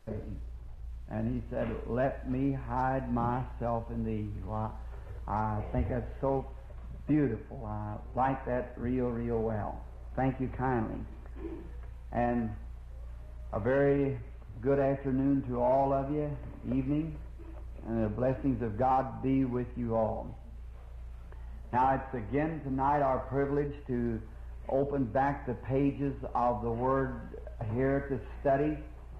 And he said, "Let me hide myself in thee." Well, I think that's so beautiful. I like that real well. Thank you kindly. And a very good afternoon to all of you, evening, and the blessings of God be with you all. Now it's again tonight our privilege to open back the pages of the Word here to study.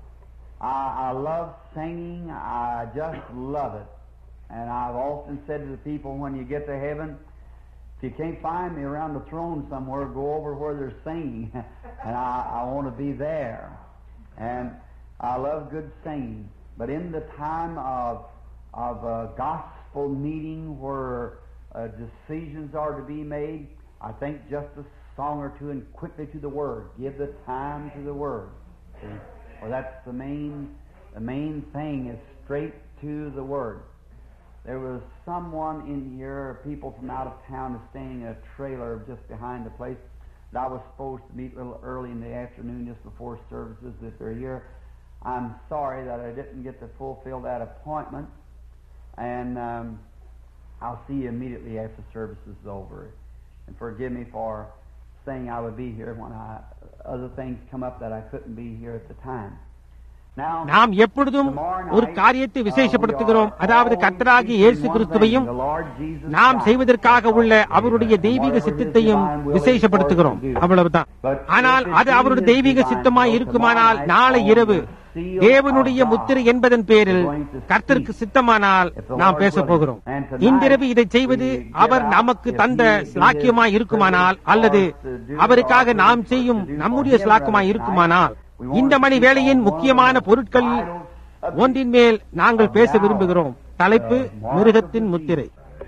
I love singing. I just love it. And I've often said to the people, when you get to heaven, if you can't find me around the throne somewhere, go over where they're singing. And I want to be there. And I love good singing. But in the time of a gospel meeting where decisions are to be made, I think just a song or two and quickly to the Word. Give the time to the Word. See? Well, that's the main thing is straight to the Word. There was someone in here, people from out of town, is staying in a trailer just behind the place that I was supposed to meet a little early in the afternoon just before services. If they're here, I'm sorry that I didn't get to fulfill that appointment, and I'll see you immediately after service is over. And forgive me for saying I would be here when other things come up that I couldn't be here at the time. நாம் எப்பொழுதும் ஒரு காரியத்தை விசேஷப்படுத்துகிறோம். அதாவது கர்த்தராகிய இயேசு கிறிஸ்துவையும் நாம் செய்வதற்காக உள்ள அவருடைய தெய்வீக சித்தத்தையும் விசேஷப்படுத்துகிறோம். அவ்வளவுதான். ஆனால் அது அவருடைய தெய்வீக சித்தமாய் இருக்குமானால் நாளை இரவு தேவனுடைய முத்திரை என்பதன் பேரில் கர்த்தருக்கு சித்தமானால் நாம் பேச போகிறோம். இன்றிரவு இதை செய்வது அவர் நமக்கு தந்த ஸ்லாக்கியமாய் இருக்குமானால் அல்லது அவருக்காக நாம் செய்யும் நம்முடைய ஸ்லாக்கியமாய் இருக்குமானால் இந்த மணி வேளையின் முக்கியமான பொருட்களில் ஒன்றின் மேல் நாங்கள் பேச விரும்புகிறோம். தலைப்பு மிருகத்தின் முத்திரை.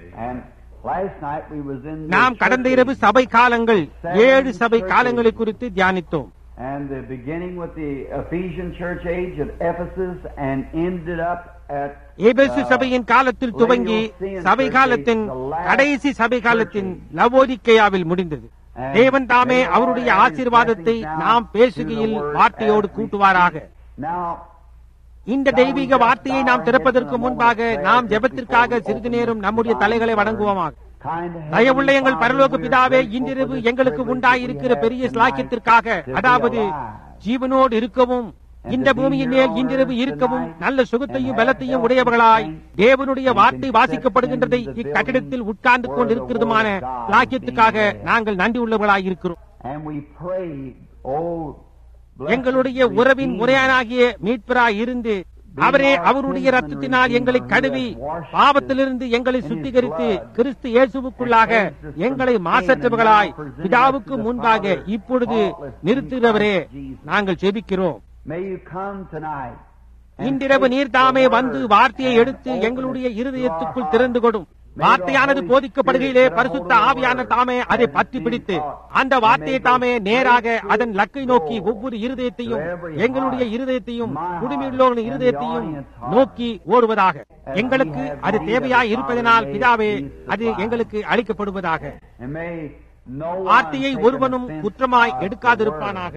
நாம் கடந்த இரவு சபை காலங்கள் 7 சபை காலங்களை குறித்து தியானித்தோம். And beginning with the Ephesian church age at Ephesus and ended up at எபேசு சபையின் காலத்தில் துவங்கி சபை காலத்தின் கடைசி சபை காலத்தின் லவோதிக்கேயாவில் முடிந்தது. தேவன் தாமே அவருடைய ஆசீர்வாதத்தை நாம் பேசுகையில் வார்த்தையோடு கூட்டுவாராக. இந்த தெய்வீக வார்த்தையை நாம் திறப்பதற்கு முன்பாக நாம் ஜெபத்திற்காக சிறிது நேரம் நம்முடைய தலைகளை வணங்குவோமாக. தயவுள்ள எங்கள் பரலோக பிதாவே, இன்றிரவு எங்களுக்கு உண்டாயிருக்கிற பெரிய ஸ்லாக்கியத்திற்காக, அதாவது ஜீவனோடு இருக்கவும் இந்த பூமியின் மேல் இன்றிரவு இருக்கவும் நல்ல சுகத்தையும் பலத்தையும் உடையவர்களாய் தேவனுடைய வார்த்தை வாசிக்கப்படுகின்றதை இக்கட்டிடத்தில் உட்கார்ந்து கொண்டிருக்கிறதுமான ஸ்லாக்கியத்துக்காக நாங்கள் நன்றி உள்ளவர்களாய் இருக்கிறோம். எங்களுடைய உறவின் முறையானாகிய மீட்பராய் இருந்து அவரே அவருடைய ரத்தத்தினால் எங்களை கழுவி பாவத்திலிருந்து எங்களை சுத்திகரித்து கிறிஸ்து இயேசுவுக்குள்ளாக எங்களை மாசற்றவர்களாய் பிதாவுக்கு முன்பாக இப்பொழுது நிறுத்துகிறவரே நாங்கள் ஜெபிக்கிறோம். இன்றிரவு நீர் தாமே வந்து வார்த்தையை எடுத்து எங்களுடைய இருதயத்துக்குள் திறந்து கொடும். வார்த்தையானது போதிக்கப்படுகையிலே பரிசுத்த ஆவியான தாமே அதை பற்றி பிடித்து அந்த வார்த்தையை தாமே நேராக அதன் லக்கை நோக்கி ஒவ்வொரு இருதயத்தையும் எங்களுடைய இருதயத்தையும் குடும்பியுள்ளோரின் இருதயத்தையும் நோக்கி ஓடுவதாக. எங்களுக்கு அது தேவையாய் இருப்பதனால் பிதாவே அது எங்களுக்கு அளிக்கப்படுவதாக. வார்த்தையை ஒருவனும் குற்றமாய் எடுக்காதிருப்பானாக.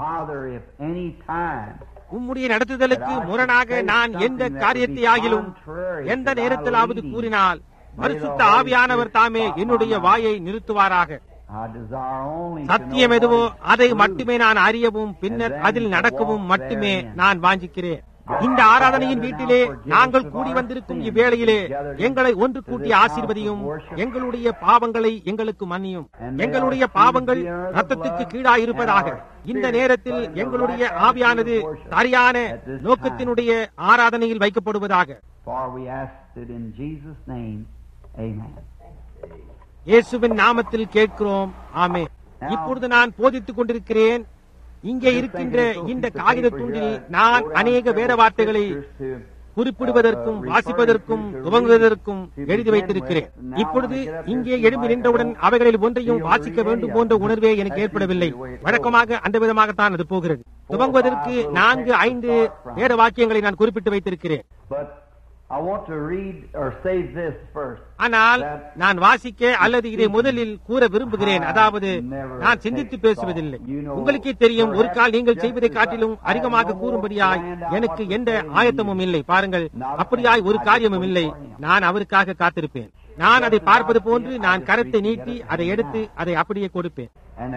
உம்முடைய நடத்துதலுக்கு முரணாக நான் எந்த காரியத்தை ஆகிலும் எந்த நேரத்திலாவது கூறினால் பரிசுத்த ஆவியானவர் தாமே என்னுடைய வாயை நிறுத்துவாராக. சத்தியம் எதுவோ அதை மட்டுமே நான் அறியவும் பின்னர் அதில் நடக்கவும் மட்டுமே நான் வாஞ்சிக்கிறேன். இந்த ஆராதனையின் வீட்டிலே நாங்கள் கூடி வந்திருக்கும் இவ்வேளையிலே எங்களை ஒன்று கூட்டி ஆசீர்வதியும். எங்களுடைய பாவங்களை எங்களுக்கு மன்னியும். எங்களுடைய பாவங்கள் ரத்தத்துக்கு கீழாய் இருப்பதாக. இந்த நேரத்தில் எங்களுடைய ஆவியானது சரியான நோக்கத்தினுடைய ஆராதனையில் வைக்கப்படுவதாக. இயேசுவின் நாமத்தில் கேட்கிறோம். ஆமென். இப்பொழுது நான் போதித்துக் கொண்டிருக்கிறேன். இங்கே இருக்கின்ற இந்த காகித துண்டில் நான் அநேக வேத வார்த்தைகளை குறிப்பிடுவதற்கும் வாசிப்பதற்கும் துவங்குவதற்கும் எழுதி வைத்திருக்கிறேன். இப்பொழுது இங்கே எழும்பி நின்றவுடன் அவைகளில் ஒன்றையும் வாசிக்க வேண்டும் போன்ற உணர்வே எனக்கு ஏற்படவில்லை. வழக்கமாக அந்த விதமாகத்தான் அது போகிறது. துவங்குவதற்கு 4-5 வேத வாக்கியங்களை நான் குறிப்பிட்டு வைத்திருக்கிறேன். I want to read or say this first. ஆனால் நான் வாசிக்க அல்லது இதை முதலில் கூற விரும்புகிறேன். அதாவது நான் சிந்தித்து பேசுவதில்லை. உங்களுக்கே தெரியும், ஒரு கால் நீங்கள் செய்வதை காட்டிலும் அதிகமாக கூறும்படியாய் எனக்கு எந்த ஆயத்தமும் இல்லை. பாருங்கள், அப்படியாய் ஒரு காரியமும் இல்லை. நான் அவருக்காக காத்திருப்பேன். நான் அதை பார்ப்பது போன்று நான் கரத்தை நீட்டி அதை எடுத்து அதை அப்படியே கொடுப்பேன்.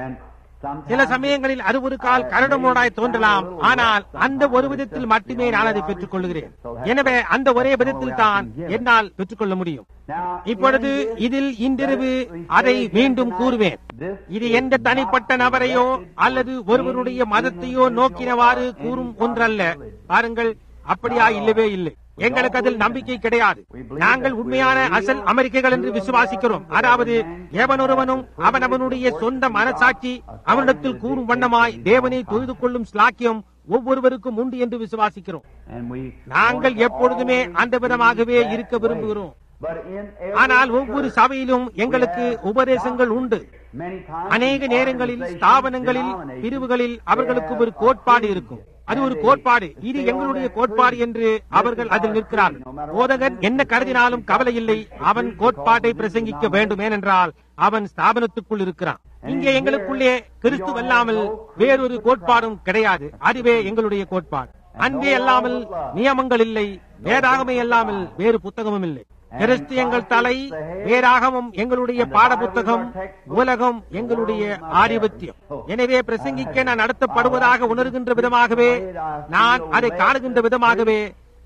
சில சமயங்களில் அது ஒரு கால் கரடுமுரடாய் தோன்றலாம், ஆனால் அந்த ஒரு விதத்தில் மட்டுமே நான் அதை பெற்றுக் கொள்கிறேன். எனவே அந்த ஒரே விதத்தில் தான் என்னால் பெற்றுக்கொள்ள முடியும். இப்பொழுது இதில் இன்றிரவு அதை மீண்டும் கூறுவேன். இது எந்த தனிப்பட்ட நபரையோ அல்லது ஒருவருடைய மதத்தையோ நோக்கினவாறு கூறும் ஒன்றல்ல. பாருங்கள், அப்படியா இல்லவே இல்லை. எங்களுக்கு அதில் நம்பிக்கை கிடையாது. நாங்கள் உண்மையான அசல் அமெரிக்கர்கள் என்று விசுவாசிக்கிறோம். அதாவது எவனொருவனும் அவனவனுடைய சொந்த மனசாட்சி அவனிடத்தில் கூறும் வண்ணமாய் தேவனை தொழுது கொள்ளும் ஸ்லாக்கியம் ஒவ்வொருவருக்கும் உண்டு என்று விசுவாசிக்கிறோம். நாங்கள் எப்பொழுதுமே அந்த விதமாகவே இருக்க விரும்புகிறோம். ஆனால் ஒவ்வொரு சபையிலும் எங்களுக்கு உபதேசங்கள் உண்டு. அநேக நேரங்களில் ஸ்தாபனங்களில் பிரிவுகளில் அவர்களுக்கு ஒரு கோட்பாடு இருக்கும். அது ஒரு கோட்பாடு, இது எங்களுடைய கோட்பாடு என்று அவர்கள் அதில் நிற்கிறார்கள். போதகன் என்ன கருதினாலும் கவலை இல்லை, அவன் கோட்பாட்டை பிரசங்கிக்க வேண்டும். ஏனென்றால் அவன் ஸ்தாபனத்துக்குள் இருக்கிறான். இங்கே எங்களுக்குள்ளே கிறிஸ்துவல்லாமல் வேறொரு கோட்பாடும் கிடையாது. அதுவே எங்களுடைய கோட்பாடு. அன்பே அல்லாமல் நியமங்கள் இல்லை, வேதாகமே அல்லாமல் வேறு புத்தகமும் இல்லை. கிறிஸ்து எங்கள் தலை, வேறாகமும் எங்களுடைய பாட புத்தகம், உலகம் எங்களுடைய ஆதிபத்தியம். எனவே பிரசங்கிக்க நான் நடத்தப்படுவதாக உணர்கின்ற விதமாகவே, நான் அதை காணுகின்ற விதமாகவே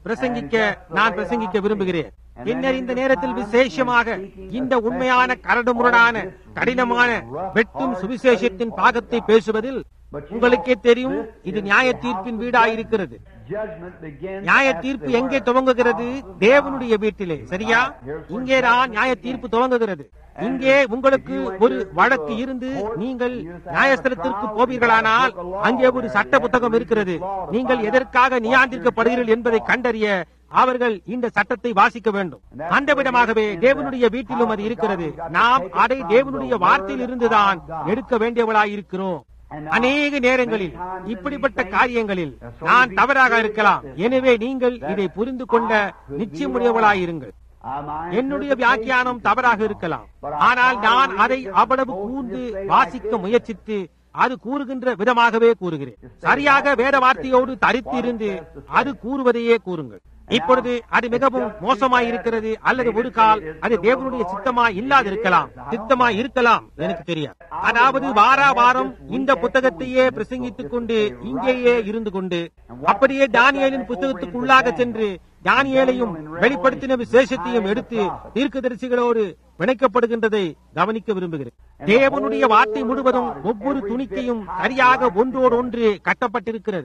நான் பிரசங்கிக்க விரும்புகிறேன். பின்னர் இந்த நேரத்தில் விசேஷமாக இந்த உண்மையான கரடுமுரடான கடினமான வெட்டும் சுவிசேஷத்தின் பாகத்தை பேசுவதில் உங்களுக்கே தெரியும், இது நியாய தீர்ப்பின் வீடாயிருக்கிறது. நியாய தீர்ப்பு எங்கே துவங்குகிறது? தேவனுடைய வீட்டிலே. சரியா? இங்கேதான் நியாய தீர்ப்பு துவங்குகிறது. இங்கே உங்களுக்கு ஒரு வழக்கு இருந்து நீங்கள் நியாயஸ்தலத்திற்கு போவீர்களானால் அங்கே ஒரு சட்ட புத்தகம் இருக்கிறது. நீங்கள் எதற்காக நியாயந்திருக்கப்படுகிறீர்கள் என்பதை கண்டறிய அவர்கள் இந்த சட்டத்தை வாசிக்க வேண்டும். அந்த விதமாகவே தேவனுடைய வீட்டிலும் அது இருக்கிறது. நாம் அதை தேவனுடைய வார்த்தையில் இருந்துதான் எடுக்க வேண்டியவளாயிருக்கிறோம். அநேக நேரங்களில் இப்படிப்பட்ட காரியங்களில் நான் தவறாக இருக்கலாம். எனவே நீங்கள் இதை புரிந்து கொண்ட நிச்சயமுடையவளாயிருங்கள். என்னுடைய வியாக்கியானம் தவறாக இருக்கலாம், ஆனால் நான் அதை அவ்வளவு கூர்ந்து வாசிக்க முயற்சித்து அது கூறுகின்ற விதமாகவே கூறுகிறேன். சரியாக வேத வார்த்தையோடு தரித்து இருந்து அது கூறுவதையே கூறுங்கள். இப்பொழுது அது மிகவும் மோசமாய் இருக்கிறது, அல்லது ஒரு கால் அது தேவனுடைய சித்தமாய் இல்லாதிருக்கலாம், சித்தமாய் இருக்கலாம், எனக்கு தெரியாது. அதாவது வாரா வாரம் இந்த புத்தகத்தையே பிரசங்கித்துக் கொண்டு இங்கேயே இருந்து கொண்டு அப்படியே தானியேலின் புத்தகத்துக்குள்ளாக சென்று தானியேலையும் வெளிப்படுத்தின விசேஷத்தையும் எடுத்து தீர்க்கதரிசிகளோடு பிணைக்கப்படுகின்றதை கவனிக்க விரும்புகிறேன். தேவனுடைய வார்த்தை முழுவதும் ஒவ்வொரு துணிக்கையும் சரியாக ஒன்றோடு ஒன்று கட்டப்பட்டிருக்கிறது.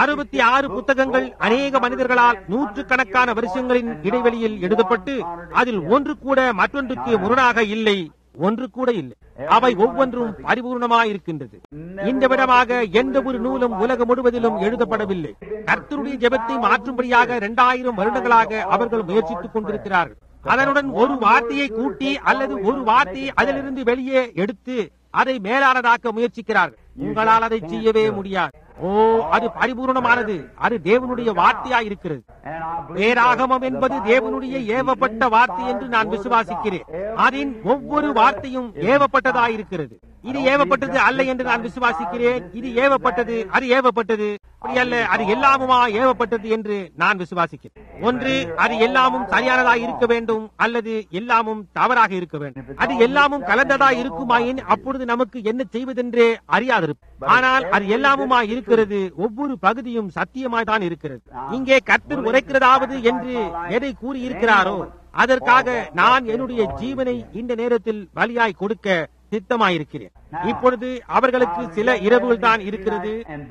66 புத்தகங்கள் அநேக மனிதர்களால் நூற்றுக்கணக்கான வருஷங்களின் இடைவெளியில் எழுதப்பட்டு அதில் ஒன்று கூட மற்றொன்றுக்கு முரணாக இல்லை, ஒன்று கூட இல்லை. அவை ஒவ்வொன்றும் பரிபூர்ணமாயிருக்கின்றது. இந்த விதமாக எந்த ஒரு நூலும் உலகம் முழுவதிலும் எழுதப்படவில்லை. கர்த்தருடைய ஜெபத்தை மாற்றும்படியாக 2000 வருடங்களாக அவர்கள் முயற்சித்துக் கொண்டிருக்கிறார்கள். அதனுடன் ஒரு வார்த்தையை கூட்டி அல்லது ஒரு வார்த்தையை அதிலிருந்து வெளியே எடுத்து அதை மேலானதாக்க முயற்சிக்கிறார்கள். உங்களால் அதை செய்யவே முடியாது. ஓ, அது பரிபூர்ணமானது. அது தேவனுடைய வார்த்தையாயிருக்கிறது. வேதாகமம் என்பது தேவனுடைய ஏவப்பட்ட வார்த்தை என்று நான் விசுவாசிக்கிறேன். அதன் ஒவ்வொரு வார்த்தையும் ஏவப்பட்டதாயிருக்கிறது. இது ஏவப்பட்டது அல்ல என்று நான் விசுவாசிக்கிறேன். இது ஏவப்பட்டது, அது ஏவப்பட்டது அல்ல, அது எல்லாமுமா ஏவப்பட்டது என்று நான் விசுவாசிக்கிறேன். ஒன்று, அது எல்லாமும் சரியானதாக இருக்க வேண்டும், அல்லது எல்லாமும் தவறாக இருக்க வேண்டும். அது எல்லாமும் கலந்ததா இருக்குமாயின் அப்பொழுது நமக்கு என்ன செய்வதென்றே அறியாதிருக்கும். ஆனால் அது எல்லாமுமா இருக்கிறது. ஒவ்வொரு பகுதியும் சத்தியமாய் தான் இருக்கிறது. இங்கே கர்த்தர் உரைக்கிறதாவது என்று எதை கூறியிருக்கிறாரோ அதற்காக நான் என்னுடைய ஜீவனை இந்த நேரத்தில் பலியாய் கொடுக்க சித்தமாயிருக்கிறேன். இப்பொழுது அவர்களுக்கு சில இரவுகள் தான் இருக்கிறது.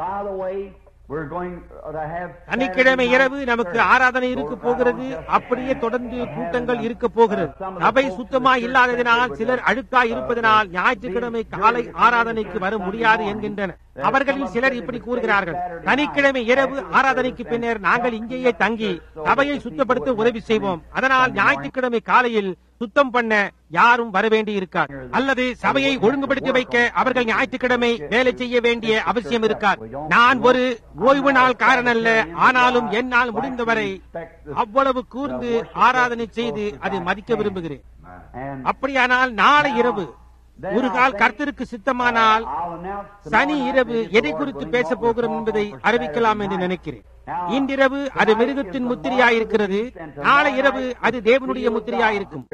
சனிக்கிழமை இரவு நமக்கு ஆராதனை இருக்க போகிறது. அப்படியே தொடர்ந்து கூட்டங்கள் இருக்க போகிறது. சபை சுத்தமாய் இல்லாததினால், சிலர் அழுக்காய் இருப்பதனால் ஞாயிற்றுக்கிழமை காலை ஆராதனைக்கு வர முடியாது என்கின்றனர். அவர்களில் சிலர் இப்படி கூறுகிறார்கள், சனிக்கிழமை இரவு ஆராதனைக்கு பின்னர் நாங்கள் இங்கேயே தங்கி சபையை சுத்தப்படுத்த உதவி செய்வோம். அதனால் ஞாயிற்றுக்கிழமை காலையில் சுத்தம் பண்ண யாரும் வரவேண்டி இருக்கார், அல்லது சபையை ஒழுங்குபடுத்தி வைக்க அவர்கள் ஞாயிற்றுக்கிழமை வேலை செய்ய வேண்டிய அவசியம் இருக்கார். நான் ஒரு ஓய்வு நாள் காரன் அல்ல, ஆனாலும் என்னால் முடிந்தவரை அவ்வளவு கூர்ந்து ஆராதனை செய்து அதை மதிக்க விரும்புகிறேன். அப்படியானால் நாளை இரவு ஒரு கால் கர்த்தருக்கு சித்தமானால் சனி இரவு எதை குறித்து பேச போகிறோம் என்பதை அறிவிக்கலாம் என்று நினைக்கிறேன். இன்றிரவு அது மிருகத்தின் முத்திரையாயிருக்கிறது, நாளை இரவு அது தேவனுடைய முத்திரையாயிருக்கும்.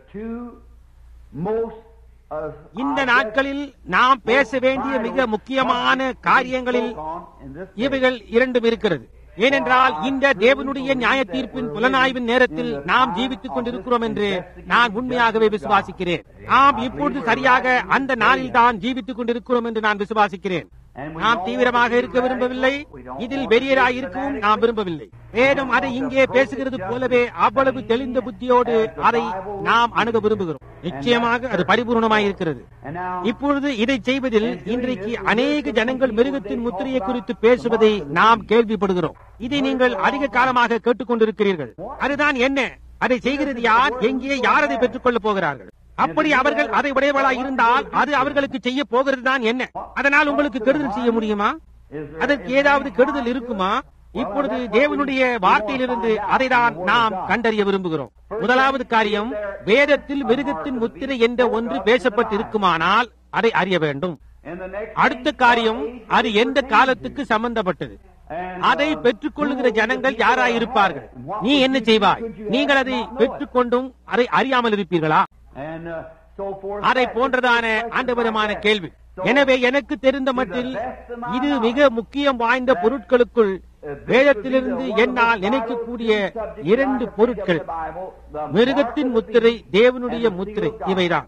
இந்த நாட்களில் நாம் பேச வேண்டிய மிக முக்கியமான காரியங்களில் இவைகள் இரண்டும் இருக்கிறது. ஏனென்றால் இந்த தேவனுடைய நியாய தீர்ப்பின் புலனாய்வின் நேரத்தில் நாம் ஜீவித்துக் கொண்டிருக்கிறோம் என்று நான் உண்மையாகவே விசுவாசிக்கிறேன். நாம் இப்பொழுது சரியாக அந்த நாளில் தான் ஜீவித்துக் கொண்டிருக்கிறோம் என்று நான் விசுவாசிக்கிறேன். நாம் தீவிரமாக இருக்க விரும்பவில்லை, இதில் வெறியராய் இருக்கவும் நாம் விரும்பவில்லை. வேதம் அதை இங்கே பேசுகிறது போலவே அவ்வளவு தெளிந்த புத்தியோடு அதை நாம் அணுக விரும்புகிறோம். நிச்சயமாக அது பரிபூர்ணமாய் இருக்கிறது. இப்பொழுது இதை செய்வதில் இன்றைக்கு அநேக ஜனங்கள் மிருகத்தின் முத்திரையை குறித்து பேசுவதை நாம் கேள்விப்படுகிறோம். இதை நீங்கள் அதிக காலமாக கேட்டுக் கொண்டிருக்கிறீர்கள். அதுதான் என்ன? அதை செய்கிறது யார்? எங்கே? யார் அதை பெற்றுக் கொள்ளப் போகிறார்கள்? அப்படி அவர்கள் அதை உடையவளாய் இருந்தால் அது அவர்களுக்கு செய்ய போகிறது தான் என்ன? அதனால் உங்களுக்கு கெடுதல் செய்ய முடியுமா? அதற்கு ஏதாவது கெடுதல் இருக்குமா? இப்பொழுது தேவனுடைய வார்த்தையிலிருந்து அதை தான் நாம் கண்டறிய விரும்புகிறோம். முதலாவது காரியம், வேதத்தில் மிருகத்தின் முத்திரை என்ற ஒன்று பேசப்பட்டு இருக்குமானால் அதை அறிய வேண்டும். அடுத்த காரியம், அது எந்த காலத்துக்கு சம்பந்தப்பட்டது, அதை பெற்றுக் கொள்ளுகிற ஜனங்கள் யாராயிருப்பார்கள்? நீ என்ன செய்வாய்? நீங்கள் அதை பெற்றுக் கொண்டும் அதை அறியாமல் இருப்பீர்களா? அதை போன்றதான ஆண்டவரமான கேள்வி. எனவே எனக்கு தெரிந்த மட்டில் இது மிக முக்கியம் வாய்ந்த பொருட்களுக்குள் வேதத்திலிருந்து என்னால் நினைக்கக்கூடிய இரண்டு பொருட்கள், மிருகத்தின் முத்திரை, தேவனுடைய முத்திரை, இவைதான்.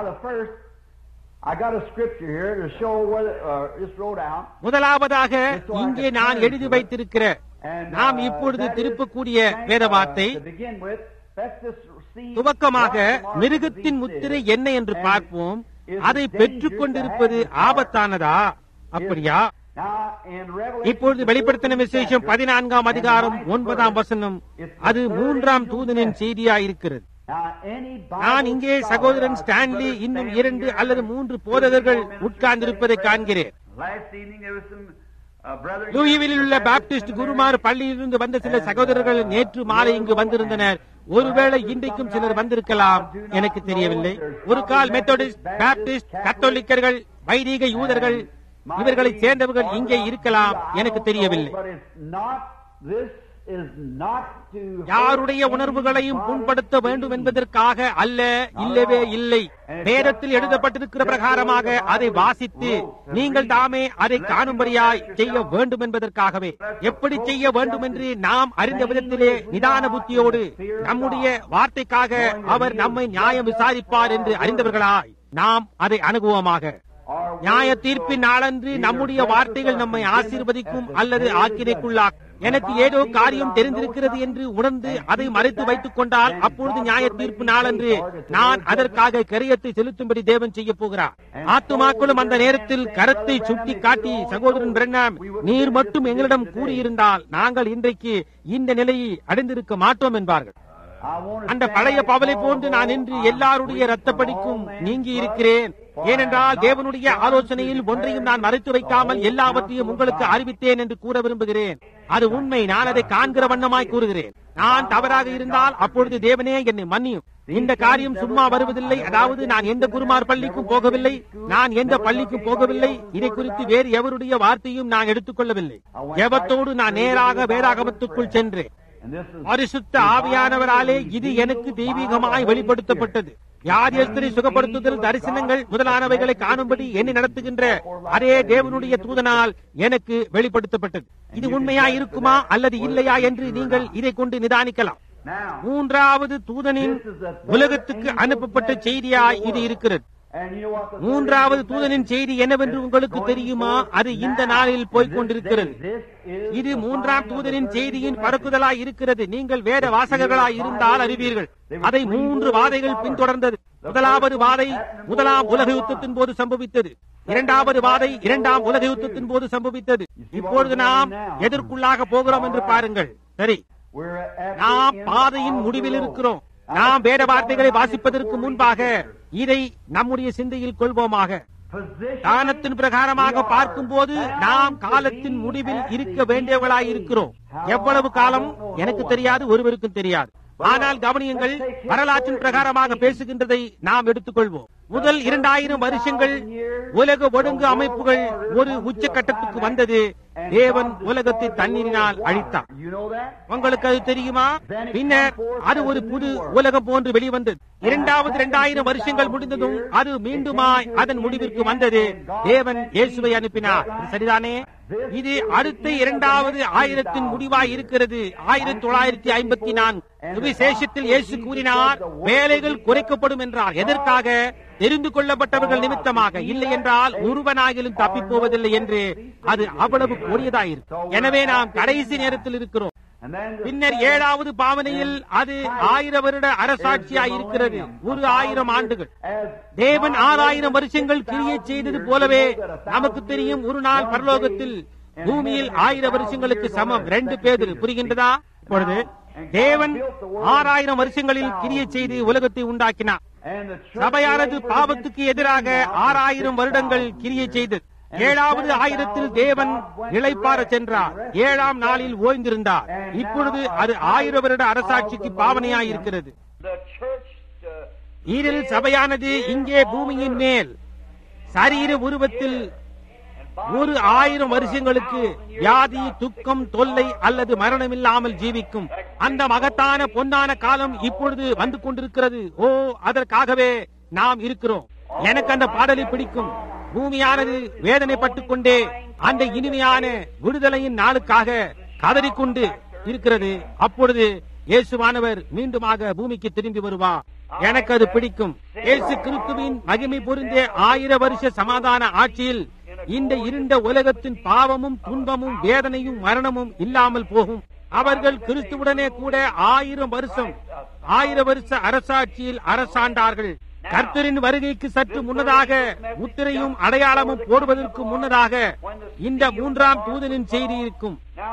முதலாவதாக இங்கே நான் எழுதி வைத்திருக்கிற, நாம் இப்பொழுது திருப்பக்கூடிய வேத வார்த்தை, துவக்கமாக மிருகத்தின் முத்திரை என்ன என்று பார்ப்போம். அதை பெற்றுக் கொண்டிருப்பது ஆபத்தானதா? அப்படியா? இப்பொழுது வெளிப்படுத்தின விசேஷம் 14ஆம் அதிகாரம் 9ஆம் வசனம், அது 3ஆம் தூதனின் செய்தியாயிருக்கிறது. நான் இங்கே சகோதரன் ஸ்டான்லி இன்னும் 2 அல்லது 3 போதகர்கள் உட்கார்ந்திருப்பதை காண்கிறேன். லூயிவிலில் உள்ள பாப்டிஸ்ட் குருமார் பள்ளியிலிருந்து வந்த சில சகோதரர்கள் நேற்று மாலை இங்கு வந்திருந்தனர். ஒருவேளை இன்றைக்கும் சிலர் வந்திருக்கலாம், எனக்கு தெரியவில்லை. ஒரு கால் மெத்தடிஸ்ட், பாப்டிஸ்ட், கத்தோலிக்கர்கள், வைதிக யூதர்கள், இவர்களை சேர்ந்தவர்கள் இங்கே இருக்கலாம், எனக்கு தெரியவில்லை. யாருடைய உணர்வுகளையும் புண்படுத்த வேண்டும் என்பதற்காக அல்ல, இல்லவே இல்லை. வேதத்தில் எழுதப்பட்டிருக்கிற பிரகாரமாக அதை வாசித்து நீங்கள் தாமே அதை காணும்படியாய் செய்ய வேண்டும் என்பதற்காகவே. எப்படி செய்ய வேண்டும் என்று நாம் அறிந்த விதத்திலே நிதான புத்தியோடு நம்முடைய வார்த்தைக்காக அவர் நம்மை நியாயம் விசாரிப்பார் என்று அறிந்தவர்களாய் நாம் அதை அணுகுவோமாக. நியாய தீர்ப்பின் நாளன்று நம்முடைய வார்த்தைகள் நம்மை ஆசீர்வதிக்கும் அல்லது ஆக்கினைக்குள்ளாக்கும். எனக்கு ஏதோ காரியம் தெரிந்திருக்கிறது என்று உணர்ந்து அதை மறைத்து வைத்துக் கொண்டால் அப்பொழுது நியாய தீர்ப்பு நாளன்று நான் அதற்காக கரியத்தை செலுத்தும்படி தேவன் செய்ய போகிறார். ஆத்துமாக்களும் அந்த நேரத்தில் கரத்தை சுட்டி காட்டி, சகோதரன் பிரண்ணாம், நீர் மட்டும் எங்களிடம் கூறியிருந்தால் நாங்கள் இன்றைக்கு இந்த நிலையை அடைந்திருக்க மாட்டோம் என்பார்கள். அந்த பழைய பவலை போன்று நான் இன்று எல்லாருடைய இரத்தப்படிக்கும் நீங்கி இருக்கிறேன். ஏனென்றால் தேவனுடைய ஆலோசனையில் ஒன்றையும் நான் மறைத்து வைக்காமல் எல்லாவற்றையும் உங்களுக்கு அறிவித்தேன் என்று கூற விரும்புகிறேன். அது உண்மை. நான் அதை காண்கிற வண்ணமாய் கூறுகிறேன். நான் தவறாக இருந்தால் அப்பொழுது தேவனே என்னை மன்னியும். இந்த காரியம் சும்மா வருவதில்லை. அதாவது நான் எந்த குருமார் பள்ளிக்கும் போகவில்லை, நான் எந்த பள்ளிக்கும் போகவில்லை. இதை குறித்து வேறு எவருடைய வார்த்தையும் நான் எடுத்துக் கொள்ளவில்லை. ஜெபத்தோடு நான் நேராக வேதாகமத்துக்குள் சென்றேன். பரிசுத்த ஆவியானவராலே இது எனக்கு தெய்வீகமாய் வெளிப்படுத்தப்பட்டது. வியாதியஸ்தரை சுகப்படுத்துதல், தரிசனங்கள் முதலானவைகளை காணும்படி என்னை நடத்துகின்ற அதே தேவனுடைய தூதனால் எனக்கு வெளிப்படுத்தப்பட்டது. இது உண்மையா இருக்குமா அல்லது இல்லையா என்று நீங்கள் இதை கொண்டு நிதானிக்கலாம். 3வது தூதனின் உலகத்துக்கு அனுப்பப்பட்ட செய்தியாய் இது இருக்கிறது. 3வது தூதனின் செய்தி என்னவென்று உங்களுக்கு தெரியுமா? அது இந்த நாளில் போய்கொண்டிருக்கிறது. இது 3ஆம் தூதனின் செய்தியின் பறக்குதலாய் இருக்கிறது. நீங்கள் வேத வாசகர்களாய் இருந்தால் அறிவீர்கள். அதை 3 வாதைகள் பின்தொடர்ந்தது. முதலாவது வாதை 1ஆம் உலக யுத்தத்தின் போது சம்பவித்தது. 2வது வாதை 2ஆம் உலக யுத்தத்தின் போது சம்பவித்தது. இப்பொழுது நாம் எதற்குள்ளாக போகிறோம் என்று பாருங்கள். சரி, நாம் பாதையின் முடிவில் இருக்கிறோம். நாம் வேத வார்த்தைகளை வாசிப்பதற்கு முன்பாக இதை நம்முடைய சிந்தையில் கொள்வோமாக. தானத்தின் பிரகாரமாக பார்க்கும் போது நாம் காலத்தின் முடிவில் இருக்க வேண்டியவர்களாயிருக்கிறோம். எவ்வளவு காலம் எனக்கு தெரியாது, ஒருவருக்கும் தெரியாது. ஆனால் கவனியுங்கள், வரலாற்றின் பிரகாரமாக பேசுகின்றதை நாம் எடுத்துக்கொள்வோம். முதல் 2000 வருஷங்கள் உலக ஒழுங்கு அமைப்புகள் ஒரு உச்சகட்டத்துக்கு வந்தது. தேவன் உலகத்தை தண்ணீரினால் அழித்தார். உங்களுக்கு அது தெரியுமா? பின்னர் அது ஒரு புது உலகம் போன்று வெளிவந்தது. 2000 வருஷங்கள் முடிந்ததும் அது மீண்டுமாய் அதன் முடிவிற்கு வந்தது. தேவன் இயேசுவை அனுப்பினார். சரிதானே? இது அடுத்த 2000 ஆயிரத்தின் முடிவாய் இருக்கிறது. 1954 சுவிசேஷத்தில் இயேசு கூறினார், வேலைகள் குறைக்கப்படும் என்றார். எதற்காக? தெரிந்து கொள்ளப்பட்டவர்கள் நிமித்தமாக, இல்லை என்றால் ஒருவனாகிலும் தப்பிப் போவதில்லை என்று. அது அவ்வளவு கொடியதாயிருக்கும். எனவே நாம் கடைசி நேரத்தில் இருக்கிறோம். பின்னர் 7வது பாவனையில் அது 1000 வருட அரசாட்சியாய் இருக்கிறது. 1000 ஆண்டுகள். தேவன் 6000 வருஷங்கள் கிரியை செய்தது போலவே நமக்கு தெரியும், ஒரு நாள் பரலோகத்தில் பூமியில் 1000 வருஷங்களுக்கு சமம். 2 பேதுரு. புரிகின்றதா? இப்பொழுது தேவன் 6000 வருஷங்களில் கிரியை செய்து உலகத்தை உண்டாக்கினார். சபையானது பாவத்துக்கு எதிராக 6000 வருடங்கள் கிரியை செய்தது. 7வது ஆயிரத்தில் தேவன் இளைப்பாற சென்றார். 7ஆம் நாளில் ஓய்ந்திருந்தார். இப்பொழுது அது 1000 வருட அரசாட்சிக்கு பாவனையாயிருக்கிறது. ஈரில் சபையானது இங்கே பூமியின் மேல் சரீர உருவத்தில் 1000 வருஷங்களுக்கு வியாதி, துக்கம், தொல்லை அல்லது மரணம் இல்லாமல் ஜீவிக்கும். அந்த மகத்தான பொன்னான காலம் இப்பொழுது வந்து கொண்டிருக்கிறது. ஓ, அதற்காகவே நாம் இருக்கிறோம். எனக்கு அந்த பாடலை பிடிக்கும். பூமியானது வேதனைப்பட்டுக் கொண்டே அந்த இனிமையான விடுதலையின் நாளுக்காக கதறிக்கொண்டு இருக்கிறது. அப்பொழுது இயேசுவானவர் மீண்டுமாக பூமிக்கு திரும்பி வருவார். எனக்கு அது பிடிக்கும். இயேசு கிறிஸ்துவின் மகிமை பொருந்திய 1000 வருஷ சமாதான ஆட்சியில் இந்த இருண்ட உலகத்தின் பாவமும் துன்பமும் வேதனையும் மரணமும் இல்லாமல் போகும். அவர்கள் கிறிஸ்துவுடனே கூட 1000 வருஷ அரசாட்சியில் அரசாண்டார்கள். கர்த்தரின் வருகைக்கு சற்று முன்னதாக, முத்திரையும் அடையாளமும் போடுவதற்கு முன்னதாக இந்த 3ஆம் தூதனின் செய்தி இருக்கும்.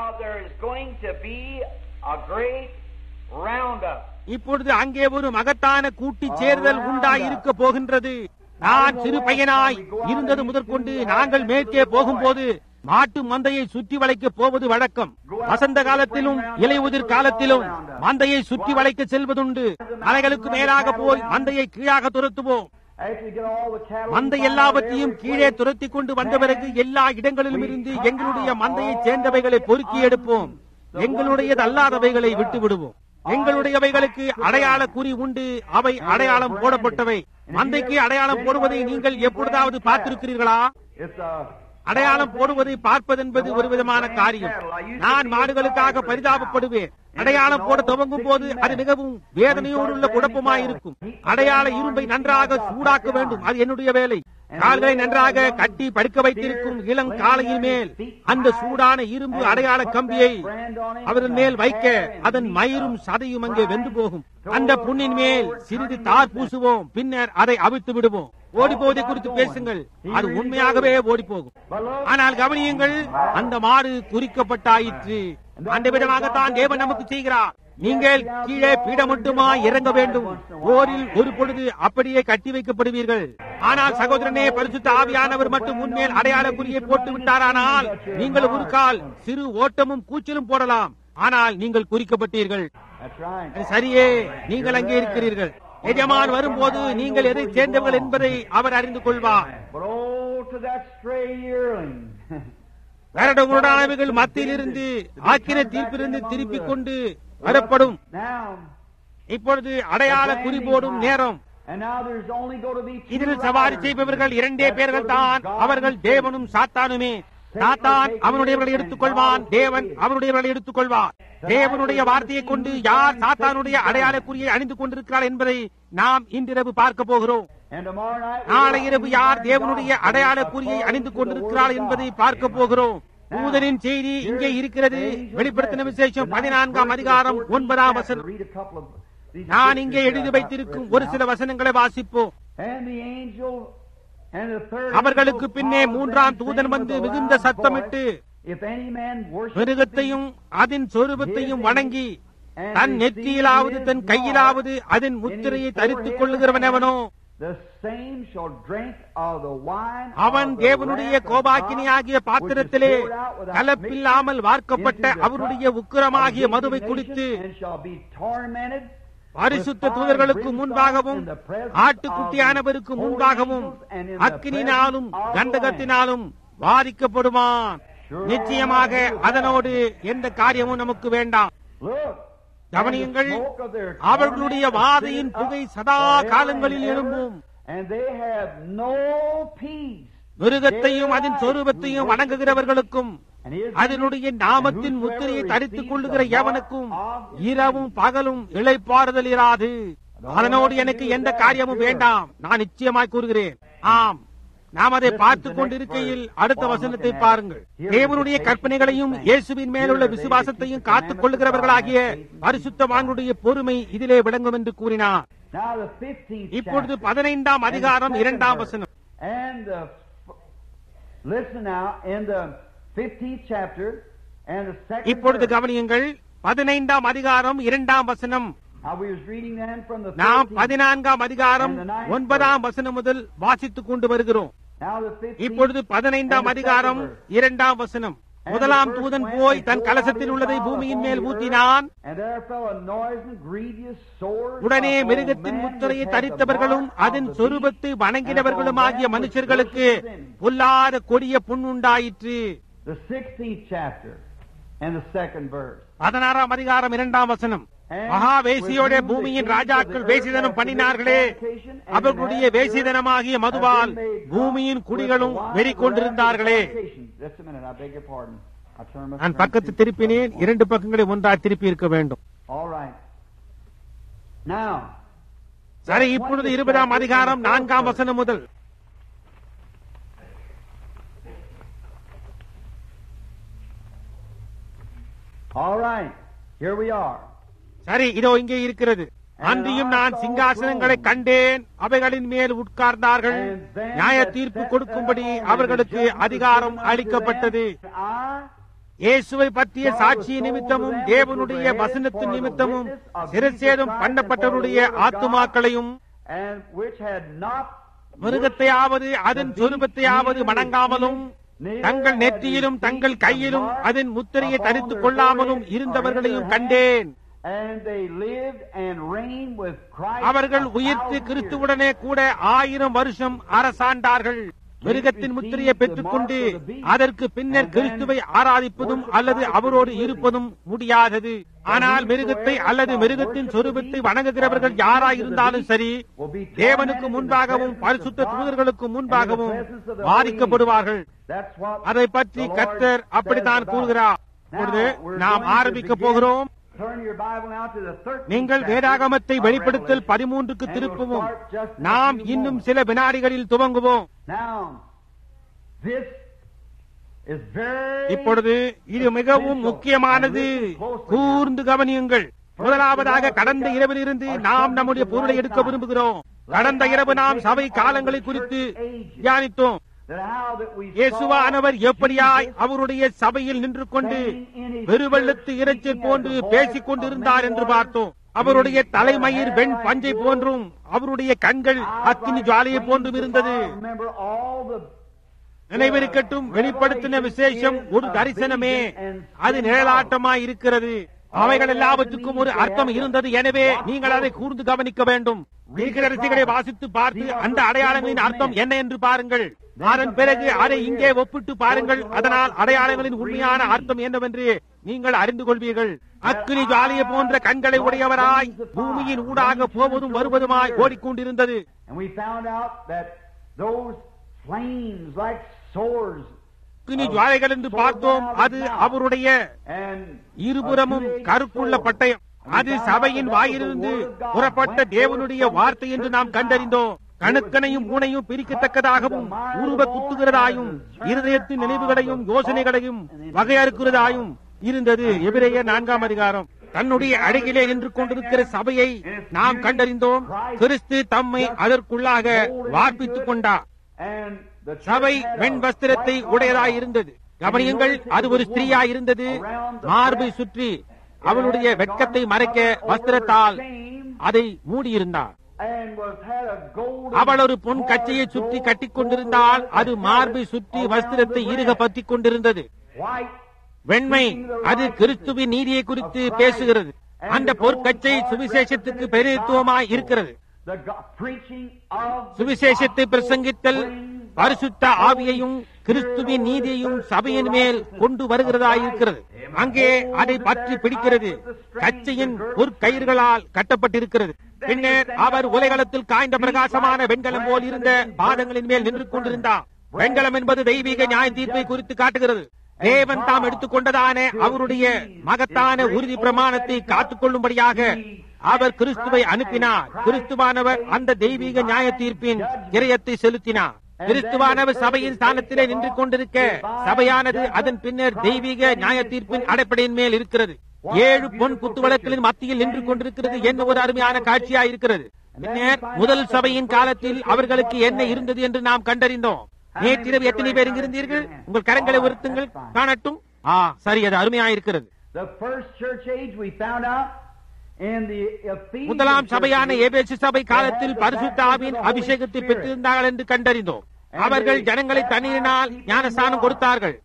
இப்பொழுது அங்கே ஒரு மகத்தான கூட்டி சேர்தல் உண்டாயிருக்க போகின்றது. நான் சிறு பையனாய் இருந்தது முதற்கொண்டு நாங்கள் மேற்கே போகும்போது மாட்டு மந்தையை சுற்றி வளைக்க போவது வழக்கம். வசந்த காலத்திலும் இலையுதிர் காலத்திலும் மந்தையை சுற்றி வளைக்க செல்வதுண்டு. மலைகளுக்கு மேலாக போய் மந்தையை கீழாக துரத்துவோம். மந்தை எல்லாவற்றையும் கீழே துரத்தி கொண்டு வந்த பிறகு எல்லா இடங்களிலும் இருந்து எங்களுடைய மந்தையை சேர்ந்தவைகளை பொறுக்கி எடுப்போம். எங்களுடையது அல்லாதவைகளை விட்டு விடுவோம். எங்களுடையவைகளுக்கு அடையாள குறி உண்டு. அவை அடையாளம் போடப்பட்டவை. மந்தைக்கு அடையாளம் போடுவதை நீங்கள் எப்பொழுதாவது பார்த்திருக்கிறீர்களா? அடையாளம் போடுவதை பார்ப்பதென்பது ஒரு விதமான காரியம். நான் மாடுகளுக்காக பரிதாபப்படுவேன். அடையாளம் போட துவங்கும் போது அது மிகவும் வேதனையோடுள்ள குழப்பமாயிருக்கும். அடையாள இரும்பை நன்றாக சூடாக்க வேண்டும். அது என்னுடைய வேலை. கால்களை நன்றாக கட்டி படுக்க வைத்திருக்கும் இளம் காலையின் மேல் அந்த சூடான இரும்பு அடையாள கம்பியை அவரின் மேல் வைக்க அதன் மயிரும் சதையும் அங்கே வெந்து போகும். அந்த புண்ணின் மேல் சிறிது தார் பூசுவோம். பின்னர் அதை அவிழ்த்து விடுவோம். ஓடி போவதை குறித்து பேசுங்கள். அது உண்மையாகவே ஓடி போகும். ஆனால் கவனியுங்கள், அந்த மாடு குறிக்கப்பட்டாயிற்று. அந்த விதமாகத்தான் தேவன் நமக்கு செய்கிறார். நீங்கள் கீழே பீடமட்டுமா இறங்க வேண்டும். ஓரில் ஒரு பொழுது அப்படியே கட்டி வைக்கப்படுவீர்கள். ஆனால் சகோதரனே, பரிசுத்த ஆவியானவர் மட்டும் உண்மையில் அடையாள குறியை போட்டு விட்டாரானால் நீங்கள் ஒரு கால் சிறு ஓட்டமும் கூச்சலும் போடலாம். ஆனால் நீங்கள் குறிக்கப்பட்டீர்கள். சரியே, நீங்கள் அங்கே இருக்கிறீர்கள். எஜமான் வரும்போது நீங்கள் எதை சேர்ந்தவர்கள் என்பதை அவர் அறிந்து கொள்வார். வருடங்களுடானவைகள் மத்தியில் இருந்து ஆக்கின தீர்ப்பிலிருந்து திருப்பிக் கொண்டு வரப்படும். இப்பொழுது அடையாள குறி போடும் நேரம். இதில் சவாரி செய்பவர்கள் 2 பேர்கள் தான். அவர்கள் தேவனும் சாத்தானுமே. சாத்தான் அவனுடையவர்களை எடுத்துக் கொள்வான். தேவன் அவனுடையவர்களை எடுத்துக் கொள்வார். தேவனுடைய வார்த்தையை கொண்டு யார் சாத்தானுடைய அடையாள குறியை அணிந்து கொண்டிருக்கிறார் என்பதை நாம் இன்றிரவு பார்க்க போகிறோம். நாளை இரவு யார் தேவனுடைய அடையாள குறியை அணிந்து கொண்டிருக்கிறார் என்பதை பார்க்க போகிறோம். தூதனின் செய்தி இங்கே இருக்கிறது. வெளிப்படுத்தின விசேஷம் 14ஆம் அதிகாரம் 9ஆம் வசனம். நான் இங்கே எழுதி வைத்திருக்கும் ஒரு சில வசனங்களை வாசிப்போம். அவர்களுக்கு பின்னே 3ஆம் தூதன் வந்து மிகுந்த சத்தமிட்டு மிருகத்தையும் அதன் சொரூபத்தையும் வணங்கி தன் நெற்றியிலாவது தன் கையிலாவது அதன் முத்திரையை தரித்துக் கொள்ளுகிறவன் எவனோ அவன் தேவனுடைய கோபாக்கினியாகிய பாத்திரத்திலே கலப்பில்லாமல் வார்க்கப்பட்ட அவருடைய உக்கிரமாகிய மதுவை குடித்து பரிசுத்த தூதர்களுக்கு முன்பாகவும் ஆட்டுக்குட்டியானவருக்கு முன்பாகவும் அக்கினினாலும் கந்தகத்தினாலும் பாதிக்கப்படுவான். நிச்சயமாக அதனோடு எந்த காரியமும் நமக்கு வேண்டாம். கவனியுங்கள், அவர்களுடைய வாதையின் புகை சதா காலங்களில் எழும்பும். மிருகத்தையும் அதன் சொரூபத்தையும் வணங்குகிறவர்களுக்கும் அதனுடைய நாமத்தின் முத்திரையை தரித்துக் கொள்ளுகிற எவனுக்கும் இரவும் பகலும் இளைப்பாறுதல் இராது. அதனோடு எனக்கு எந்த காரியமும் வேண்டாம். நான் நிச்சயமாய் கூறுகிறேன். ஆம், நாம் அதை பார்த்துக் கொண்டிருக்கையில் அடுத்த வசனத்தை பாருங்கள். தேவனுடைய கற்பனைகளையும் இயேசுவின் மேலுள்ள விசுவாசத்தையும் காத்துக் கொள்ளுகிறவர்களாகிய பரிசுத்தவான்களுடைய பொறுமை இதிலே விளங்கும் என்று கூறினார். இப்பொழுது 15ஆம் அதிகாரம் 2ஆம் வசனம். இப்பொழுது கவனியுங்கள், 15ஆம் அதிகாரம் 2ஆம் வசனம். நாம் 14ஆம் அதிகாரம் 9ஆம் வசனம் முதல் வாசித்துக் கொண்டு வருகிறோம். இப்பொழுது 15ஆம் அதிகாரம் 2ஆம் வசனம். முதலாம் தூதன் போய் தன் கலசத்தில் உள்ளதை பூமியின் மேல் ஊற்றினான். உடனே மிருகத்தின் முத்திரையை தரித்தவர்களும் அதன் சொரூபத்தை வணங்கினவர்களும் ஆகிய மனுஷர்களுக்கு பொல்லாத கொடிய புண் உண்டாயிற்று. 16ஆம் அதிகாரம் 2ஆம் வசனம். மகா வேசியோட பூமியின் ராஜாக்கள் வேசிதனம் பண்ணினார்களே, அவர்களுடைய வேசிதனமாகிய மதுவால் பூமியின் குடிகளும் வெறி கொண்டிருந்தார்களே. நான் பக்கத்து திருப்பினேன், 2 பக்கங்களை ஒன்றாக திருப்பி இருக்க வேண்டும். சரி, இப்பொழுது 20ஆம் அதிகாரம் 4ஆம் வசனம் முதல். சரி, இதோ இங்கே இருக்கிறது. அன்றியும் நான் சிங்காசனங்களை கண்டேன், அவைகளின் மேல் உட்கார்ந்தார்கள், நியாய தீர்ப்பு கொடுக்கும்படி அவர்களுக்கு அதிகாரம் அளிக்கப்பட்டது. இயேசுவை பற்றிய சாட்சி நிமித்தமும் தேவனுடைய வசனத்தின் நிமித்தமும் சிரச்சேதம் பண்ணப்பட்டவருடைய ஆத்துமாக்களையும் மிருகத்தையாவது அதன் சொரூபத்தையாவது வணங்காமலும் தங்கள் நெற்றியிலும் தங்கள் கையிலும் அதன் முத்திரையை தரித்துக் கொள்ளாமலும் இருந்தவர்களையும் கண்டேன். அவர்கள் உயிர்த்து கிறிஸ்துவுடனே கூட 1000 வருஷம் அரசாண்டார்கள். மிருகத்தின் முத்திரையை பெற்றுக் கொண்டு அதற்கு பின்னர் கிறிஸ்துவை ஆராதிப்பதும் அல்லது அவரோடு இருப்பதும் முடியாதது. ஆனால் மிருகத்தை அல்லது மிருகத்தின் சொரூபத்தை வணங்குகிறவர்கள் யாராயிருந்தாலும் சரி, தேவனுக்கு முன்பாகவும் பரிசுத்த தூதர்களுக்கு முன்பாகவும் பாதிக்கப்படுவார்கள். அதை பற்றி கர்த்தர் அப்படித்தான் கூறுகிறார். இப்பொழுது நாம் ஆரம்பிக்க போகிறோம். நீங்கள் வேதாகமத்தை வெளிப்படுத்தல் 13க்கு திருப்பவும். நாம் இன்னும் சில வினாடிகளில் துவங்குவோம். இப்பொழுது இது மிகவும் முக்கியமானது. கூர்ந்து கவனியுங்கள். முதலாவதாக, கடந்த இரவிலிருந்து நாம் நம்முடைய பொருளை எடுக்க விரும்புகிறோம். கடந்த இரவு நாம் சபை காலங்களை குறித்து தியானித்தோம். இயேசுவானவர் எப்படியாய் அவருடைய சபையில் நின்று கொண்டு பெருவெள்ளத்து இரைச்சல் போன்று பேசிக் கொண்டிருந்தார் என்று பார்த்தோம். அவருடைய தலைமயிர் வெண் பஞ்சை போன்றும் அவருடைய கண்கள் அக்கினி ஜுவாலையை போன்றும் இருந்தது. நினைவிருக்கட்டும், வெளிப்படுத்தின விசேஷம் ஒரு தரிசனமே, அது நிழலாட்டமாய் இருக்கிறது. அவைகள் எல்லாவற்றுக்கும் ஒரு அர்த்தம் இருந்தது. எனவே நீங்கள் அதை கூர்ந்து கவனிக்க வேண்டும். தீர்க்கதரிசிகளை வாசித்து பார்த்து அந்த அடையாளங்களின் அர்த்தம் என்ன என்று பாருங்கள். அதன் பிறகு அதை இங்கே ஒப்பிட்டு பாருங்கள். அதனால் அடையாளங்களின் உண்மையான அர்த்தம் என்னவென்று நீங்கள் அறிந்து கொள்வீர்கள். அக்கினி ஜுவாலையை போன்ற கண்களை உடையவராய் பூமியின் ஊடாக போவதும் வருவதுமாய் ஓடிக்கொண்டிருந்தது. அக்கினி ஜுவாலைகள் என்று பார்த்தோம். அது அவருடைய இருபுறமும் கருப்புள்ள பட்டயம். அது சபையின் வாயிலிருந்து புறப்பட்ட தேவனுடைய வார்த்தை என்று நாம் கண்டறிந்தோம். கணுக்கனையும் ஊனையும் பிரிக்கத்தக்கதாகவும் உருவ குத்துகிறதாயும் இருதயத்தின் நினைவுகளையும் யோசனைகளையும் வகையறுக்கிறதாயும் இருந்தது. எபிரேயர் 4ஆம் அதிகாரம். தன்னுடைய அருகிலே நின்று கொண்டிருக்கிற சபையை நாம் கண்டறிந்தோம். கிறிஸ்து தம்மை அதற்குள்ளாக வார்ப்பித்துக் கொண்டார். சபை வெண் வஸ்திரத்தை உடையதாய் இருந்தது. கவனியுங்கள், அது ஒரு ஸ்திரீயாய் இருந்தது. மார்பை சுற்றி அவளுடைய வெட்கத்தை மறைக்க வஸ்திரத்தால் அதை மூடியிருந்தார். அவள் ஒரு பொன் கச்சையை சுற்றி கட்டிக் கொண்டிருந்தால் அது மார்பை சுற்றி வஸ்திரத்தை இறுக பற்றிக் கொண்டிருந்தது. வெண்மை அது கிறிஸ்துவின் நீதியை குறித்து பேசுகிறது. அந்த பொற்கச்சை சுவிசேஷத்துக்கு பெரித்துவமாய் இருக்கிறது. சுவிசேஷத்தை பிரசங்கித்தல் பரிசுத்த ஆவியையும் கிறிஸ்துவின் நீதியையும் சபையின் மேல் கொண்டு வருகிறதாயிருக்கிறது. அங்கே அதை பற்றி பிடிக்கிறது. கச்சையின் பொற்கயிர்களால் கட்டப்பட்டிருக்கிறது. பின்னர் அவர் உலகளத்தில் காய்ந்த பிரகாசமான வெண்கலம் போல் இருந்த பாதங்களின் மேல் நின்று கொண்டிருந்தார். வெண்கலம் என்பது தெய்வீக நியாய தீர்ப்பை குறித்து காட்டுகிறது. தேவன் தாம் எடுத்துக்கொண்டதான அவருடைய மகத்தான உறுதி பிரமாணத்தை காத்துக் கொள்ளும்படியாக அவர் கிறிஸ்துவை அனுப்பினார். கிறிஸ்துவானவர் அந்த தெய்வீக நியாய தீர்ப்பின் கிரயத்தை செலுத்தினார். கிறிஸ்துவானவர் சபையின் ஸ்தானத்திலே நின்று கொண்டிருக்க சபையானது அதன் பின்னர் தெய்வீக நியாய தீர்ப்பின் அடிப்படையின் மேல் இருக்கிறது. 7 பொன் குத்துவிளக்குகளின் மத்தியில் நின்று கொண்டிருக்கிறது. என்ன ஒரு அருமையான காட்சியாய் இருக்கிறது. பின்னர் முதல் சபையின் காலத்தில் அவர்களுக்கு என்ன இருந்தது என்று நாம் கண்டறிந்தோம். நேற்றிரவு எத்தனை பேர் இங்கிருந்தீர்கள்? உங்கள் கரங்களை உயர்த்துங்கள் காணட்டும். சரி, அது அருமையாயிருக்கிறது. முதலாம் சபையான எபேசு சபை காலத்தில் பரிசுத்த ஆவியின் அபிஷேகத்தை பெற்றிருந்தார்கள் என்று கண்டறிந்தோம். அவர்கள் ஜனங்களை தண்ணீரினால் ஞானஸ்நானம் கொடுத்தார்கள்.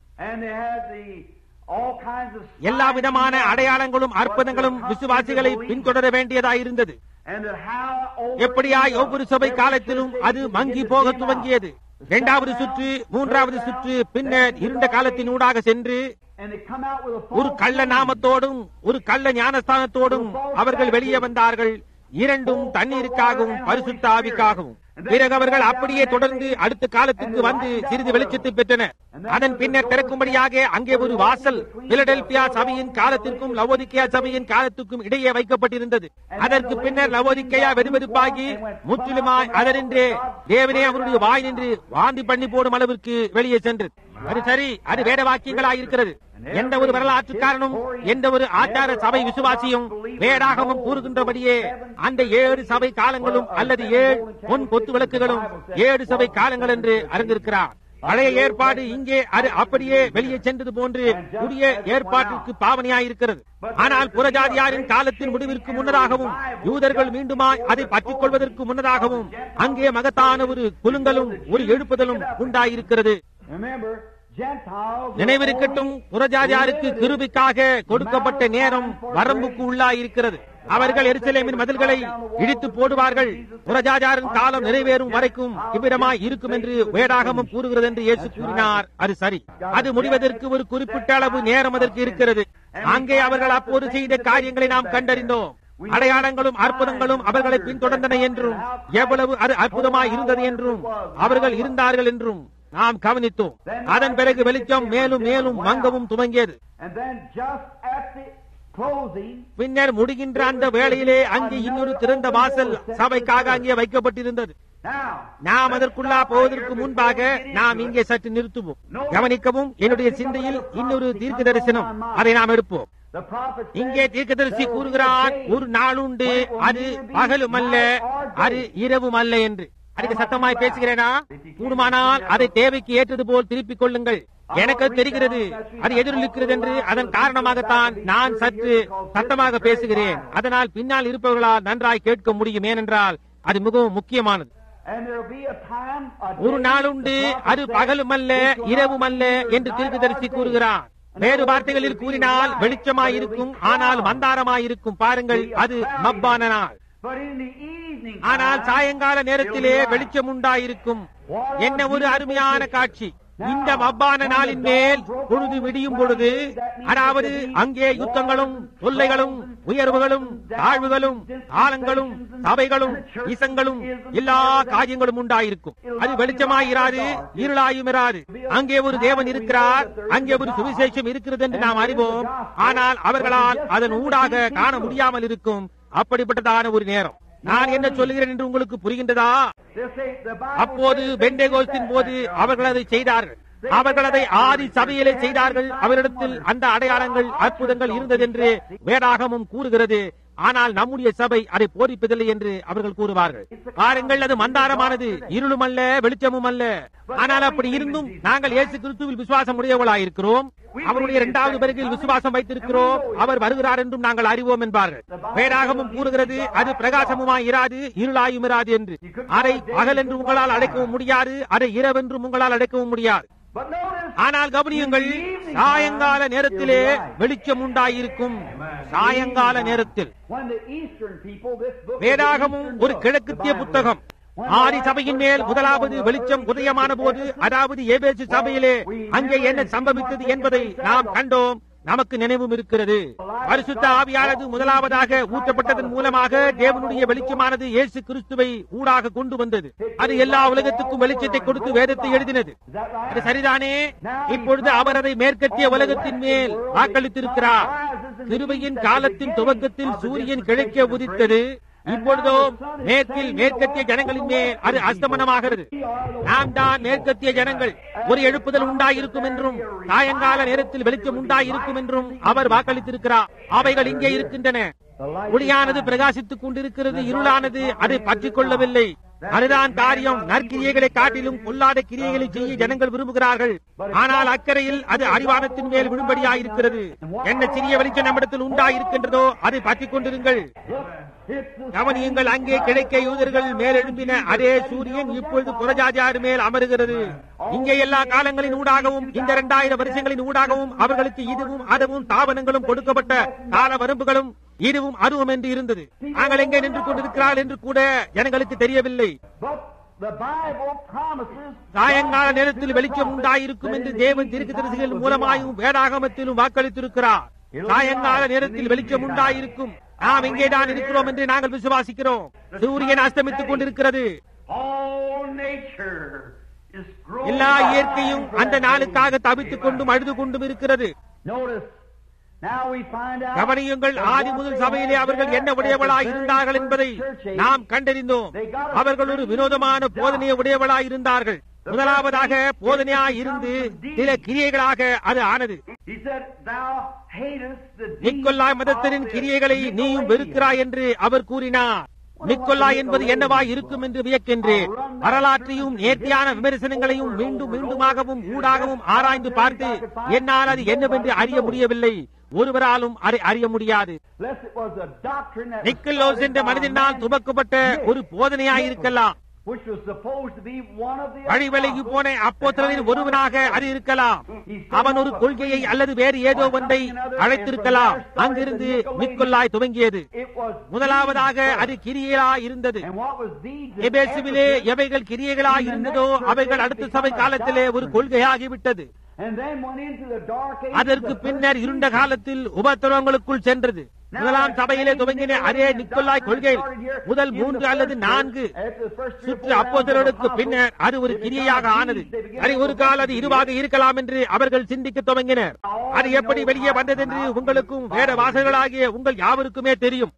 எல்லா விதமான அடையாளங்களும் அற்புதங்களும் விசுவாசிகளை பின்தொடர வேண்டியதாயிருந்தது. எப்படியாய் ஒவ்வொரு சபை காலத்திலும் அது மங்கி போக துவங்கியது. 2வது சுற்று, 3வது சுற்று, பின்னர் இருண்ட காலத்தின் ஊடாக சென்று ஒரு கள்ள நாமத்தோடும் ஒரு கள்ள ஞானஸ்தானத்தோடும் அவர்கள் வெளியே வந்தார்கள். இரண்டும் தண்ணீருக்காகவும் பரிசுத்த ஆவிக்காகவும். பிறகு அவர்கள் அப்படியே தொடர்ந்து அடுத்த காலத்துக்கு வந்து சிறிது வெளிச்சத்தை பெற்றனர். அதன் பின்னர் திறக்கும்படியாக அங்கே ஒரு வாசல் பிலடெல்பியா சபையின் காலத்திற்கும் லவோதிக்கேயா சபையின் காலத்துக்கும் இடையே வைக்கப்பட்டிருந்தது. அதற்கு பின்னர் லவோதிக்கேயா வெதுவெதுப்பாகி முற்றிலுமாய் அதனின்றே தேவனே அவருடைய வாய் நின்று வாந்தி பண்ணி போடும் அளவிற்கு வெளியே சென்றது. அது சரி, அது வேத வாக்கியங்களாயிருக்கிறது. எந்த ஒரு வரலாற்றுக்காரனும் எந்த ஒரு ஆச்சார சபை விசுவாசியும் வேதாகமும் கூறுகின்றபடியே அந்த 7 சபை காலங்களும் அல்லது 7 பொன் கொத்து விளக்குகளும் 7 சபை காலங்கள் என்று அறிந்திருக்கிறார். பழைய ஏற்பாடு இங்கே அது அப்படியே வெளியே சென்றது போன்று புதிய ஏற்பாட்டிற்கு பாவனையாயிருக்கிறது. ஆனால் புறஜாதியாரின் காலத்தின் முடிவிற்கு முன்னதாகவும் யூதர்கள் மீண்டுமாய் அதை பற்றிக் கொள்வதற்கு முன்னதாகவும் அங்கே மகத்தான ஒரு குலுங்கலும் ஒரு எழுப்புதலும் உண்டாயிருக்கிறது. நினைவிருக்கட்டும், புறஜாதியாருக்கு கிருபைக்காக கொடுக்கப்பட்ட நேரம் வரம்புக்கு உள்ளாயிருக்கிறது. அவர்கள் எருசலேமின் மதில்களை இடித்து போடுவார்கள். புறஜாதியாரின் காலம் நிறைவேறும் வரைக்கும் இவ்விதமாய் இருக்கும் என்று வேதாகமம் கூறுகிறது என்று இயேசு கூறினார். அது சரி, அது முடிவதற்கு ஒரு குறிப்பிட்ட அளவு நேரம் அதற்கு இருக்கிறது. அங்கே அவர்கள் அப்போது செய்த காரியங்களை நாம் கண்டறிந்தோம். அடையாளங்களும் அற்புதங்களும் அவர்களை பின்தொடர்ந்தன என்றும் எவ்வளவு அது அற்புதமாய் இருந்தது என்றும் அவர்கள் இருந்தார்கள் என்றும் நாம் கவனித்தோம். அதன் பிறகு வெளிச்சம் மேலும் மேலும் மங்கவும் துவங்கியது. பின்னர் முடிகின்ற அந்த வேளையிலே அங்கே இன்னொரு திறந்த வாசல் சபைக்காக அங்கே வைக்கப்பட்டிருந்தது. நாம் அதற்குள்ளா போவதற்கு முன்பாக நாம் இங்கே சற்று நிறுத்துவோம். கவனிக்கவும், என்னுடைய சிந்தையில் இன்னொரு தீர்க்க தரிசனம், அதை நாம் எடுப்போம். இங்கே தீர்க்கதரிசி கூறுகிறார், ஒரு நாளுண்டு, அது பகலும் அல்ல, அது இரவும் அல்ல என்று. அதுக்கு சத்தமாய் பேசுகிறேனா? கூடுமானால் அதை தேவைக்கு ஏற்றது போல் திருப்பிக் கொள்ளுங்கள். எனக்கு தெரிகிறது அது எதிரொலிக்கிறது என்று. அதன் காரணமாகத்தான் நான் சற்று சத்தமாக பேசுகிறேன். அதனால் பின்னால் இருப்பவர்களால் நன்றாய் கேட்க முடியும். ஏனென்றால் அது மிகவும் முக்கியமானது. ஒரு நாளுண்டு, அது பகலும் அல்ல இரவும் அல்ல என்று தீர்க்கதரிசி கூறுகிறார். வேறு வார்த்தைகளில் கூறினால் வெளிச்சமாயிருக்கும், ஆனால் மந்தாரமாயிருக்கும். பாருங்கள், அது மப்பான நாள். ஆனால் சாயங்கால நேரத்திலே வெளிச்சம் உண்டாயிருக்கும். என்ன ஒரு அருமையான காட்சி! இந்த மப்பான நாளின் மேல் பொழுது விடியும் பொழுது, அதாவது அங்கே யுத்தங்களும் தொல்லைகளும் உயர்வுகளும் தாழ்வுகளும் காலங்களும் சபைகளும் இசங்களும் எல்லா காரியங்களும் உண்டாயிருக்கும். அது வெளிச்சமாயிராது, இருளாயும் இராது. அங்கே ஒரு தேவன் இருக்கிறார், அங்கே ஒரு சுவிசேஷம் இருக்கிறது என்று நாம் அறிவோம். ஆனால் அவர்களால் அதன் ஊடாக காண முடியாமல் இருக்கும். அப்படிப்பட்டதான ஒரு நேரம். நான் என்ன சொல்லுகிறேன் என்று உங்களுக்கு புரிகின்றதா? அப்போது பெண்டேகோஸ்தின் போது அவர்கள் அதை செய்தார்கள். அவர்கள் அதை ஆதி சபையிலே செய்தார்கள். அவரிடத்தில் அந்த அடையாளங்கள் அற்புதங்கள் இருந்தது என்று வேதாகமும் கூறுகிறது. ஆனால் நம்முடைய சபை அதை போதிப்பதில்லை என்று அவர்கள் கூறுவார்கள். பாருங்கள், அது மந்தாரமானது, இருளும் அல்ல, வெளிச்சமும் அல்ல. ஆனால் அப்படி இருந்தும் நாங்கள் இயேசு கிறிஸ்துவில் விசுவாசம் உடையவளாயிருக்கிறோம். அவருடைய இரண்டாவது வருகையில் விசுவாசம் வைத்திருக்கிறோம். அவர் வருகிறார் என்றும் நாங்கள் அறிவோம் என்பார்கள். வேதாகமும் கூறுகிறது, அது பிரகாசமுமாய் இராது, இருளாயும் இராது என்று. அதை பகல் என்று உங்களால் அழைக்கவும் முடியாது, அதை இரவென்றும் உங்களால் அழைக்கவும் முடியாது. ஆனால் கவனியுங்கள், சாயங்கால நேரத்திலே வெளிச்சம் உண்டாயிருக்கும். சாயங்கால நேரத்தில் வேதாகமும் ஒரு கிழக்குத்திய புத்தகம். ஆதி சபையின் மேல் முதலாவது வெளிச்சம் உதயமான போது, அதாவது எபேசு சபையிலே அங்கே என்ன சம்பவித்தது என்பதை நாம் கண்டோம். நமக்கு நினைவும் இருக்கிறது. பரிசுத்த ஆவியானது முதலாவதாக ஊற்றப்பட்டதன் மூலமாக தேவனுடைய வெளிச்சமானது இயேசு கிறிஸ்துவை ஊடாக கொண்டு வந்தது. அது எல்லா உலகத்துக்கும் வெளிச்சத்தை கொடுத்து வேதத்தை எழுதினது. அது சரிதானே? இப்பொழுது அவர் அதை மேற்கத்திய உலகத்தின் மேல் வாக்களித்திருக்கிறார். கிருபையின் காலத்தின் துவக்கத்தில் சூரியன் கிழக்கே உதித்தது. இப்பொழுதோ மேற்கில் மேற்கத்திய ஜனங்களின் மேல் அது அஸ்தமனமாகிறது. நாம் தான் மேற்கத்திய ஜனங்கள். ஒரு எழுப்புதல் உண்டாயிருக்கும் என்றும் சாயங்கால நேரத்தில் வெளிச்சம் உண்டாயிருக்கும் என்றும் அவர் வாக்களித்திருக்கிறார். அவைகள் இங்கே இருக்கின்றன. ஒளியானது பிரகாசித்துக் கொண்டிருக்கிறது, இருளானது அதை பற்றிக் கொள்ளவில்லை. அதுதான் காரியம். நற்கிரியைகளை காட்டிலும் பொல்லாத கிரியைகளை செய்ய ஜனங்கள் விரும்புகிறார்கள். ஆனால் அக்கறையில் அது அறிவானத்தின் மேல் விழும்படியாயிருக்கிறது. என்ன சிறிய வெளிச்சம் நம்மிடத்தில் உண்டாயிருக்கின்றதோ அதை பற்றிக் கொண்டிருங்கள். கவனியுங்கள், அங்கே கிழக்கே யூதர்கள் மேலெழும்பின அதே சூரியன் இப்பொழுது புறஜாதியார் மேல் அமருகிறது. இங்கே எல்லா காலங்களின் ஊடாகவும் இந்த 2000 வருஷங்களின் ஊடாகவும் அவர்களுக்கு இதுவும் அதுவும் தாபனங்களும் கொடுக்கப்பட்ட கால வரம்புகளும் இதுவும் அதுவும் என்று இருந்தது. நாங்கள் எங்கே நின்று கொண்டிருக்கிறார்கள் என்று கூட ஜனங்களுக்கு தெரியவில்லை. சாயங்கால நேரத்தில் வெளிச்சம் உண்டாயிருக்கும் என்று தேவன் தீர்க்கதரிசிகள் மூலமாயும் வேதாகமத்திலும் வாக்களித்திருக்கிறார். சாயங்கால நேரத்தில் வெளிச்சம் உண்டாயிருக்கும். நாம் இங்கேதான் இருக்கிறோம் என்று நாங்கள் விசுவாசிக்கிறோம். சூரியன் அஸ்தமித்துக் கொண்டிருக்கிறது. எல்லா இயற்கையும் அந்த நாளுக்காக தவித்துக் கொண்டும் அழுது கொண்டும் இருக்கிறது. கவனியுங்கள், ஆதி முதல் சபையிலே அவர்கள் என்ன உடையவளாய் இருந்தார்கள் என்பதை நாம் கண்டறிந்தோம். அவர்கள் ஒரு வினோதமான போதனையை உடையவளாய் இருந்தார்கள். முதலாவதாக போதனையாய் இருந்து சில கிரியைகளாக அது ஆனது. நிக்கோலாய் மதத்தின் கிரியைகளை நீயும் வெறுக்கிறாய் என்று அவர் கூறினார். நிக்கோலாய் என்பது என்னவாய் இருக்கும் என்று வியக்கின்றேன். வரலாற்றையும் நேர்த்தியான விமர்சனங்களையும் மீண்டும் மீண்டுமாகவும் ஊடாகவும் ஆராய்ந்து பார்த்து என்னால் அது என்னவென்று அறிய முடியவில்லை. ஒருவராலும் அதை அறிய முடியாது. நிக்கோலோஸ் என்ற மனிதனால் துவக்கப்பட்ட ஒரு போதனையாயிருக்கலாம். வழிவிலகி போன அப்போஸ்தலரில் ஒருவனாக அது இருக்கலாம். அவன் ஒரு கொள்கையை அல்லது வேறு ஏதோ ஒன்றை அழைத்திருக்கலாம். அங்கிருந்து நிக்கோலாய் துவங்கியது. முதலாவதாக அது கிரியைகளா இருந்தது. எபேசுவிலே எவைகள் கிரியைகளா இருந்ததோ அவைகள் அடுத்த சபை காலத்திலே ஒரு கொள்கையாகிவிட்டது. அதற்கு பின்னர் இருண்ட காலத்தில் உபத்திரவங்களுக்குள் சென்றது. முதலாம் சபையிலே துவங்கின அதே நிக்கோலாய் கொள்கை முதல் 3 அல்லது 4 சுற்று அப்போஸ்தலர்களுக்கு பின்னர் அது ஒரு கிரியையாக ஆனது. அது ஒரு கால அது இருவாக இருக்கலாம் என்று அவர்கள் சிந்திக்க துவங்கினர். அது எப்படி வெளியே வந்தது என்று உங்களுக்கும் வேற வாசகர்களாகிய உங்கள் யாவருக்குமே தெரியும்.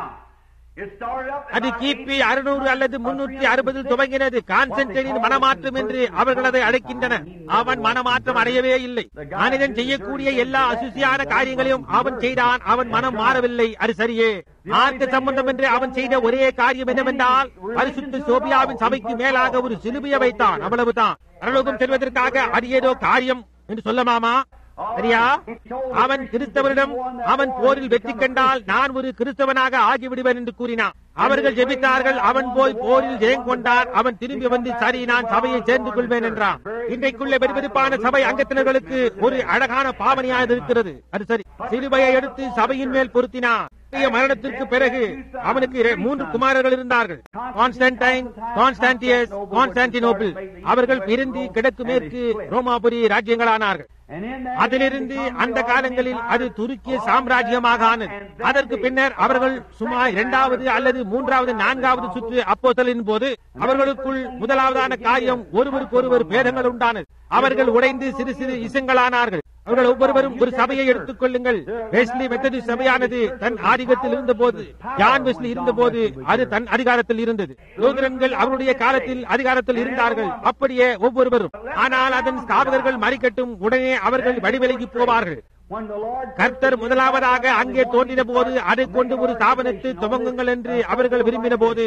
அது கிபி 600 அல்லது 360 துவங்கினது. கான்ஸ்டன்டைனின் மனமாற்றம் என்று அவர்கள் அதை அழைக்கின்றனர். அவன் மனமாற்றம் அடையவே இல்லை. மனிதன் செய்யக்கூடிய எல்லா அசுசியான காரியங்களையும் அவன் செய்தான். அவன் மனம் மாறவில்லை. அது சரியே. மார்க்க சம்பந்தம் என்று அவன் செய்த ஒரே காரியம் என்னவென்றால் பரிசுத்த சோபியாவின் சபைக்கு மேலாக ஒரு சிலுவையை வைத்தான். அவ்வளவுதான். பரலோகம் செல்வதற்காக அது ஏதோ காரியம் என்று சொல்லலாமா? சரியா? அவன் கிறிஸ்தவரிடம் அவன் போரில் வெற்றி கண்டால் நான் ஒரு கிறிஸ்தவனாக ஆகிவிடுவேன் என்று கூறினான். அவர்கள் ஜெபித்தார்கள். அவன் போய் போரில் ஜெயம் கொண்டான். அவன் திரும்பி வந்து சரி, நான் சபையை சேர்ந்து கொள்வேன் என்றான். இன்றைக்குள்ள வெறுவெறுப்பான சபை அங்கத்தினர்களுக்கு ஒரு அழகான பாவனையாக இருக்கிறது. அது சரி. சிலுவையை எடுத்து சபையின் மேல் பொருத்தினான். மரணத்திற்கு பிறகு அவனுக்கு 3 குமாரர்கள் இருந்தார்கள். Constantine, Constantius, Constantinople. அவர்கள் பிரிந்து கிழக்கு மேற்கு ரோமாபுரி ராஜ்யங்களானார்கள். அதிலிருந்து அந்த காலங்களில் அது துருக்கிய சாம்ராஜ்யமாக ஆனது. அதற்கு பின்னர் அவர்கள் சுமார் 2வது அல்லது 3வது 4வது சுற்று அப்போஸ்தலரின் போது அவர்களுக்குள் முதலாவதான காரியம் ஒருவருக்கொருவர் பேதங்கள் உண்டானது. அவர்கள் உடைந்து சிறு சிறு இசங்களானார்கள். அவர்கள் ஒவ்வொருவரும் ஒரு சபையை எடுத்துக் கொள்ளுங்கள். வெஸ்லி மெத்தடிஸ்ட் சபையானது தன் ஆதிக்கத்தில் இருந்தபோது, ஜான் வெஸ்லி இருந்தபோது அது தன் அதிகாரத்தில் இருந்தது. லூதரன்கள் அவருடைய காலத்தில் அதிகாரத்தில் இருந்தார்கள். அப்படியே ஒவ்வொருவரும். ஆனால் அதன் ஸ்தாபகர்கள் மறிக்கட்டும், உடனே அவர்கள் வடிவிலகி போவார்கள். கர்த்தர் முதலாவதாக அங்கே தோன்றின போது அதை கொண்டு ஒரு ஸ்தாபனத்தை துவங்குங்கள் என்று அவர்கள் விரும்பின போது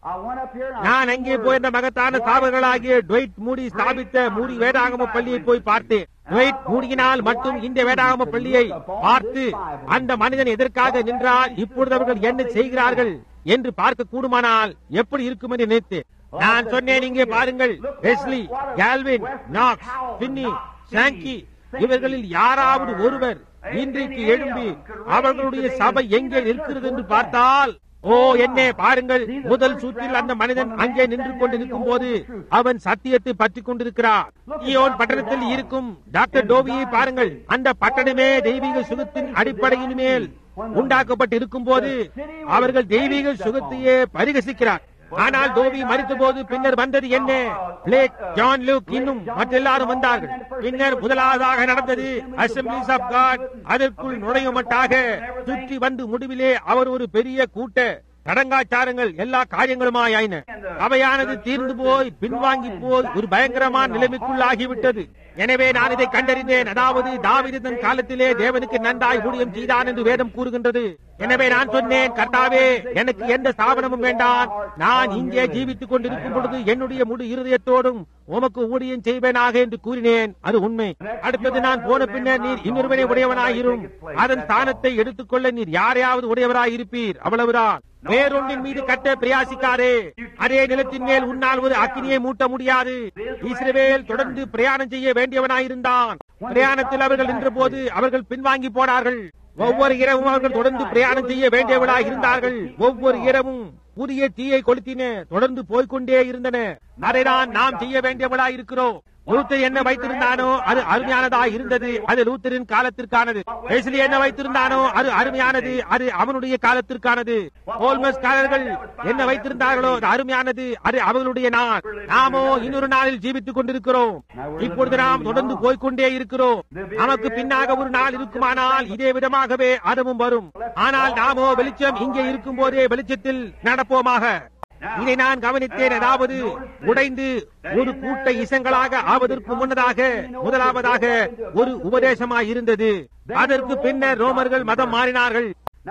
நான் அங்கே போயிருந்த மகத்தான ஸ்தாபகர்களாகிய ட்வைட் மூடி ஸ்தாபித்த மூடி வேதாகம பள்ளியை போய் பார்த்தேன். ட்வைட் மூடியினால் மட்டும் இந்த வேதாகம பள்ளியை பார்த்து அந்த மனிதன் எதற்காக நின்றால் இப்பொழுது அவர்கள் என்ன செய்கிறார்கள் என்று பார்க்க கூடுமானால் எப்படி இருக்கும் என்று நினைத்தேன். நான் சொன்னேன், இங்கே பாருங்கள், Wesley, Calvin, Knox, Finney, Sankey இவர்களில் யாராவது ஒருவர் இன்றைக்கு எழும்பி அவர்களுடைய சபை எங்கே இருக்கிறது என்று பார்த்தால், ஓ என்னே பாருங்கள், முதல் சூற்றில் அந்த மனிதன் அங்கே நின்று கொண்டு நிற்கும் போது அவன் சத்தியத்தை பற்றிக் கொண்டிருக்கிறார். ஈயோன் பட்டணத்தில் இருக்கும் டாக்டர் டோபியை பாருங்கள். அந்த பட்டணமே தெய்வீக சுகத்தின் அடிப்படையின் மேல் உண்டாக்கப்பட்டு இருக்கும் போது அவர்கள் தெய்வீக சுகத்தையே பரிகசிக்கிறார். ஆனால் டோபி மரித்த போது பின்னர் வந்தது என்ன? பிளேக், ஜான் லூக் இன்னும் மற்றெல்லாரும் வந்தார்கள். பின்னர் முதலாவதாக நடந்தது அசம்பிளிஸ் ஆஃப் காட். அதற்குள் நுழையுமட்டாக சுற்றி வந்து முடிவிலே அவர் ஒரு பெரிய கூட்ட சடங்காச்சாரங்கள் எல்லா காரியங்களுமாயின. அவையானது தீர்ந்து போய் பின்வாங்கி போய் ஒரு பயங்கரமான நிலைமைக்குள்ளாகிவிட்டது. எனவே நான் இதை கண்டறிந்தேன். அதாவது தாவீது தன் காலத்திலே தேவனுக்கு நன்றாய் ஊழியம் செய்தான் என்று வேதம் கூறுகின்றது. எனவே நான் சொன்னேன், கர்த்தாவே, எனக்கு எந்த ஸ்தாபனமும் வேண்டாம். நான் இங்கே ஜீவித்துக் கொண்டிருக்கும் பொழுது என்னுடைய முழு இருதயத்தோடும் உமக்கு ஊழியம் செய்வேனாக என்று கூறினேன். அது உண்மை. அடுத்தது நான் போன பின்னர் நீர் இன்னொருவனை உடையவனாயிரும், அதன் ஸ்தானத்தை எடுத்துக்கொள்ள நீர் யாரையாவது உடையவராயிருப்பீர், அவ்வளவுதான். வேறொன்றின் மீது கட்ட பிரயாசிக்காரே. அதே நிலத்தின் மேல் உன்னால் ஒரு அக்கினியை மூட்ட முடியாது. இஸ்ரவேல் தொடர்ந்து பிரயாணம் செய்ய வேண்டியவனாயிருந்தான். பிரயாணத்தில் அவர்கள் நின்ற போது அவர்கள் பின்வாங்கி போனார்கள். ஒவ்வொரு இரவும் அவர்கள் தொடர்ந்து பிரயாணம் செய்ய வேண்டியவர்களாக இருந்தார்கள். ஒவ்வொரு இரவும் புதிய தீயை கொளுத்தின, தொடர்ந்து போய்கொண்டே இருந்தன. அதைதான் நாம் செய்ய வேண்டியவர்களாக இருக்கிறோம். லூத்தர் என்ன வைத்திருந்தானோ அது அருமையானதா இருந்தது, அது லூத்தரின் காலத்திற்கானது. வெஸ்லி என்ன வைத்திருந்தானோ அது அருமையானது, அது அவனுடைய காலத்திற்கானது. ஹோல்மஸ்காரர்கள் என்ன வைத்திருந்தார்களோ அது அருமையானது, அது அவர்களுடைய நாள். நாமோ இன்னொரு நாளில் ஜீவித்துக் கொண்டிருக்கிறோம். இப்பொழுது நாம் தொடர்ந்து போய்கொண்டே இருக்கிறோம். நமக்கு பின்னாக ஒரு நாள் இருக்குமானால் இதே விதமாகவே அதுவும் வரும். ஆனால் நாமோ வெளிச்சம் இங்கே இருக்கும் போதே வெளிச்சத்தில் நடப்போமாக. இதை நான் கவனித்தேன். அதாவது உடைந்து ஒரு கூட்ட இசங்களாக ஆவதற்கு முன்னதாக முதலாவதாக ஒரு உபதேசமாய் இருந்தது. அதற்கு பின்னர் ரோமர்கள் மதம் மாறினார்கள்.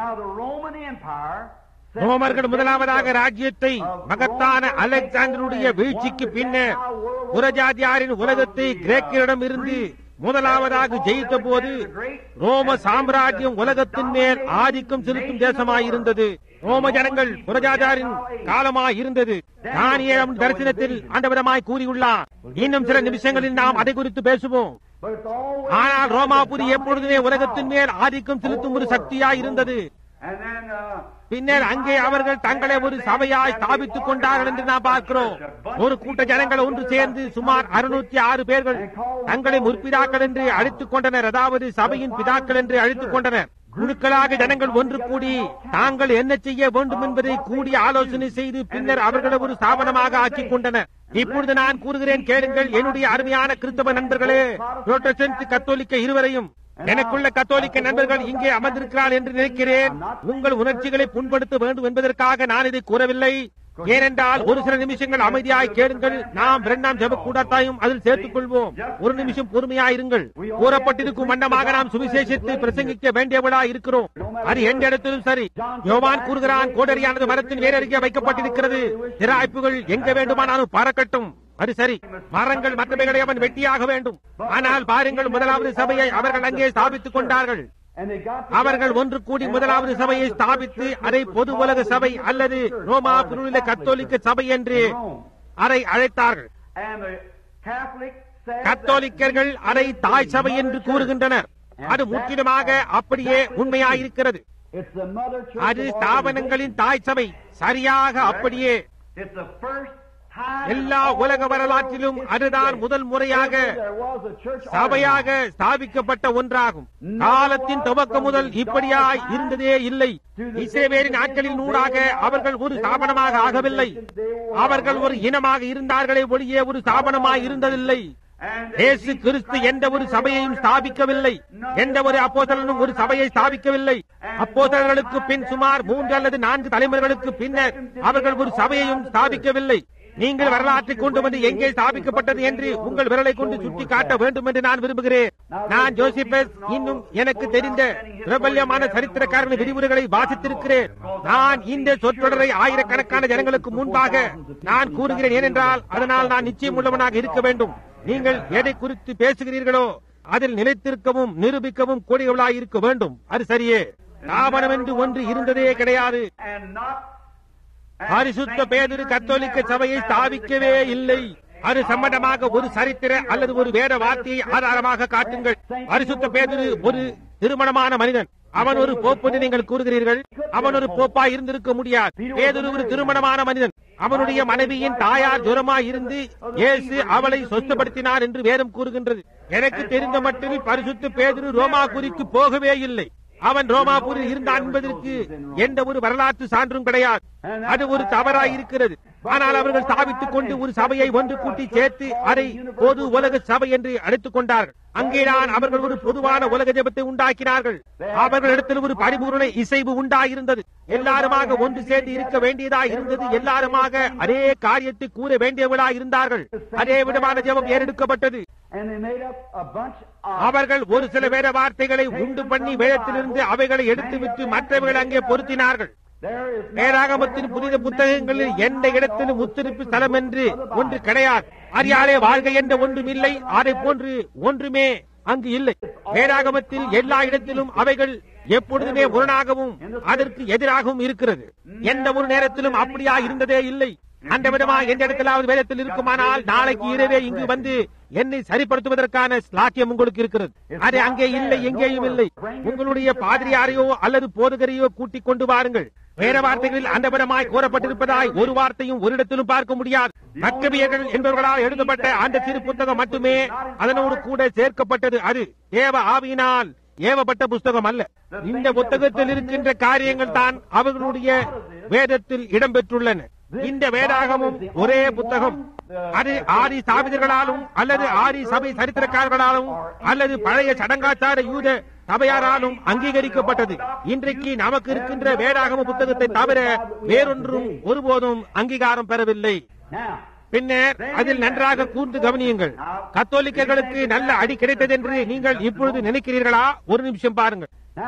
ரோமர்கள் முதலாவதாக ராஜ்யத்தை மகத்தான அலெக்சாண்டருடைய வீழ்ச்சிக்கு பின்னர் புறஜாதியாரின் உலகத்தை கிரேக்கரிடம் இருந்து முதலாவதாக ஜெயித்த போது ரோம சாம்ராஜ்யம் உலகத்தின் மேல் ஆதிக்கம் செலுத்தும் தேசமாயிருந்தது. ரோம ஜனங்கள் புறஜாதியாரின் காலமாயிருந்தது. தானியேல் தரிசனத்தில் ஆண்டவரமாய் கூறியுள்ளார். இன்னும் சில நிமிஷங்களில் நாம் அதை குறித்து பேசுவோம். ஆனால் ரோமாபுரி எப்பொழுதுமே உலகத்தின் மேல் ஆதிக்கம் செலுத்தும் ஒரு சக்தியாய் இருந்தது. பின்னர் அங்கே அவர்கள் தங்களை ஒரு சபையாய் ஸ்தாபித்துக் கொண்டார்கள் என்று நாம் பார்க்கிறோம். ஒரு கூட்ட ஜனங்கள் ஒன்று சேர்ந்து சுமார் 606 பேர்கள் தங்களை முற்பிதாக்கள் என்று அழைத்துக் கொண்டனர். அதாவது சபையின் பிதாக்கள் என்று அழைத்துக் கொண்டனர். குழுக்களாக ஜனங்கள் ஒன்று கூடி தாங்கள் என்ன செய்ய வேண்டும் என்பதை கூடி ஆலோசனை செய்து பின்னர் அவர்களை ஒரு ஸ்தாபனமாக ஆக்கிக் கொண்டனர். இப்பொழுது நான் கூறுகிறேன், கேளுங்கள் என்னுடைய அருமையான கிறிஸ்தவ நண்பர்களே, புரோட்டஸ்டன்ட் கத்தோலிக்க இருவரையும். எனக்குள்ள கத்தோலிக்க நண்பர்கள் இங்கே அமர்ந்திருக்கிறார் என்று நினைக்கிறேன். உங்கள் உணர்ச்சிகளை புண்படுத்த வேண்டும் என்பதற்காக நான் இதை கூறவில்லை. ஏனென்றால் ஒரு சில நிமிஷங்கள் அமைதியாய் கேளுங்கள். நாம் 2ஆம் ஜெப கூட்டத்தையும் அதில் சேர்த்துக் கொள்வோம். ஒரு நிமிஷம் பொறுமையாயிருங்கள். கூறப்பட்டிருக்கும் வண்ணமாக நாம் சுவிசேஷத்தை பிரசங்கிக்க வேண்டியவளாய் இருக்கிறோம். அது எந்த இடத்திலும் சரி. யோவான் கூறுகிறான், கோடரியானது மரத்தின் வேறருகே வைக்கப்பட்டிருக்கிறது, திராய்ப்புகள் எங்க வேண்டுமானாலும் பறக்கட்டும். அது சரி, மரங்கள் மற்றவைகளை அவன் வெட்டியாக வேண்டும். ஆனால் பாருங்கள், முதலாவது சபையை அவர்கள் அங்கே ஸ்தாபித்துக் கொண்டார்கள். அவர்கள் ஒன்று கூடி முதலாவது சபையை ஸ்தாபித்து அதை பொது உலக சபை அல்லது ரோமா புனித கத்தோலிக்க சபை என்று அதை அழைத்தார்கள். கத்தோலிக்கர்கள் அதை தாய் சபை என்று கூறுகின்றனர். அது முற்றிலுமாக அப்படியே உண்மையாயிருக்கிறது. அது ஸ்தாபனங்களின் தாய் சபை, சரியாக அப்படியே. எல்லா உலக வரலாற்றிலும் அதுதான் முதல் முறையாக சபையாக ஸ்தாபிக்கப்பட்ட ஒன்றாகும். காலத்தின் துவக்கம் முதல் இப்படியாய் இருந்ததே இல்லை. இஸ்ரவேலின் நாட்களின் நூறாக அவர்கள் ஒரு ஸ்தாபனமாக ஆகவில்லை. அவர்கள் ஒரு இனமாக இருந்தார்களே ஒழிய ஒரு ஸ்தாபனமாய் இருந்ததில்லை. இயேசு கிறிஸ்து எந்த ஒரு சபையையும் ஸ்தாபிக்கவில்லை. எந்த ஒரு அப்போஸ்தலனும் ஒரு சபையை ஸ்தாபிக்கவில்லை. அப்போஸ்தலர்களுக்கு பின் சுமார் 3 அல்லது 4 தலைமுறைகளுக்கு பின்னர் அவர்கள் ஒரு சபையையும் ஸ்தாபிக்கவில்லை. நீங்கள் வரலாற்றை கொண்டு வந்து எங்கே ஸ்தாபிக்கப்பட்டது என்று உங்கள் விரலை கொண்டு சுட்டி காட்ட வேண்டும் என்று நான் விரும்புகிறேன். நான் ஜோசிபஸ் இன்னும் எனக்கு தெரிந்த பிரபல்யமான சரித்திரக்காரன் விரிவுரைகளை வாசித்திருக்கிறேன். நான் இந்த சொற்றொடரை ஆயிரக்கணக்கான ஜனங்களுக்கு முன்பாக நான் கூறுகிறேன். ஏனென்றால் அதனால் நான் நிச்சயம் உள்ளவனாக இருக்க வேண்டும். நீங்கள் எதை குறித்து பேசுகிறீர்களோ அதில் நிலைத்திருக்கவும் நிரூபிக்கவும் கூடியவளாய் இருக்க வேண்டும். அது சரியே. தாபனம் என்று ஒன்று இருந்ததே கிடையாது. பரிசுத்த பேதுரு கத்தோலிக்க சபையை ஸ்தாபிக்கவே இல்லை. அது சம்பந்தமாக ஒரு சரித்திர அல்லது ஒரு வேத வார்த்தையை ஆதாரமாக காட்டுங்கள். பரிசுத்த பேதுரு ஒரு திருமணமான மனிதன். அவன் ஒரு போப்பு என்று நீங்கள் கூறுகிறீர்கள். அவன் ஒரு போப்பா இருந்திருக்க முடியாது. பேதுரு ஒரு திருமணமான மனிதன். அவனுடைய மனைவியின் தாயார் ஜுரமாய் இருந்து இயேசு அவளை சொஸ்தப்படுத்தினார் என்று வேதம் கூறுகின்றது. எனக்கு தெரிந்த மட்டில் பரிசுத்த பேதுரு ரோமாபுரிக்கு போகவே இல்லை. அவன் ரோமாபுரில் இருந்தான் என்பதற்கு எந்த ஒரு வரலாற்று சான்றும் கிடையாது. அது ஒரு தவறாய் இருக்கிறது. ஆனால் அவர்கள் ஸ்தாபித்துக் கொண்டு ஒரு சபையை ஒன்று கூட்டி சேர்த்து அதை பொது உலக சபை என்று அழைத்துக் கொண்டார்கள். அங்கேதான் அவர்கள் ஒரு பொதுவான உலக ஜெபத்தை உண்டாக்கினார்கள். அவர்களிடத்தில் ஒரு பரிபூரண இசைவு உண்டாயிருந்தது. எல்லாருமாக ஒன்று சேர்ந்து இருக்க வேண்டியதாக இருந்தது. எல்லாருமாக அதே காரியத்தை கூற வேண்டியவர்களாக இருந்தார்கள். அதே விதமான ஜெபம் ஏறெடுக்கப்பட்டது. அவர்கள் ஒரு சில வேத வார்த்தைகளை உண்டு பண்ணி வேதத்திலிருந்து அவைகளை எடுத்துவிட்டு மற்றவர்கள் அங்கே பொருத்தினார்கள். வேதாகமத்தின் புனித புத்தகங்களில் எந்த இடத்திலும் முத்திருப்பு ஸ்தலம் என்று ஒன்று கிடையாது. அறியாலே வாழ்க்கை என்ற ஒன்றும் இல்லை. அதை போன்று ஒன்றுமே அங்கு இல்லை. வேதாகமத்தில் எல்லா இடத்திலும் அவைகள் எப்பொழுதுமே முரணாகவும் அதற்கு எதிராகவும் இருக்கிறது. எந்த ஒரு நேரத்திலும் அப்படியா இருந்ததே இல்லை. அந்த விதமா எந்த இடத்திலாவது வேதத்தில் இருக்குமானால் நாளைக்கு இரவே இங்கு வந்து என்னை சரிப்படுத்துவதற்கான ஸ்லாக்கியம் உங்களுக்கு இருக்கிறது. அது அங்கே இல்லை, எங்கேயும் இல்லை. உங்களுடைய பாதிரியாரையோ அல்லது போதகரையோ கூட்டிக் கொண்டு வாருங்கள். வேற வார்த்தைகளில் அந்த விதமாய் கூறப்பட்டிருப்பதாய் ஒரு வார்த்தையும் ஒரு இடத்திலும் பார்க்க முடியாது. மக்கபியர்கள் என்பவர்களால் எழுதப்பட்ட அந்த சிறு புத்தகம் மட்டுமே அதனோடு கூட சேர்க்கப்பட்டது. அது தேவ ஆவியினால் ஏவப்பட்ட புஸ்தகம் அல்ல. இந்த புத்தகத்தில் இருக்கின்ற காரியங்கள் தான் அவர்களுடைய வேதத்தில் இடம்பெற்றுள்ளன. இந்த வேதாகமும் ஒரே புத்தகம். அது ஆதி ஸ்தாபிதர்களாலும் அல்லது ஆதி சபை சரித்திரக்காரர்களாலும் அல்லது பழைய சடங்காச்சார யூத சபையாராலும் அங்கீகரிக்கப்பட்டது. இன்றைக்கு நமக்கு இருக்கின்ற வேதாகம புத்தகத்தை தவிர வேறொன்றும் ஒருபோதும் அங்கீகாரம் பெறவில்லை. பின்னர் அதில் நன்றாக கூர்ந்து கவனியுங்கள். கத்தோலிக்கர்களுக்கு நல்ல அடி கிடைத்தது என்று நீங்கள் இப்பொழுது நினைக்கிறீர்களா? ஒரு நிமிஷம் பாருங்கள்.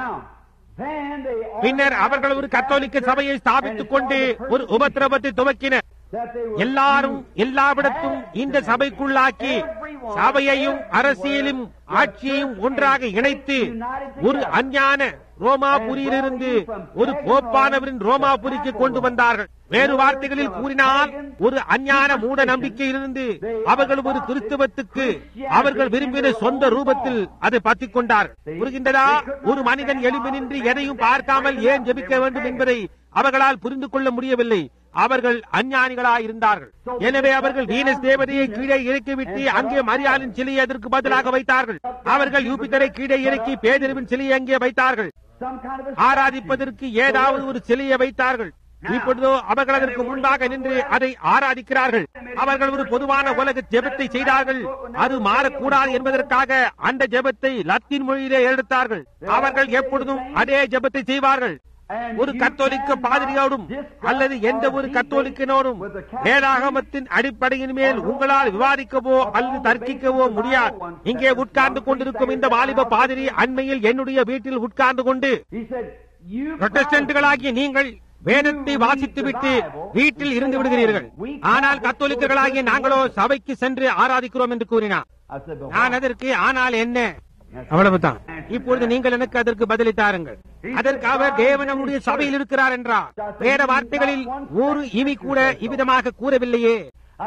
பின்னர் அவர்கள் ஒரு கத்தோலிக்க சபையை ஸ்தாபித்துக் கொண்டு ஒரு உபத்திரவத்தை துவக்கினர். எல்லாரும் எல்லாவிடத்தும் இந்த சபைக்குள்ளாக்கி சபையையும் அரசியலும் ஆட்சியையும் ஒன்றாக இணைத்து ஒரு அஞ்ஞான ரோமாபுரியிலிருந்து ஒரு போப்பானவரின் ரோமாபுரிக்கு கொண்டு வந்தார்கள். வேறு வார்த்தைகளில் கூறினால் ஒரு அஞ்ஞான மூட நம்பிக்கையிலிருந்து அவர்கள் ஒரு கிறிஸ்தவத்துக்கு அவர்கள் விரும்பின சொந்த ரூபத்தில் அதை பற்றிக் கொண்டார்கள். புரிகின்றதா? ஒரு மனிதன் எழும்பி நின்று எதையும் பார்க்காமல் ஏன் ஜெபிக்க வேண்டும் என்பதை அவர்களால் புரிந்து கொள்ள முடியவில்லை. அவர்கள் அஞ்ஞானிகளாய் இருந்தார்கள். எனவே அவர்கள் வீனஸ் தேவதையை கீழே இறக்கிவிட்டு அங்கே மரியாளின் சிலையை அதற்கு பதிலாக வைத்தார்கள். அவர்கள் யூபிட்டரை கீழே இறக்கி பேதுருவின் சிலையை அங்கே வைத்தார்கள். ஆராதிப்பதற்கு ஏதாவது ஒரு சிலையை வைத்தார்கள். இப்பொழுதோ அவர்கள் அதற்கு முன்பாக நின்று அதை ஆராதிக்கிறார்கள். அவர்கள் ஒரு பொதுவான உலக ஜெபத்தை செய்தார்கள். அது மாறக்கூடாது என்பதற்காக அந்த ஜெபத்தை லத்தீன் மொழியிலே எடுத்தார்கள். அவர்கள் எப்பொழுதும் அதே ஜெபத்தை செய்வார்கள். ஒரு கத்தோலிக்க பாதிரியோடும் அல்லது எந்த ஒரு கத்தோலிக்கனோடும் வேதாகமத்தின் அடிப்படையின் மேல் உங்களால் விவாதிக்கவோ அல்லது தர்க்கிக்கவோ முடியாது. இங்கே உட்கார்ந்து கொண்டிருக்கும் இந்த வாலிப பாதிரி அண்மையில் என்னுடைய வீட்டில் உட்கார்ந்து கொண்டு, புரொட்டஸ்டன்ட்களாகிய நீங்கள் வேதத்தை வாசித்துவிட்டு வீட்டில் இருந்து விடுகிறீர்கள், ஆனால் கத்தோலிக்கர்களாகிய நாங்களோ சபைக்கு சென்று ஆராதிக்கிறோம் என்று கூறினார். நான் அதற்கு ஆனால் என்ன, அவ்வளவுதான். இப்பொழுது நீங்கள் எனக்கு அதற்கு பதிலளித்தாருங்கள். அதற்கு அவர் தேவன் நம்முடைய சபையில் இருக்கிறார் என்றார். வேற வார்த்தைகளில் ஒரு இவி கூட இவ்விதமாக கூறவில்லையே.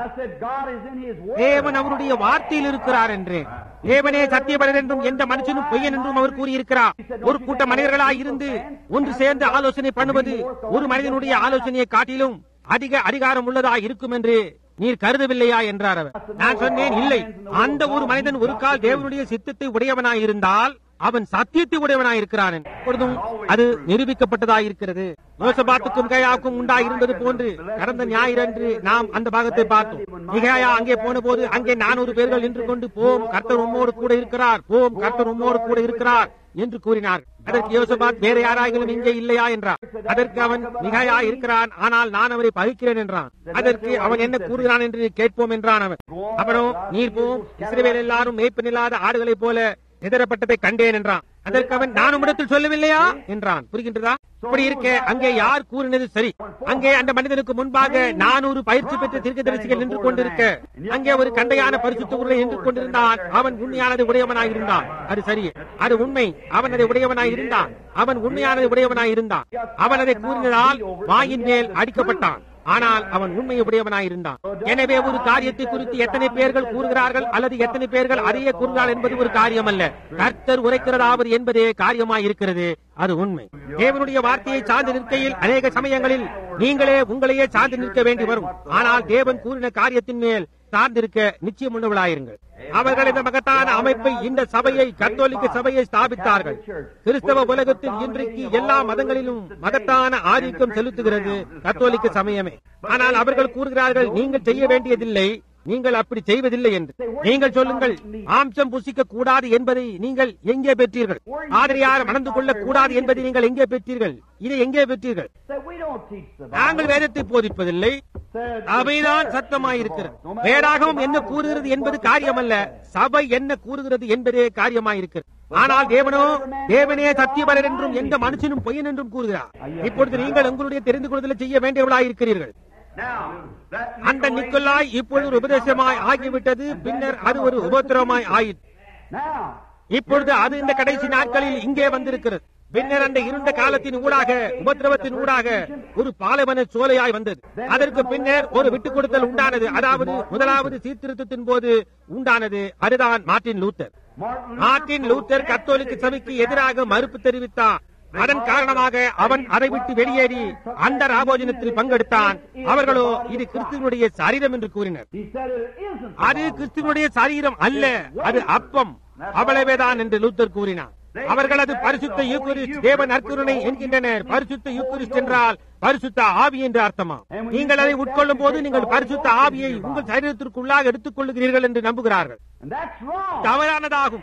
தேவன் அவருடைய வார்த்தையில் இருக்கிறார் என்று. தேவனே சத்தியபரர் என்றும் எந்த மனுஷனும் பொய்யன் என்றும் அவர் கூறியிருக்கிறார். ஒரு கூட்ட மனிதர்களாய் இருந்து ஒன்று சேர்ந்து ஆலோசனை பண்ணுவது ஒரு மனிதனுடைய ஆலோசனையை காட்டிலும் அதிக அதிகாரம் உள்ளதாக இருக்கும் என்று நீர் கருதவில்லையா என்றார் அவர். நான் சொன்னேன், இல்லை. அந்த ஒரு மனிதன் ஒரு கால் தேவனுடைய சித்தத்தை உடையவனாயிருந்தால் அவன் சத்தியத்தை உடையவனாயிருக்கிறான். எப்பொழுதும் அது நிரூபிக்கப்பட்டதாயிருக்கிறது. யோசபாத்துக்கும் மிகாயாவுக்கும் உண்டாயிருந்தது போன்று கடந்த ஞாயிறன்று நாம் அந்த பாகத்தை பார்த்தோம். மிகாயா அங்கே போன போது அங்கே 400 பேர்கள் நின்று கொண்டு போம் கர்த்தர் உம்மோடு கூட இருக்கிறார், போம் கர்த்தர் உம்மோடு கூட இருக்கிறார் என்று கூறினார். அதற்கு யோசபாத் வேற யாராயிலும் இங்கே இல்லையா என்றார். அதற்கு அவன் மிகாயா இருக்கிறான், ஆனால் நான் அவரை பகிக்கிறேன் என்றான். அதற்கு அவன் என்ன கூறுகிறான் என்று கேட்போம் என்றான் அவன். அப்புறம் நீர் போம், இஸ்ரவேல் எல்லாரும் மேய்ப்பனில்லாத ஆடுகளைப் போல எதிரப்பட்டதை கண்டேன் என்றான். அதற்கு அவன், நான் உம்மிடத்தில் சொல்லவில்லையா என்றான். புரிகின்றதா? இப்படி இருக்க அங்கே யார் கூறினது சரி? அங்கே அந்த மனிதனுக்கு முன்பாக 400 பயிற்சி பெற்ற தீர்க்கதரிசிகள் நின்று கொண்டிருக்க, அங்கே ஒரு கண்டையான பரிசுத்த உருளை நின்று கொண்டிருந்தான். அவன் உண்மையானது உடையவனாய் இருந்தான். அது சரி, அது உண்மை. அவன் அதை உடையவனாய் இருந்தான். அவன் உண்மையானது உடையவனாய் இருந்தான். அவன் அதை கூறினதால் வாயின் மேல் அடிக்கப்பட்டான். ஆனால் அவன் உண்மையை உடையவனாயிருந்தான். எனவே ஒரு காரியத்தை குறித்து எத்தனை பேர்கள் கூறுகிறார்கள் அல்லது எத்தனை பேர்கள் அதையே கூறுகிறார்கள் என்பது ஒரு காரியம் அல்ல. கர்த்தர் உரைக்கிறதாவது என்பதே காரியமாய் இருக்கிறது. அது உண்மை. தேவனுடைய வார்த்தையை சார்ந்து நிற்கையில் அநேக சமயங்களில் நீங்களே உங்களையே சார்ந்து நிற்க வேண்டி வரும். ஆனால் தேவன் கூறின காரியத்தின் மேல் சார்ந்திருக்க நிச்சயம் உள்ளவர்களாயிருங்கள். அவர்கள் இந்த மகத்தான அமைப்பை, இந்த சபையை, கத்தோலிக்க சபையை ஸ்தாபித்தார்கள். கிறிஸ்தவ உலகத்தில் இன்றைக்கு எல்லா மதங்களிலும் மகத்தான ஆதிக்கம் செலுத்துகிறது கத்தோலிக்க சமயமே. ஆனால் அவர்கள் கூறுகிறார்கள், நீங்கள் செய்ய வேண்டியதில்லை, நீங்கள் அப்படி செய்வதில்லை என்று. நீங்கள் சொல்லுங்கள், மாம்சம் புசிக்க கூடாது என்பதை நீங்கள் எங்கே பெற்றீர்கள்? ஆதரியார் மணந்து கொள்ளக் கூடாது என்பதை நீங்கள் எங்கே பெற்றீர்கள்? இதை எங்கே பெற்றீர்கள்? நாங்கள் வேதத்தை போதிப்பதில்லை, சபைதான் சத்தமாயிருக்கிறது. வேதாகமம் என்ன கூறுகிறது என்பது காரியமல்ல, சபை என்ன கூறுகிறது என்பதே காரியமாயிருக்கிறது. ஆனால் தேவனோ, தேவனே சத்தியபரர் என்றும் எந்த மனுஷனும் பொய்யன் என்றும் கூறுகிறார். இப்பொழுது நீங்கள் உங்களுடைய தெரிந்து கொள்வதை செய்ய வேண்டியவர்களாயிருக்கிறீர்கள். அந்த நிக்கோலாய் இப்பொழுது ஒரு உபதேசமாய் ஆகிவிட்டது. பின்னர் அது ஒரு உபத்திரமாய் ஆயிற்று. இப்பொழுது அது இந்த கடைசி நாட்களில் இங்கே வந்திருக்கிறது. பின்னர் அந்த இருண்ட காலத்தின் ஊடாக, உபத்திரவத்தின் ஊடாக ஒரு பாலைவன சோலையாய் வந்தது. அதற்கு பின்னர் ஒரு விட்டுக் கொடுத்தல் உண்டானது. அதாவது முதலாவது சீர்திருத்தத்தின் போது உண்டானது. அதுதான் மார்ட்டின் லூத்தர். மார்ட்டின் லூத்தர் கத்தோலிக்க சபைக்கு எதிராக மறுப்பு தெரிவித்தார். அதன் காரணமாக அவன் அதை விட்டு வெளியேறி அந்த ராபோஜனத்தில் பங்கெடுத்தான். அவர்களோ இது கிறிஸ்துவனுடைய சரீரம் என்று கூறினர். அது கிறிஸ்துவனுடைய சரீரம் அல்ல, அது அப்பம், அவ்வளவேதான் என்று லூத்தர் கூறினார். அவர்கள் அது பரிசுத்த யூக்கரிஸ்ட், தேவ நற்கருணை என்கின்றனர். பரிசுத்த யூக்கரிஸ்ட் என்றால் பரிசுத்த ஆவி என்று அர்த்தமா. நீங்கள் அதை உட்கொள்ளும் போது நீங்கள் பரிசுத்த ஆவியை உங்கள் சரீரத்திற்குள்ளாக எடுத்துக் கொள்ளுகிறீர்கள் என்று நம்புகிறார்கள். தவறானதாகும்.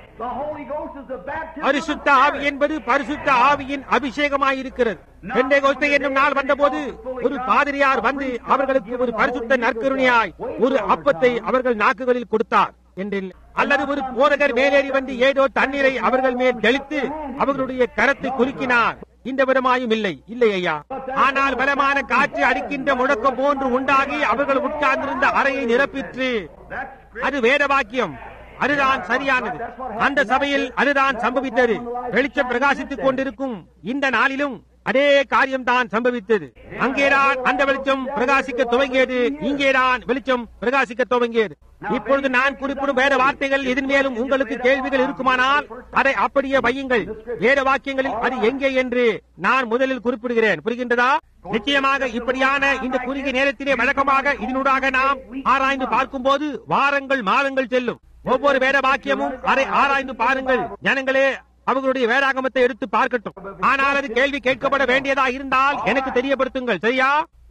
பரிசுத்த ஆவி என்பது பரிசுத்த ஆவியின் அபிஷேகமாயிருக்கிறது. பெந்தேகோஸ்தே என்னும் நாள் வந்தபோது ஒரு பாதிரியார் வந்து அவர்களுக்கு ஒரு பரிசுத்த நற்கருணையாய் ஒரு அப்பத்தை அவர்கள் நாக்குகளில் கொடுத்தார் என்றில்லை. அல்லது ஒரு போதகர் மேலேறி வந்து ஏதோ தண்ணீரை அவர்கள் மேல் தெளித்து அவர்களுடைய கரத்தை குலுக்கினார். இந்த விதமாயும் இல்லை, இல்லை ஐயா. ஆனால் பலமான காற்று அடிக்கின்ற முழக்கம் போன்று உண்டாகி அவர்கள் உட்கார்ந்திருந்த அறையை நிரப்பிற்று. அது வேத வாக்கியம். அதுதான் சரியானது. அந்த சபையில் அதுதான் சம்பவித்தது. வெளிச்சம் பிரகாசித்துக் கொண்டிருக்கும் இந்த நாளிலும் அதே காரியம்தான் சம்பவித்தது. அங்கேதான் அந்த வெளிச்சம் பிரகாசிக்க துவங்கியது. இங்கேதான் வெளிச்சம் பிரகாசிக்க துவங்கியது. இப்பொழுது நான் குறிப்பிடும் வேத வார்த்தைகள் இதன் மேலும் உங்களுக்கு கேள்விகள் இருக்குமானால் அதை அப்படியே வையுங்கள். வேத வாக்கியங்களில் அது எங்கே என்று நான் முதலில் குறிப்பிடுகிறேன். புரிகின்றதா? நிச்சயமாக இப்படியான இந்த குறுகிய நேரத்திலே வழக்கமாக இதனூடாக நாம் ஆராய்ந்து பார்க்கும் போது வாரங்கள், மாதங்கள் செல்லும். ஒவ்வொரு வேத வாக்கியமும் அதை ஆராய்ந்து பாருங்கள். ஜனங்களே அவர்களுடைய வேதாகமத்தை எடுத்து பார்க்கட்டும். ஆனால் அது கேள்வி கேட்கப்பட வேண்டியதா இருந்தால் எனக்கு தெரியப்படுத்துங்கள், சரியா?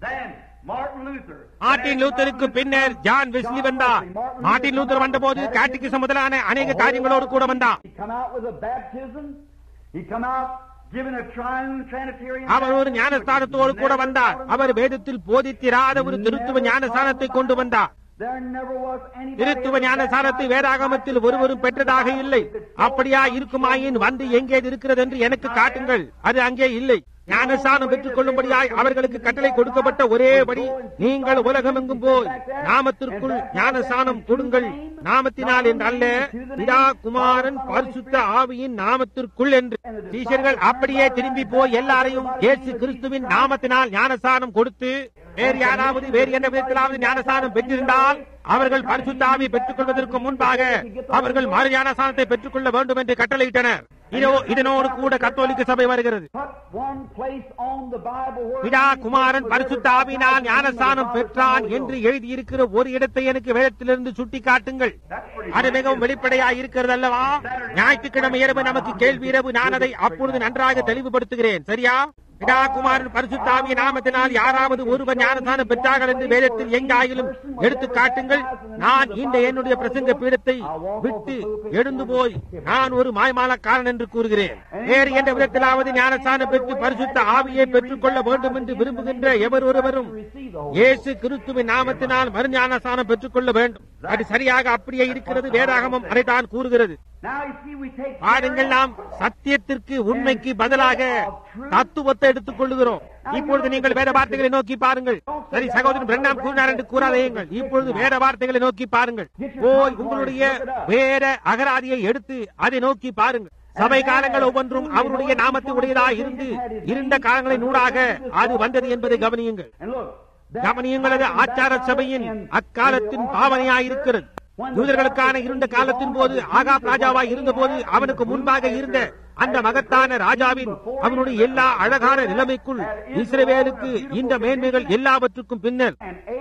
மார்ட்டின் லூத்தருக்கு பின்னர் ஜான் வெஸ்லி வந்தார். மார்ட்டின் லூத்தர் வந்தபோது கேட்டகிசம் முதலான அநேக காரியங்களோடு கூட வந்தார். அவர் ஒரு ஞானஸ்தானத்தோடு கூட வந்தார். அவர் வேதத்தில் போதித்திராத ஒரு திருத்துவ ஞானஸ்தானத்தை கொண்டு வந்தார். திருத்துவ ஞானசாரத்தை வேதாகமத்தில் ஒருவரும் பெற்றதாக இல்லை. அப்படியா இருக்குமாயின் வந்து எங்கே இருக்கிறது என்று எனக்கு காட்டுங்கள். அது அங்கே இல்லை. ஞானசானம் பெற்றுக் கொள்ளும்படியாய் அவர்களுக்கு கட்டளை கொடுக்கப்பட்ட ஒரேபடி நீங்கள் உலகமெங்கும் போய் நாமத்திற்குள் ஞானசானம் கொடுங்கள். நாமத்தினால் என்று அல்ல, பிதா குமாரன் பரிசுத்த ஆவியின் நாமத்திற்குள் என்று. சீஷர்கள் அப்படியே திரும்பி போய் எல்லாரையும் இயேசு கிறிஸ்துவின் நாமத்தினால் ஞானசானம் கொடுத்து, வேறு யாராவது வேறு எந்த விதத்திலாவது ஞானசானம் பெற்றிருந்தால் அவர்கள் பரிசுத்த ஆவியை பெற்றுக் கொள்வதற்கு முன்பாக அவர்கள் மறு ஞானசானத்தை பெற்றுக் கொள்ள வேண்டும் என்று கட்டளையிட்டனர். இதனோடு கூட கத்தோலிக்க சபை வருகிறது. பிதா குமாரன் பரிசுத்த ஆவியினால் ஞானசானம் பெற்றான் என்று எழுதியிருக்கிற ஒரு இடத்தை எனக்கு வேதத்திலிருந்து சுட்டி காட்டுங்கள். அது மிகவும் வெளிப்படையாக இருக்கிறது அல்லவா? ஞாயிற்றுக்கிழமை இரவு நமக்கு கேள்வி இரவு. நான் அதை அப்பொழுது நன்றாக தெளிவுபடுத்துகிறேன், சரியா? பிதா குமாரன் பரிசுத்த ஆவியின் நாமத்தினால் யாராவது ஒருவர் ஞானசானம் பெற்றார்கள் என்று வேதத்தில் எங்காயிலும் எடுத்து காட்டுங்கள். நான் இந்த என்னுடைய பிரசங்க பீடத்தை விட்டு எழுந்து போய் நான் ஒரு மாய்மாலக்காரன் என்று கூறுகிறேன். வேறு எந்த விதத்திலாவது ஞானசானம் பெற்று பரிசுத்த ஆவியை பெற்றுக் கொள்ள வேண்டும் என்று விரும்புகின்ற எவர் ஒருவரும் இயேசு கிறிஸ்துவின் நாமத்தினால் மறு ஞானசானம் பெற்றுக் கொள்ள வேண்டும். அது சரியாக அப்படியே இருக்கிறது. வேதாகமம் அதைத்தான் கூறுகிறது. பாருங்கள், நாம் சத்தியத்திற்கு உண்மைக்கு பதிலாக தத்துவத்தை எடுத்துக் கொள்ளுகிறோம். இப்பொழுது நீங்கள் வேத வார்த்தைகளை நோக்கி பாருங்கள். சரி, சகோதரன் பிரண்ணாம் கூறினார் என்று கூறாதேயுங்கள். இப்பொழுது வேத வார்த்தைகளை நோக்கி பாருங்கள். போய் உங்களுடைய வேத அகராதியை எடுத்து அதை நோக்கி பாருங்கள். சபை காலங்கள் ஒவ்வொன்றும் அவருடைய நாமத்தை உடையதாக இருந்து இருண்ட காலங்களின் ஊடாக அது வந்தது என்பதை கவனியுங்கள். கவனியுங்களது ஆச்சார சபையின் அக்காலத்தின் பாவனையாயிருக்கிறது. யூதர்களுக்கான இருண்ட காலத்தின் போது ஆகாப் ராஜாவாய் இருந்த போது அவனுக்கு முன்பாக இருந்த அந்த மகத்தான ராஜாவின் அவனுடைய எல்லா அழகான நிலைமைக்குள் இஸ்ரவேலுக்கு இந்த மேன்மைகள் எல்லாவற்றுக்கும் பின்னர்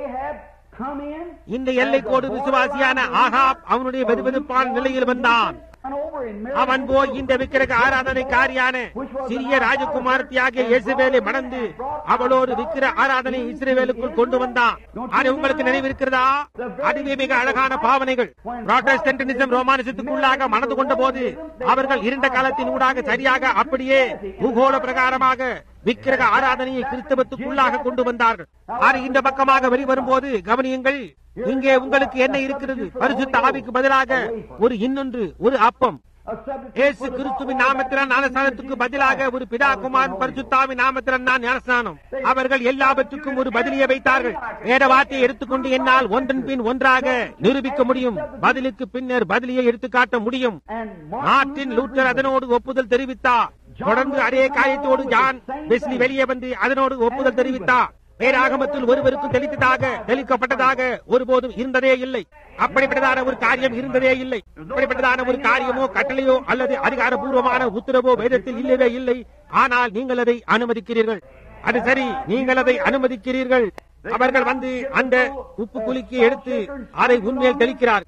இந்த எல்லைக்கோடு விசுவாசியான ஆகாப் அவனுடைய வெதுவெதுப்பான நிலையில் வந்தான். அவன் போய் இந்த விக்கிரக ஆராதனைக்காரியான சிறிய ராஜகுமாரத்தியாகிய இயேசுவேலை மணந்து அவளோடு விக்கிர ஆராதனை இஸ்ரவேலுக்குள் கொண்டு வந்தான். அது உங்களுக்கு நினைவிருக்கிறதா? அதுவே மிக அழகான பாவனைகள். புராட்டஸ்டன்டிசம் ரோமானிசத்துக்குள்ளாக மணந்து கொண்ட போது அவர்கள் இருண்ட காலத்தின் ஊடாக சரியாக அப்படியே பூகோள பிரகாரமாக விக்கிரக ஆராதனையை கிறிஸ்தவத்துக்குள்ளாக கொண்டு வந்தார்கள். அது இந்த பக்கமாக வெளிவரும் போது கவனியுங்கள், இங்கே உங்களுக்கு என்ன இருக்கிறது? பரிசுத்த ஆவிக்கு பதிலாக ஒரு இன்னொன்று, ஒரு அப்பம். இயேசு கிறிஸ்துவின் நாமத்தினால் ஞானஸ்நானத்துக்கு பதிலாக ஒரு பிதா குமாரன் பரிசுத்தாவின் நாமத்தினால் நான் ஞானஸ்நானம். அவர்கள் எல்லாவற்றுக்கும் ஒரு பதிலியை வைத்தார்கள். வேத வார்த்தையை எடுத்துக்கொண்டு என்னால் ஒன்றன் பின் ஒன்றாக நிரூபிக்க முடியும். பதிலுக்கு பின்னர் பதிலியை எடுத்துக்காட்ட முடியும். மார்ட்டின் லூத்தர் அதனோடு ஒப்புதல் தெரிவித்தார். தொடர்ந்து அதே காரியத்தோடு ஜான் வெஸ்லி வெளியே வந்து அதனோடு ஒப்புதல் தெரிவித்தார். வேதாகமத்தில் ஒருவருக்கும் தெளிக்கப்பட்டதாக ஒருபோதும் இருந்ததே இல்லை. அப்படிப்பட்டதான ஒரு காரியம் இருந்ததே இல்லை. அப்படிப்பட்டதான ஒரு காரியமோ கட்டளையோ அல்லது அதிகாரபூர்வமான உத்தரவோ வேதத்தில் இல்லவே இல்லை. ஆனால் நீங்கள் அதை அனுமதிக்கிறீர்கள். அது சரி, நீங்கள் அதை அனுமதிக்கிறீர்கள். அவர்கள் வந்து அந்த உப்பு குலுக்கி எடுத்து அதை உண்மையில் தெளிக்கிறார்.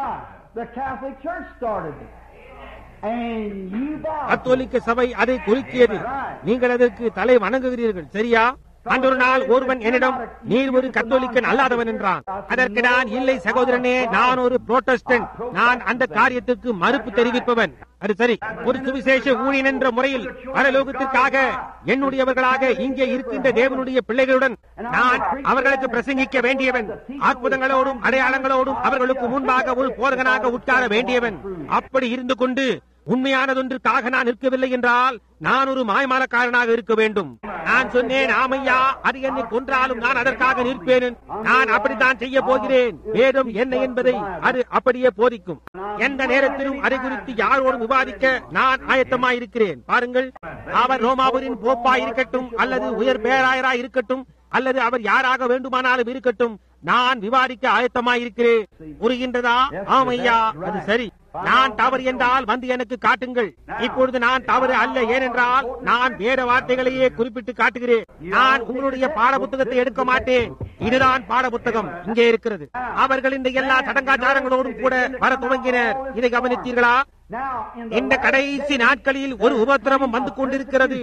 கத்தோலிக்க சபை அதை குறுக்கியது. நீங்கள் அதற்கு தலை வணங்குகிறீர்கள், சரியா? அன்றொரு நாள் ஒருவன் என்னிடம், நீர் ஒரு கத்தோலிக்கன் அல்லாதவன் என்றான். அதற்கு நான், இல்லை சகோதரனே, நான் ஒரு புரோட்டஸ்டன்ட். நான் அந்த காரியத்திற்கு மறுப்பு தெரிவிப்பவன். அது சரி, ஒரு சுவிசேஷ ஊழியன் என்ற முறையில் பரலோகத்திற்காக என்னுடையவர்களாக இங்கே இருக்கின்ற தேவனுடைய பிள்ளைகளுடன் நான் அவர்களுக்கு பிரசங்கிக்க வேண்டியவன். அற்புதங்களோடும் அடையாளங்களோடும் அவர்களுக்கு முன்பாக ஒரு போதகனாக உட்கார வேண்டியவன். அப்படி இருந்து கொண்டு உண்மையானதொன்றுக்காக நான் நிற்கவில்லை என்றால் நான் ஒரு மாய்மாலக்காரனாக இருக்க வேண்டும். நான் சொன்னேன், ஆமையா, அது என்னை கொன்றாலும் நான் அதற்காக நிற்பேன். நான் அப்படித்தான் செய்ய போகிறேன். வேதம் என்ன என்பதை அது அப்படியே போதிக்கும். எந்த நேரத்திலும் அதை குறித்து யாரோடும் விவாதிக்க நான் ஆயத்தமாயிருக்கிறேன். பாருங்கள், அவர் ரோமாபுரின் போப்பாய் இருக்கட்டும் அல்லது உயர் பேராயராய் இருக்கட்டும் அல்லது அவர் யாராக வேண்டுமானாலும் இருக்கட்டும், நான் விவாதிக்க ஆயத்தமாயிருக்கிறேன். புரிகின்றதா? ஆமையா, அது சரி. நான் தவறு என்றால் வந்து எனக்கு காட்டுங்கள். இப்பொழுது நான் தவறு அல்ல, ஏனென்றால் நான் வேத வார்த்தைகளையே குறிப்பிட்டு காட்டுகிறேன். நான் உங்களுடைய பாட புத்தகத்தை எடுக்க மாட்டேன். இதுதான் பாட புத்தகம், இங்கே இருக்கிறது. அவர்கள் இந்த எல்லா சடங்காச்சாரங்களோடும் கூட வர துவங்கினர். இதை கவனித்தீர்களா? இந்த கடைசி நாட்களில் ஒரு உபத்திரவம் வந்து கொண்டிருக்கிறது.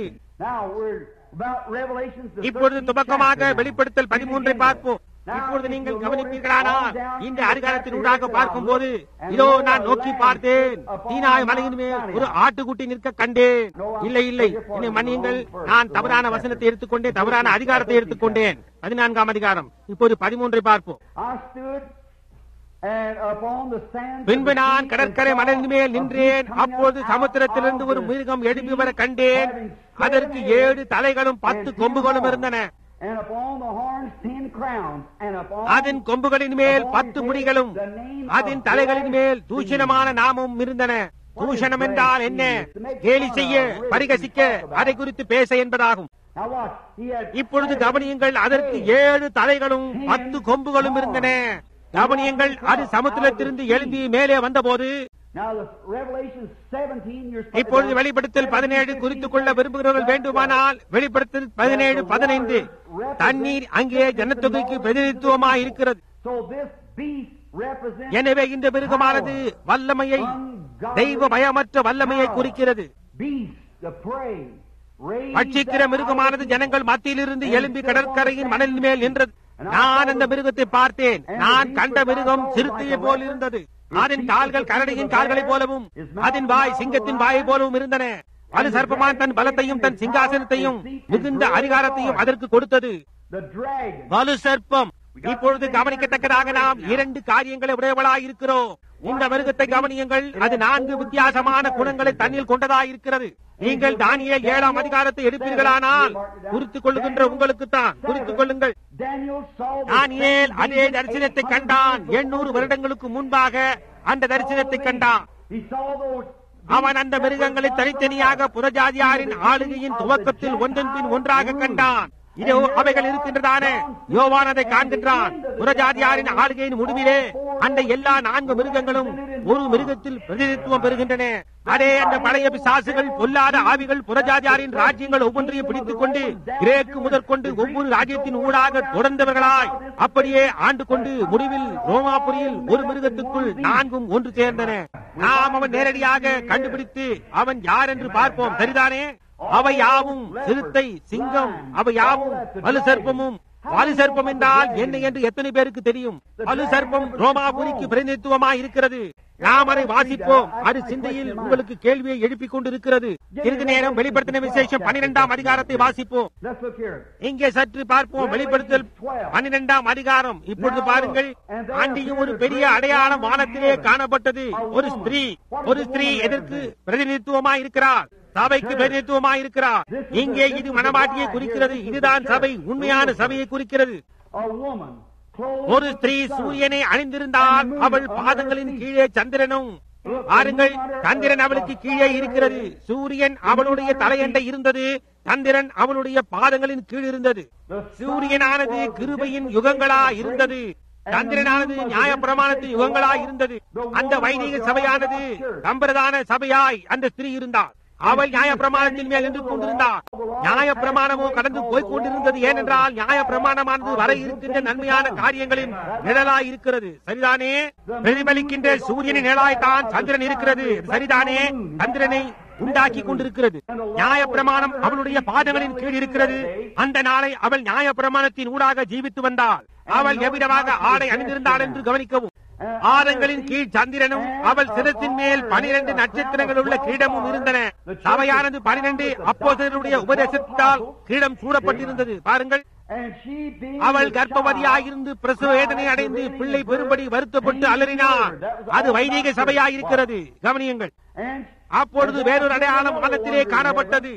இப்பொழுது துவக்கமாக வெளிப்படுத்தல் 13 பார்ப்போம். இப்பொழுது நீங்கள் கவனிப்பீர்களானால் இந்த அதிகாரத்தின் ஊடாக பார்க்கும் போது, இதோ நான் நோக்கி பார்த்தேன், சீனாய் மலையின் மேல் ஒரு ஆட்டுக்குட்டி நிற்க கண்டேன். இல்லை இல்லை, என்னை மன்னியுங்கள், நான் தவறான வசனத்தை எடுத்துக்கொண்டேன், தவறான அதிகாரத்தை எடுத்துக்கொண்டேன். 14ஆம் அதிகாரம். இப்போது 13 பார்ப்போம். பின்பு நான் கடற்கரை மணலின் மேல் நின்றேன். அப்போது சமுத்திரத்திலிருந்து ஒரு மிருகம் எழுப்பி வர கண்டேன். அதற்கு 7 தலைகளும் 10 கொம்புகளும் இருந்தன. அதன் கொம்புகளின் மேல் 10 முடிகளும் அதன் தலைகளின் மேல் தூஷணமான நாமமும் இருந்தன. தூஷணம் என்றால் என்ன? கேலி செய்ய, பரிகசிக்க, அதை குறித்து பேச என்பதாகும். இப்பொழுது கவனியுங்கள், அதற்கு 7 தலைகளும் 10 கொம்புகளும் இருந்தன. கவனியுங்கள், அது சமுத்திரத்திலிருந்து எழும்பி மேலே வந்தபோது, இப்பொழுது வெளிப்படுத்தல் 17 குறித்துக் கொள்ள விரும்புகிறவர்கள் வேண்டுமானால் வெளிப்படுத்தல் 17:15 தண்ணீர் அங்கே ஜனத்தொகைக்கு பிரதிநிதித்துவமாக இருக்கிறது. எனவே இந்த மிருகமானது வல்லமையை, தெய்வ பயமற்ற வல்லமையை குறிக்கிறது. பட்சிக்கிற மிருகமானது ஜனங்கள் மத்தியிலிருந்து எழும்பி கடற்கரையின் மணலின் மேல் நின்றது. நான் அந்த மிருகத்தை பார்த்தேன். நான் கண்ட மிருகம் சிறுத்தையை போல் இருந்தது. அதன் கால்கள் கரடியின் கால்களைப் போலவும் அதன் வாய் சிங்கத்தின் வாயை போலவும் இருந்தன. அது சர்ப்பமான் தன் பலத்தையும் தன் சிங்காசனத்தையும் மிகுந்த அதிகாரத்தையும் அதற்கு கொடுத்தது. வலு சர்ப்பம் இப்பொழுது கவனிக்கத்தக்கதாக நாம் 2 காரியங்களை உடையவளாய் இருக்கிறோம். இந்த மிருகத்தை கவனியுங்கள். அது 4 வித்தியாசமான குணங்களை தன்னில் கொண்டதாய் இருக்கிறது. நீங்கள் தானியேல் 7ஆம் அதிகாரத்தை எடுப்பீர்களானால் குறித்துக் கொள்ளுகின்ற உங்களுக்குத்தான் குறித்துக் கொள்ளுங்கள். தானியேல் அதே தரிசனத்தை கண்டான். 800 வருடங்களுக்கு முன்பாக அந்த தரிசனத்தை கண்டான். அவன் அந்த மிருகங்களை தனித்தனியாக புறஜாதியாரின் ஆளுகையின் துவக்கத்தில் ஒன்றன் பின் ஒன்றாக கண்டான். இதோ அவைகள் இருக்கின்றதான யோவான் அதை காண்கின்றான். புறஜாதியாரின் ஆளுகையின் முடிவிலே அந்த எல்லா 4 மிருகங்களும் ஒரு மிருகத்தில் பிரதிநிதித்துவம் பெறுகின்றன. அதே அந்த பழைய பிசாசுகள், பொல்லாத ஆவிகள், புறஜாதியாரின் ராஜ்யங்கள் ஒவ்வொன்றையும் பிடித்துக் கொண்டு கிரேக்கு முதற்கொண்டு ஒவ்வொரு ராஜ்யத்தின் ஊடாக தொடர்ந்தவர்களாய் அப்படியே ஆண்டு கொண்டு முடிவில் ரோமாபுரியில் ஒரு மிருகத்துக்குள் 4ம் ஒன்று சேர்ந்தன. நாம் அவன் நேரடியாக கண்டுபிடித்து அவன் யார் என்று பார்ப்போம். சரிதானே? அவை யாவும் சிறுத்தை, சிங்கம், அவை யாவும் வலு சர்ப்பமும். வலு சர்ப்பம் என்றால் என்ன என்று எத்தனை பேருக்கு தெரியும்? வலு சர்ப்பம் ரோமாபுரிக்கு பிரதிநிதித்துவமாய் இருக்கிறது. நாம் அதை வாசிப்போம். அது சிந்தையில் உங்களுக்கு கேள்வியை எழுப்பிக் கொண்டிருக்கிறது. சிறிது நேரம் வெளிப்படுத்தின விசேஷம் 12ஆம் அதிகாரத்தை வாசிப்போம். இங்கே சற்று பார்ப்போம். வெளிப்படுத்தல் 12ஆம் அதிகாரம். இப்பொழுது பாருங்கள். அன்றியும் ஒரு பெரிய அடையாளம் வானத்திலே காணப்பட்டது. ஒரு ஸ்திரீ எதற்கு பிரதிநிதித்துவமாய் இருக்கிறார்? சபைக்கு பிரதிநிதித்துவமாய் இருக்கிறார். இங்கே இது மணவாட்டியை குறிக்கிறது. இதுதான் சபை, உண்மையான சபையை குறிக்கிறது. ஒரு ஸ்திரீ சூரியனை அணிந்திருந்தால் அவள் பாதங்களின் கீழே சந்திரனும். பாருங்கள், சந்திரன் அவளுக்கு கீழே இருக்கிறது. சூரியன் அவளுடைய தலையண்டை இருந்தது. சந்திரன் அவளுடைய பாதங்களின் கீழ் இருந்தது. சூரியனானது கிருபையின் யுகங்களா இருந்தது. சந்திரனானது நியாய பிரமாணத்தின் யுகங்களா இருந்தது. அந்த வைதிக சபையானது சம்பிரதான சபையாய் அந்த ஸ்திரீ இருந்தாள். அவள் நியாய பிரமாணத்தின் மேல் நின்று கொண்டிருந்தார். நியாய பிரமாணமோ கடந்து போய்க் கொண்டிருந்தது. ஏனென்றால் நியாய பிரமாணமானது வர இருக்கின்ற நன்மையான காரியங்களின் நிழலாய் இருக்கிறது. சரிதானே? பிரதிபலிக்கின்ற சூரியனின் நிழலாய்த்தான் சந்திரன் இருக்கிறது. சரிதானே? சந்திரனை உண்டாக்கி கொண்டிருக்கிறது. நியாய பிரமாணம் அவளுடைய பாதங்களின் கீழ் இருக்கிறது. அந்த நாளை அவள் நியாய பிரமாணத்தின் ஊடாக ஜீவித்து வந்தாள். அவள் எவ்விதமாக ஆடை அணிந்திருந்தாள் என்று கவனிக்கவும். ஆரங்களின் கீழ் சந்திரனும் அவள் சிரத்தின் மேல் 12 நட்சத்திரங்கள் உள்ள கிரீடமும் இருந்தன. சபையானது 12 அப்போஸ்தலருடைய உபதேசத்தால் கிரீடம் சூடப்பட்டிருந்தது. பாருங்கள், அவள் கர்ப்பவதியாயிருந்து பிரசவ வேதனை அடைந்து பிள்ளை பெறும்படி வருத்தப்பட்டு அலறினாள். அது வைதிக சபையாயிருக்கிறது. கவனியுங்கள். அப்பொழுது வேறொரு அடையாளம் வானத்திலே காணப்பட்டது.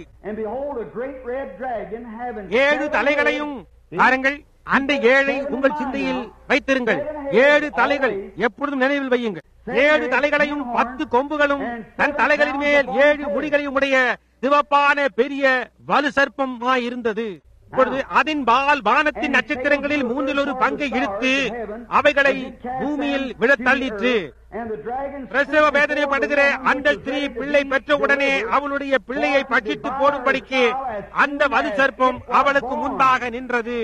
7 தலைகளையும். பாருங்கள், அந்த 7 உங்கள் சிந்தையில் வைத்திருங்கள். 7 தலைகள் எப்பொழுதும் நினைவில் வையுங்கள். 7 தலைகளையும் 10 கொம்புகளும் தன் தலைகளின் மேல் 7 முடிகளையும் உடைய சிவப்பான பெரிய வலு சர்ப்பமாய் இருந்தது. இப்பொழுது அதன் பால் வானத்தின் நட்சத்திரங்களில் 1/3 பங்கை இழுத்து அவைகளை பூமியில் விழத் தள்ளிற்று. பிரசவ வேதனைப்படுகிற அந்த ஸ்திரீ பிள்ளை பெற்றவுடனே அவளுடைய பிள்ளையை பட்சித்து போடும்படிக்கு அந்த வலு சர்ப்பம் அவளுக்கு முன்பாக நின்றது.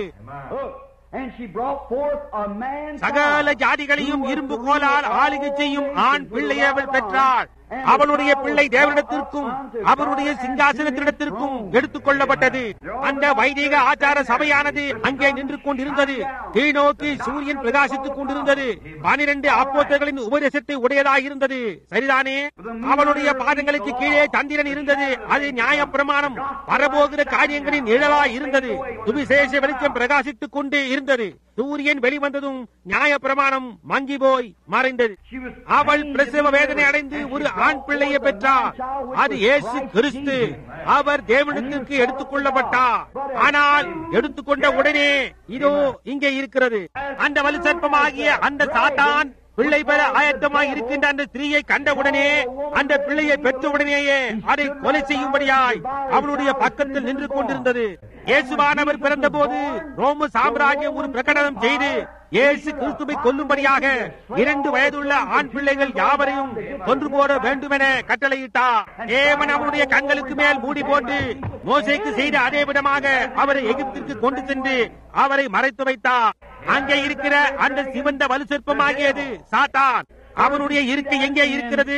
சகல ஜாதிகளையும் இரும்பு கோலால் ஆளுகை செய்யும் ஆண் பிள்ளையை அவள் பெற்றாள். அவளுடைய பிள்ளை தேவனிடத்திற்கும் அவருடைய சிங்காசனத்திடத்திற்கும் எடுத்துக் கொள்ளப்பட்டது. அந்த வைதிக ஆச்சார சபையானது அங்கே நின்று கொண்டிருந்தது. கீழ்நோக்கி சூரியன் பிரகாசித்துக் கொண்டிருந்தது. 12 அப்போஸ்தலர்களின் உபதேசத்தை உடையதாக இருந்தது. சரிதானே? அவளுடைய பாதங்களுக்கு கீழே சந்திரன் இருந்தது. அது நியாய பிரமாணம் வரப்போகிற காரியங்களின் நிழலாய் இருந்தது. சுவிசேஷ வெளிச்சம் பிரகாசித்துக் கொண்டு இருந்தது. சூரியன் வெளிவந்ததும் நியாய பிரமாணம் மங்கி போய் மறைந்தது. அவள் பிரசவ வேதனை அடைந்து ஒரு ஆண் பிள்ளையை பெற்றார். அது இயேசு கிறிஸ்து. அவர் தேவனிடத்திற்கு எடுத்துக் கொள்ளப்பட்டார். ஆனால் எடுத்துக்கொண்ட உடனே இதோ இங்கே இருக்கிறது. அந்த வலு சர்ப்பமாகிய அந்த சாத்தான் பிள்ளை பெற ஆயத்தமாய் இருக்கின்ற அந்த ஸ்திரீயை கண்டவுடனே, அந்த பிள்ளையை பெற்றவுடனேயே அதை கொலை செய்யும்படியாய் அவளுடைய பக்கத்தில் நின்று கொண்டிருந்தது. இயேசுவானவர் பிறந்த போது ரோம சாம்ராஜ்யம் ஒரு பிரகடனம் செய்து இயேசு கிறிஸ்துவை கொல்லும்படியாக 2 வயதுள்ள ஆண் பிள்ளைகள் யாவரையும் கொன்று போட வேண்டுமென கட்டளையிட்டார். தேவன் அவருடைய கண்களுக்கு மேல் மூடி போட்டு மோசேக்கு செய்த அதே விதமாக அவரை எகிப்திற்கு கொண்டு சென்று அவரை மறைத்து வைத்தார். அங்கே இருக்கிற அந்த சிவந்த வலு சிற்பமாகியது சாத்தான். அவனுடைய இருக்கை எங்கே இருக்கிறது?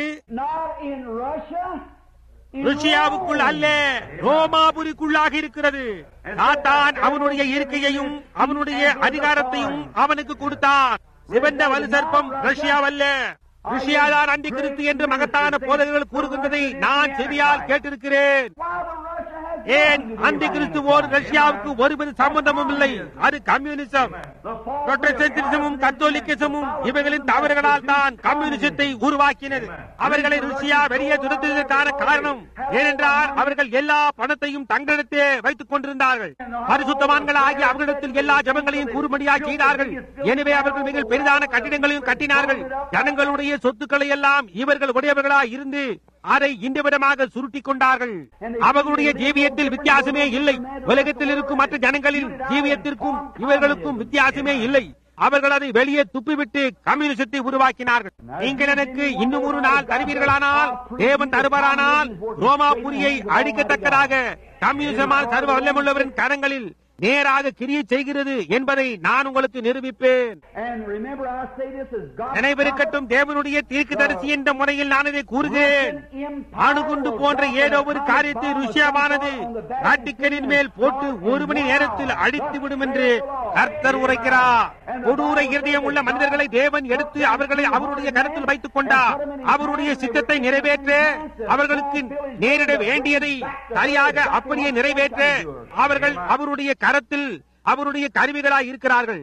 ருசியாவுக்குள் அல்ல, ரோமாபுரிக்குள்ளாக இருக்கிறது. சாத்தான் அவனுடைய இருக்கையையும் அவனுடைய அதிகாரத்தையும் அவனுக்கு கொடுத்தான். சிவந்த வலு சர்ப்பம் ரஷ்யாவல்ல. ருசியாதான் அன்றிகிறிஸ்து என்று மகத்தான போதகர்கள் கூறுகின்றதை நான் செவியால் கேட்டிருக்கிறேன். ஏன் அந்த கிறிஸ்துவோடு ரஷ்யாவுக்கு ஒருவித சம்பந்தமும் இல்லை. அது கம்யூனிசம். புரோட்டஸ்டன்டிசமும் கத்தோலிக்கமும் இவைகளின் தவறுகளால் தான் கம்யூனிசத்தை உருவாக்கினது. அவர்களை ருசியா வெளியே துரத்துவதற்கான காரணம் ஏனென்றால் அவர்கள் எல்லா பணத்தையும் தங்களிடத்தே வைத்துக் கொண்டிருந்தார்கள். பரிசுத்தவான்கள் ஆகிய அவர்களிடத்தில் எல்லா ஜபங்களையும் கூறும்படியாக செய்தார்கள். எனவே அவர்கள் மிக பெரிதான கட்டிடங்களையும் கட்டினார்கள். ஜனங்களுடைய சொத்துக்களை எல்லாம் இவர்கள் உடையவர்களாக இருந்து அதை இந்த விதமாக சுருட்டிக் கொண்டார்கள். அவர்களுடைய ஜீவியத்தில் வித்தியாசமே இல்லை. உலகத்தில் இருக்கும் மற்ற ஜனங்களின் ஜீவியத்திற்கும் இவர்களுக்கும் வித்தியாசமே இல்லை. அவர்கள் அதை வெளியே துப்பிவிட்டு கம்யூனிசத்தை உருவாக்கினார்கள். நீங்கள் எனக்கு இன்னும் ஒரு நாள் தருவீர்களானால், தேவன் தருவாரானால், ரோமாபுரியை அழிக்கத்தக்கதாக கம்யூனிசமான சர்வ வல்லமுள்ளவரின் கரங்களில் நேராக கிரியை செய்கிறது என்பதை நான் உங்களுக்கு நிரூபிப்பேன். நினைவிருக்கட்டும், தேவனுடைய தீர்க்கதரிசி என்ற முறையில் நான் இதை கூறுகிறேன். அணுகுண்டு போன்ற ஏதோ ஒரு காரியத்தை ருஷ்யாவானது வாட்டிக்கனின் மேல் போட்டு ஒரு மணி நேரத்தில் அழித்துவிடும் என்று கர்த்தர் உரைக்கிறார். கொடூர இருதயம் உள்ள மனிதர்களை தேவன் எடுத்து அவர்களை அவருடைய கருத்தில் வைத்துக் கொண்டார். அவருடைய சித்தத்தை நிறைவேற்ற, அவர்களுக்கு நேரிட வேண்டியதை சரியாக அப்படியே நிறைவேற்ற அவர்கள் அவருடைய கரத்தில் அவருடைய கருவிகளாய் இருக்கிறார்கள்.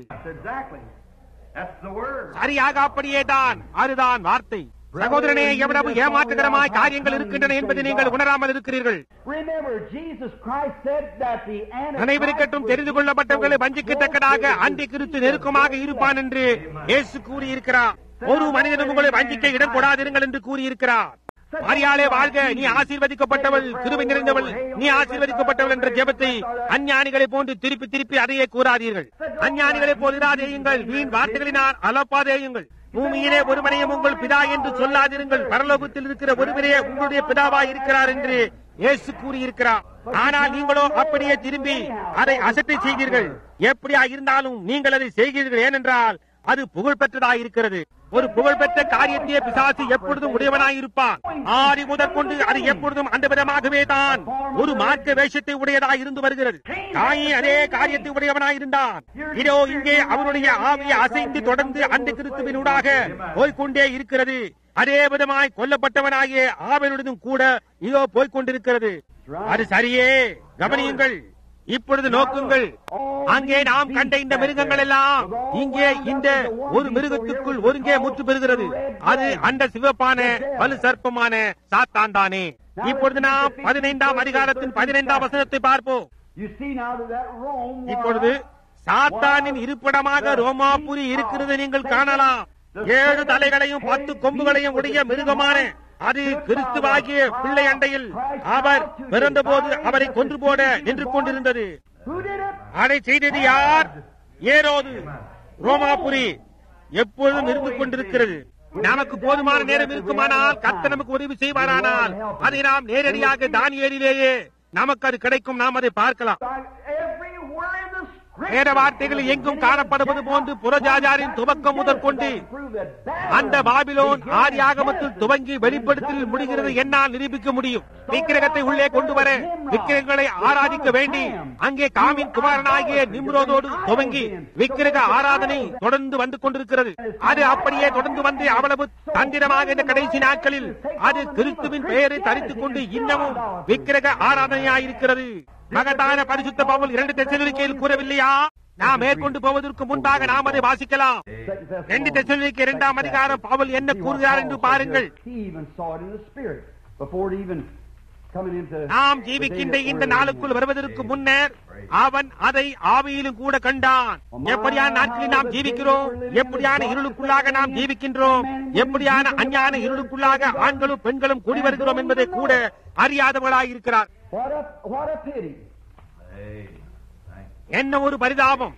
சரியாக அப்படியே தான். அதுதான் வார்த்தை. சகோதரனே, எவ்வளவு ஏமாற்றுகரமாய் காரியங்கள் இருக்கின்றன என்பதை நீங்கள் உணராமல் இருக்கிறீர்கள். நினைவிருக்கட்டும், தெரிந்து கொள்ளப்பட்டவர்களை வஞ்சிக்கத்தக்கதாக அந்தி கிறிஸ்து நெருக்கமாக இருப்பான் என்று இயேசு கூறியிருக்கிறார். ஒரு மனிதனும் உங்களை வஞ்சிக்க இடம் கொடாதிருங்கள் என்று கூறியிருக்கிறார். மரியாளே வாழ்க, நீ ஆசீர்வதிக்கப்பட்டவள், கிருபை நிறைந்தவள், நீ ஆசீர்வதிக்கப்பட்டவள் என்ற ஜெபத்தை அஞ்ஞானிகளை போன்று திருப்பி திருப்பி அதையே கூறாதீர்கள். அஞ்ஞானிகளை போதிராதேயுங்கள், வீண் வார்த்தைகளினால் அலப்பாதேயுங்கள். பூமியிலே ஒருவனையும் உங்கள் பிதா என்று சொல்லாதிருங்கள், பரலோகத்தில் இருக்கிற ஒருவரே உங்களுடைய பிதாவாய் இருக்கிறார் என்று இயேசு கூறியிருக்கிறார். ஆனால் நீங்களோ அப்படியே திரும்பி அதை அசட்டை செய்தீர்கள். எப்படியா இருந்தாலும் நீங்கள் அதை செய்கிறீர்கள். ஏனென்றால் அது புகழ்பெற்றதாய் இருக்கிறது. ஒரு புகழ்பெற்ற காரியத்தையே பிசாசு எப்பொழுதும் உடையவனாயிருப்பான். ஆதி முதற்கொண்டு அது எப்பொழுதும் அந்த விதமாகவே தான் ஒரு மார்க்க வேஷத்தை உடையதாய் இருந்து வருகிறது. தாயே அதே காரியத்தை உடையவனாயிருந்தான். இதோ இங்கே அவருடைய ஆவியை அசைந்து தொடர்ந்து அந்த கிறிஸ்துவினூடாக போய்கொண்டே இருக்கிறது. அதே விதமாய் கொல்லப்பட்டவனாகிய ஆபேலுடனும் கூட இதோ போய்கொண்டிருக்கிறது. அது சரியே. கவனியுங்கள். இப்பொழுது நோக்குங்கள். அங்கே நாம் கண்ட இந்த மிருகங்கள் எல்லாம் இங்கே இந்த ஒரு மிருகத்துக்குள் ஒருங்கே முற்று பெறுகிறது. அது அந்த சிவப்பான வலு சர்ப்பமான சாத்தான் தானே. இப்பொழுது நாம் 15ஆம் அதிகாரத்தின் 15ஆம் வசனத்தை பார்ப்போம். இப்பொழுது சாத்தானின் இருப்பிடமாக ரோமாபுரி இருக்கிறது நீங்கள் காணலாம். 7 தலைகளையும் 10 கொம்புகளையும் உடைய மிருகமான அது கிறிஸ்துவாகிய பிள்ளை அண்டையில் அவர் பிறந்தபோது அவரை கொன்று போட நின்று கொண்டிருந்தது. அதை செய்தது யார்? ஏரோது. ரோமாபுரி எப்பொழுதும் இருந்து கொண்டிருக்கிறது. நமக்கு போதுமான நேரம் இருக்குமானால், கர்த்தர் நமக்கு உதவி செய்வாரானால், அதை நாம் நேரடியாக தானியேலிலேயே நமக்கு அது கிடைக்கும். நாம் அதை பார்க்கலாம். வேற வார்த்தைகள் எங்கும் காணப்படுவது போன்று புறஜாஜாரின் துவக்கம் முதற்கொண்டு அந்த பாபிலோன் ஆதி ஆகமத்தில் துவங்கி வெளிப்படுத்தல் முடிகிறது என்னால் நிரூபிக்க முடியும். விக்கிரகத்தை உள்ளே கொண்டு வர, விக்கிரகங்களை ஆராதிக்க வேண்டி அங்கே காமின் குமாரனாகிய நிம்ரோதோடு துவங்கி விக்கிரக ஆராதனை தொடர்ந்து வந்து கொண்டிருக்கிறது. அது அப்படியே தொடர்ந்து வந்து அவ்வளவு தந்திரமாக இந்த கடைசி நாட்களில் அது கிறிஸ்துவின் பெயரை தரித்துக் கொண்டு இன்னமும் விக்கிரக ஆராதனையாயிருக்கிறது. மகத்தான பரிசுத்த பவுல் 2 தெசலோனிக்கேயில் கூறவில்லையா? நாம் மேற்கொண்டு போவதற்கு முன்பாக நாம் அதை வாசிக்கலாம். 2 தெசலோனிக்கே 2ஆம் அதிகாரம் பவுல் என்ன கூறுகிறார் என்று பாருங்கள். நாம் ஜீவிக்கின்ற இந்த நாளுக்குள் வருவதற்கு முன்னர் அவன் அதை ஆவியிலும் கூட கண்டான். எப்படியான நாட்களில் நாம் ஜீவிக்கிறோம், எப்படியான இருளுக்குள்ளாக நாம் ஜீவிக்கின்றோம், எப்படியான அஞ்ஞான இருளுக்குள்ளாக ஆண்களும் பெண்களும் கூடி வருகிறோம் என்பதை கூட அறியாதவர்களாக இருக்கிறார். என்ன ஒரு பரிதாபம்!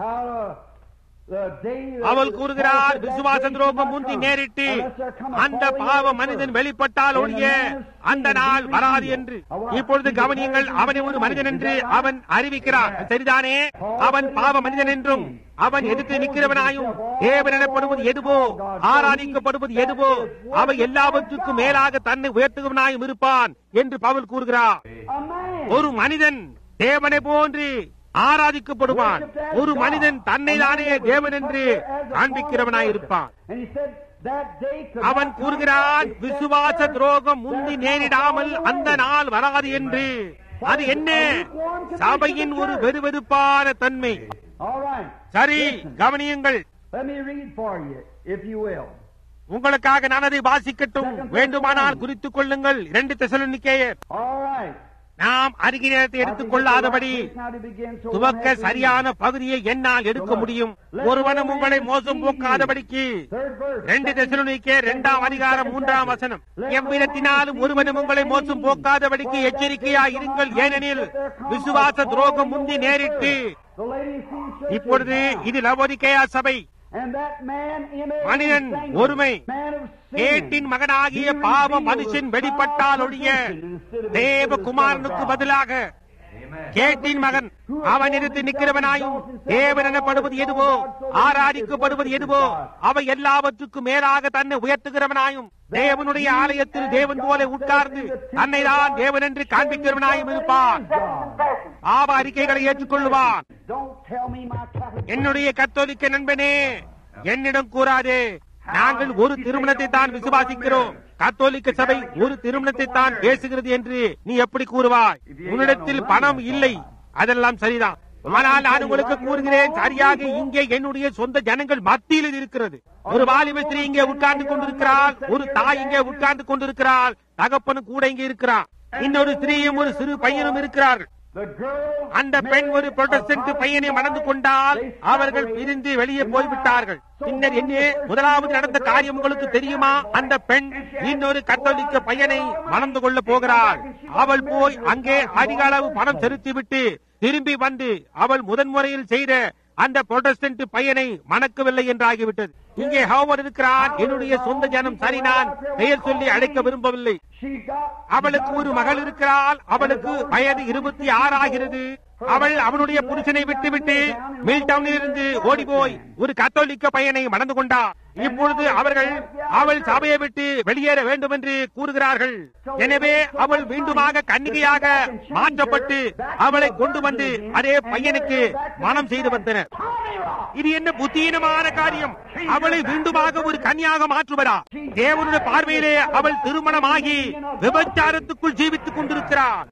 அவள் கூறுகிறார், விசுவாச துரோகம் முந்தி நேரிட்டு அந்த பாவ மனிதன் வெளிப்பட்டால் ஒழிய அந்த நாள் வராது என்று. இப்பொழுது கவனியங்கள், அவனை ஒரு மனிதன் என்று அவன் அறிவிக்கிறான். சரிதானே? அவன் பாவ மனிதன் என்றும் அவன் எதிர்த்து நிற்கிறவனாயும் தேவன் எனப்படுவது எதுவோ, ஆராதிக்கப்படுவது எதுவோ அவை எல்லாவற்றுக்கும் மேலாக தன்னை உயர்த்துவனாயும் இருப்பான் என்று பவுல் கூறுகிறார். ஒரு மனிதன் தேவனை போன்று ஆராதிக்கப்படுவான். ஒரு மனிதன் தன்னை தானே தேவன் என்று காண்பிக்கிறவனாயிருப்பான். அவன் கூறுகிறான், விசுவாச துரோகம் முந்தி நேரிடாமல் அந்த நாள் வராது என்று. அது என்ன? சபையின் ஒரு வெறுவெறுப்பான தன்மை. All right. சரி, Listen. கவனியுங்கள். Let me read for you, if you will. உங்களுக்காக நான் அதை வாசிக்கட்டும். வேண்டுமானால் குறித்துக் கொள்ளுங்கள். 2 தெசலோனிக்கேயர். All right. நாம் அதிக நேரத்தை எடுத்துக் கொள்ளாதபடி துவக்க சரியான பகுதியை என்னால் எடுக்க முடியும். ஒருவனும் உங்களை மோசம் போக்காதபடிக்கு 2 தெசலோனிக்கேயர் 2ஆம் அதிகாரம் 3ஆம் வசனம். எவ்விதத்தினாலும் ஒருவனும் உங்களை மோசம் போக்காதபடிக்கு எச்சரிக்கையாய் இருங்கள். ஏனெனில் விசுவாச துரோகம் முந்தி நேரிட்டு. இப்பொழுது இது லவோதிக்கேயா சபை. மனிதன் ஒருமை, கேட்டின் மகனாகிய பாவ மனுஷன் வெளிப்பட்டால் ஒழிய தேவகுமாரனுக்கு பதிலாக கேட்டின் மகன் அவனிடத்து நிற்கிறவனாயும் தேவன் எனப்படுவது எதுவோ, ஆராதிக்கப்படுவது எதுவோ அவை எல்லாவற்றுக்கும் மேலாக தன்னை உயர்த்துகிறவனாயும் தேவனுடைய ஆலயத்தில் தேவன் போல உட்கார்ந்து தன்னை தான் தேவன் என்று காண்பிக்கிறவனாயும் இருப்பான். பாவ அறிக்கைகளை ஏற்றுக்கொள்ளுவான். என்னுடைய கத்தோலிக்க நண்பனே, என்னிடம் கூறாதே நாங்கள் ஒரு திருமணத்தை தான் விசுவாசிக்கிறோம், கத்தோலிக்க சபை ஒரு திருமணத்தை தான் பேசுகிறது என்று நீ எப்படி கூறுவாய்? உன்னிடத்தில் பணம் இல்லை, அதெல்லாம் சரிதான். ஆனால் நான் உங்களுக்கு கூறுகிறேன், சரியாக இங்கே என்னுடைய சொந்த ஜனங்கள் மத்தியில் இது இருக்கிறது. ஒரு வாலிப ஸ்திரீ இங்கே உட்கார்ந்து கொண்டிருக்கிறாள், ஒரு தாய் இங்கே உட்கார்ந்து கொண்டிருக்கிறாள், தகப்பனும் கூட இங்கே இருக்கிறான், இன்னொரு ஸ்திரீயும் ஒரு சிறு பையனும் இருக்கிறார்கள். அந்த பெண் ஒரு புரொட்டஸ்டன்ட் பையனை மணந்து கொண்டால் அவர்கள் பிரிந்து வெளியே போய்விட்டார்கள். பின்னர் என்ன முதலாவது நடந்த காரியம் உங்களுக்கு தெரியுமா? அந்த பெண் இன்னொரு கத்தோலிக்க பையனை மணந்து கொள்ள போகிறாள். அவள் போய் அங்கே அதிக அளவு பணம் செலுத்திவிட்டு திரும்பி வந்து அவள் முதன்முறையில் செய்த அந்த புரொட்டஸ்டன்ட் பையனை மணக்கவில்லை என்றாகிவிட்டது. இங்கே ஹோவர் இருக்கிறான், என்னுடைய சொந்த ஜனம். சரி, நான் பெயர் சொல்லி அழைக்க விரும்பவில்லை. அவளுக்கு ஒரு மகள் இருக்கிறாள், அவளுக்கு வயது 26 ஆகிறது. அவள் அவனுடைய புருஷனை விட்டுவிட்டு மில்டவுனில் இருந்து ஓடிப்போய் ஒரு கத்தோலிக்க பையனை மணந்து கொண்டார். இப்பொழுது அவள் சபையை விட்டு வெளியேற வேண்டும் என்று கூறுகிறார்கள். எனவே அவள் மீண்டுமாக கன்னிகையாக மாற்றப்பட்டு அவளை கொண்டு வந்து அதே பையனுக்கு மனம் செய்து வந்தனர். இது என்ன புத்தீனமான காரியம்? அவளை மீண்டுமாக ஒரு கன்னியாக மாற்றுவதா? தேவனுடைய பார்வையிலே அவள் திருமணமாகி விபச்சாரத்துக்குள் ஜீவித்துக் கொண்டிருக்கிறாள்.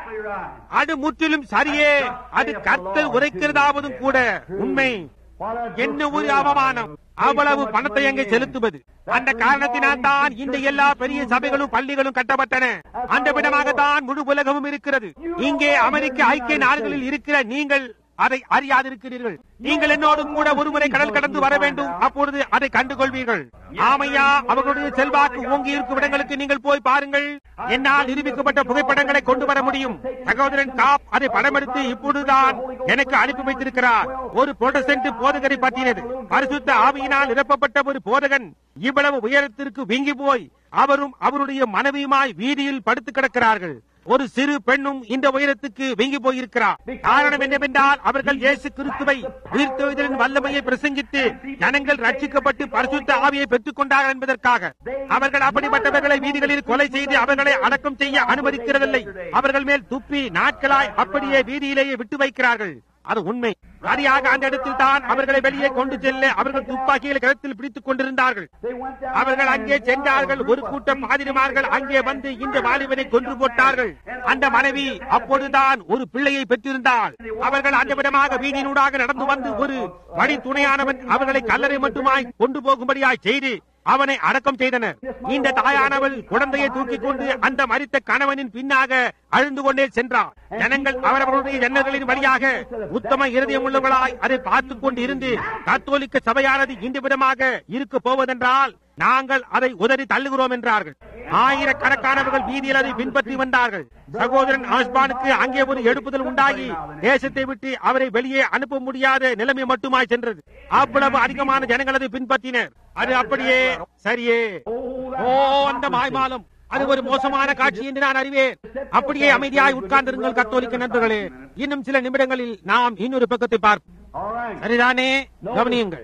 அது முற்றிலும் சரியே. அது கர்த்தர் உரைக்கிறதாவதும் கூட உண்மை. என்ன ஒரு அவமானம்! அவ்வளவு பணத்தை அங்கே செலுத்துவது. அந்த காரணத்தினால் தான் இந்த எல்லா பெரிய சபைகளும் பள்ளிகளும் கட்டப்பட்டன. அந்த விதமாகத்தான் முழு உலகமும் இருக்கிறது. இங்கே அமெரிக்க ஐக்கிய நாடுகளில் இருக்கிற நீங்கள் அதை அறியாதிருக்கிறீர்கள். நீங்கள் என்னோடு கூட ஒருமுறை கடல் கடந்து வர வேண்டும், அப்பொழுது அதை கண்டுகொள்வீர்கள். ஆமையா, அவர்களுடைய செல்வாக்கு ஓங்கி இருக்கும் இடங்களுக்கு நீங்கள் போய் பாருங்கள். என்னால் நிரூபிக்கப்பட்ட புகைப்படங்களை கொண்டு வர முடியும். சகோதரன் காப் அதை படமெடுத்து இப்பொழுதுதான் எனக்கு அனுப்பி வைத்திருக்கிறார். ஒரு புரொட்டஸ்டன்ட் போதகரை பற்றினது. பரிசுத்த ஆவியினால் நிரப்பப்பட்ட ஒரு போதகன் இவ்வளவு உயரத்திற்கு வீங்கி போய் அவரும் அவருடைய மனைவியுமாய் வீதியில் படுத்து கிடக்கிறார்கள். ஒரு சிறு பெண்ணும் இந்த உயரத்துக்கு வீங்கி போயிருக்கிறார். காரணம் என்னவென்றால் அவர்கள் இயேசு கிறிஸ்துவை உயிர்த்தெழுதலின் வல்லமையை பிரசங்கித்து ஜனங்கள் ரட்சிக்கப்பட்டு பரிசுத்த ஆவியை பெற்றுக் கொண்டார்கள் என்பதற்காக அவர்கள் அப்படிப்பட்டவர்களை வீதிகளில் கொலை செய்து அவர்களை அடக்கம் செய்ய அனுமதிக்கிறதில்லை. அவர்கள் மேல் துப்பி நாட்களாய் அப்படியே வீதியிலேயே விட்டு வைக்கிறார்கள். அது உண்மை. சரியாக அந்த இடத்தில் தான் அவர்களை வெளியே கொண்டு செல்ல அவர்கள் துப்பாக்கிகளை கருத்தில் பிடித்துக் கொண்டிருந்தார்கள். அவர்கள் அங்கே சென்றார்கள். ஒரு கூட்டம் பாதிரிமார்கள் அங்கே வந்து இந்த வாலிபனை கொன்று போட்டார்கள். அந்த மனைவி அப்பொழுதுதான் ஒரு பிள்ளையை பெற்றிருந்தாள். அவர்கள் அந்த விதமாக வீதியினூடாக நடந்து வந்து ஒரு வழி துணையானவன் அவர்களை கல்லறை மட்டுமாய் கொண்டு போகும்படியாய் செய்து அவனை அடக்கம் செய்தனர். இந்த தாயானவள் குழந்தையை தூக்கிக் கொண்டு அந்த மரித்த கணவனின் பின்னாக அழுந்து கொண்டே சென்றார். ஜனங்கள் அவரவர்களுடைய எண்ணங்களின் வழியாக உத்தம இருதயம் உள்ளவர்களாய் அதை பார்த்துக் கொண்டு இருந்து கத்தோலிக்க சபையானது இந்த விதமாக இருக்க போவதென்றால் நாங்கள் அதை உதறி தள்ளுகிறோம் என்றார்கள். ஆயிரக்கணக்கானவர்கள் வீதியில் அதை பின்பற்றி வந்தார்கள். சகோதரன் ஆஸ்பானுக்கு அங்கே ஒரு எடுப்புதல் உண்டாகி தேசத்தை விட்டு அவரை வெளியே அனுப்ப முடியாத நிலைமை மட்டுமாய் சென்றது. அவ்வளவு அதிகமான ஜனங்கள் அதை பின்பற்றினர். அது அப்படியே சரியே. ஓ, அந்த மாய்மாலம்! அது ஒரு மோசமான காட்சி என்று நான் அறிவேன். அப்படியே அமைதியாய் உட்கார்ந்திருங்கள் கத்தோலிக்க நண்பர்களே. இன்னும் சில நிமிடங்களில் நாம் இன்னொரு பக்கத்தை பார்ப்போம். சரிதானே? கவனியுங்கள்.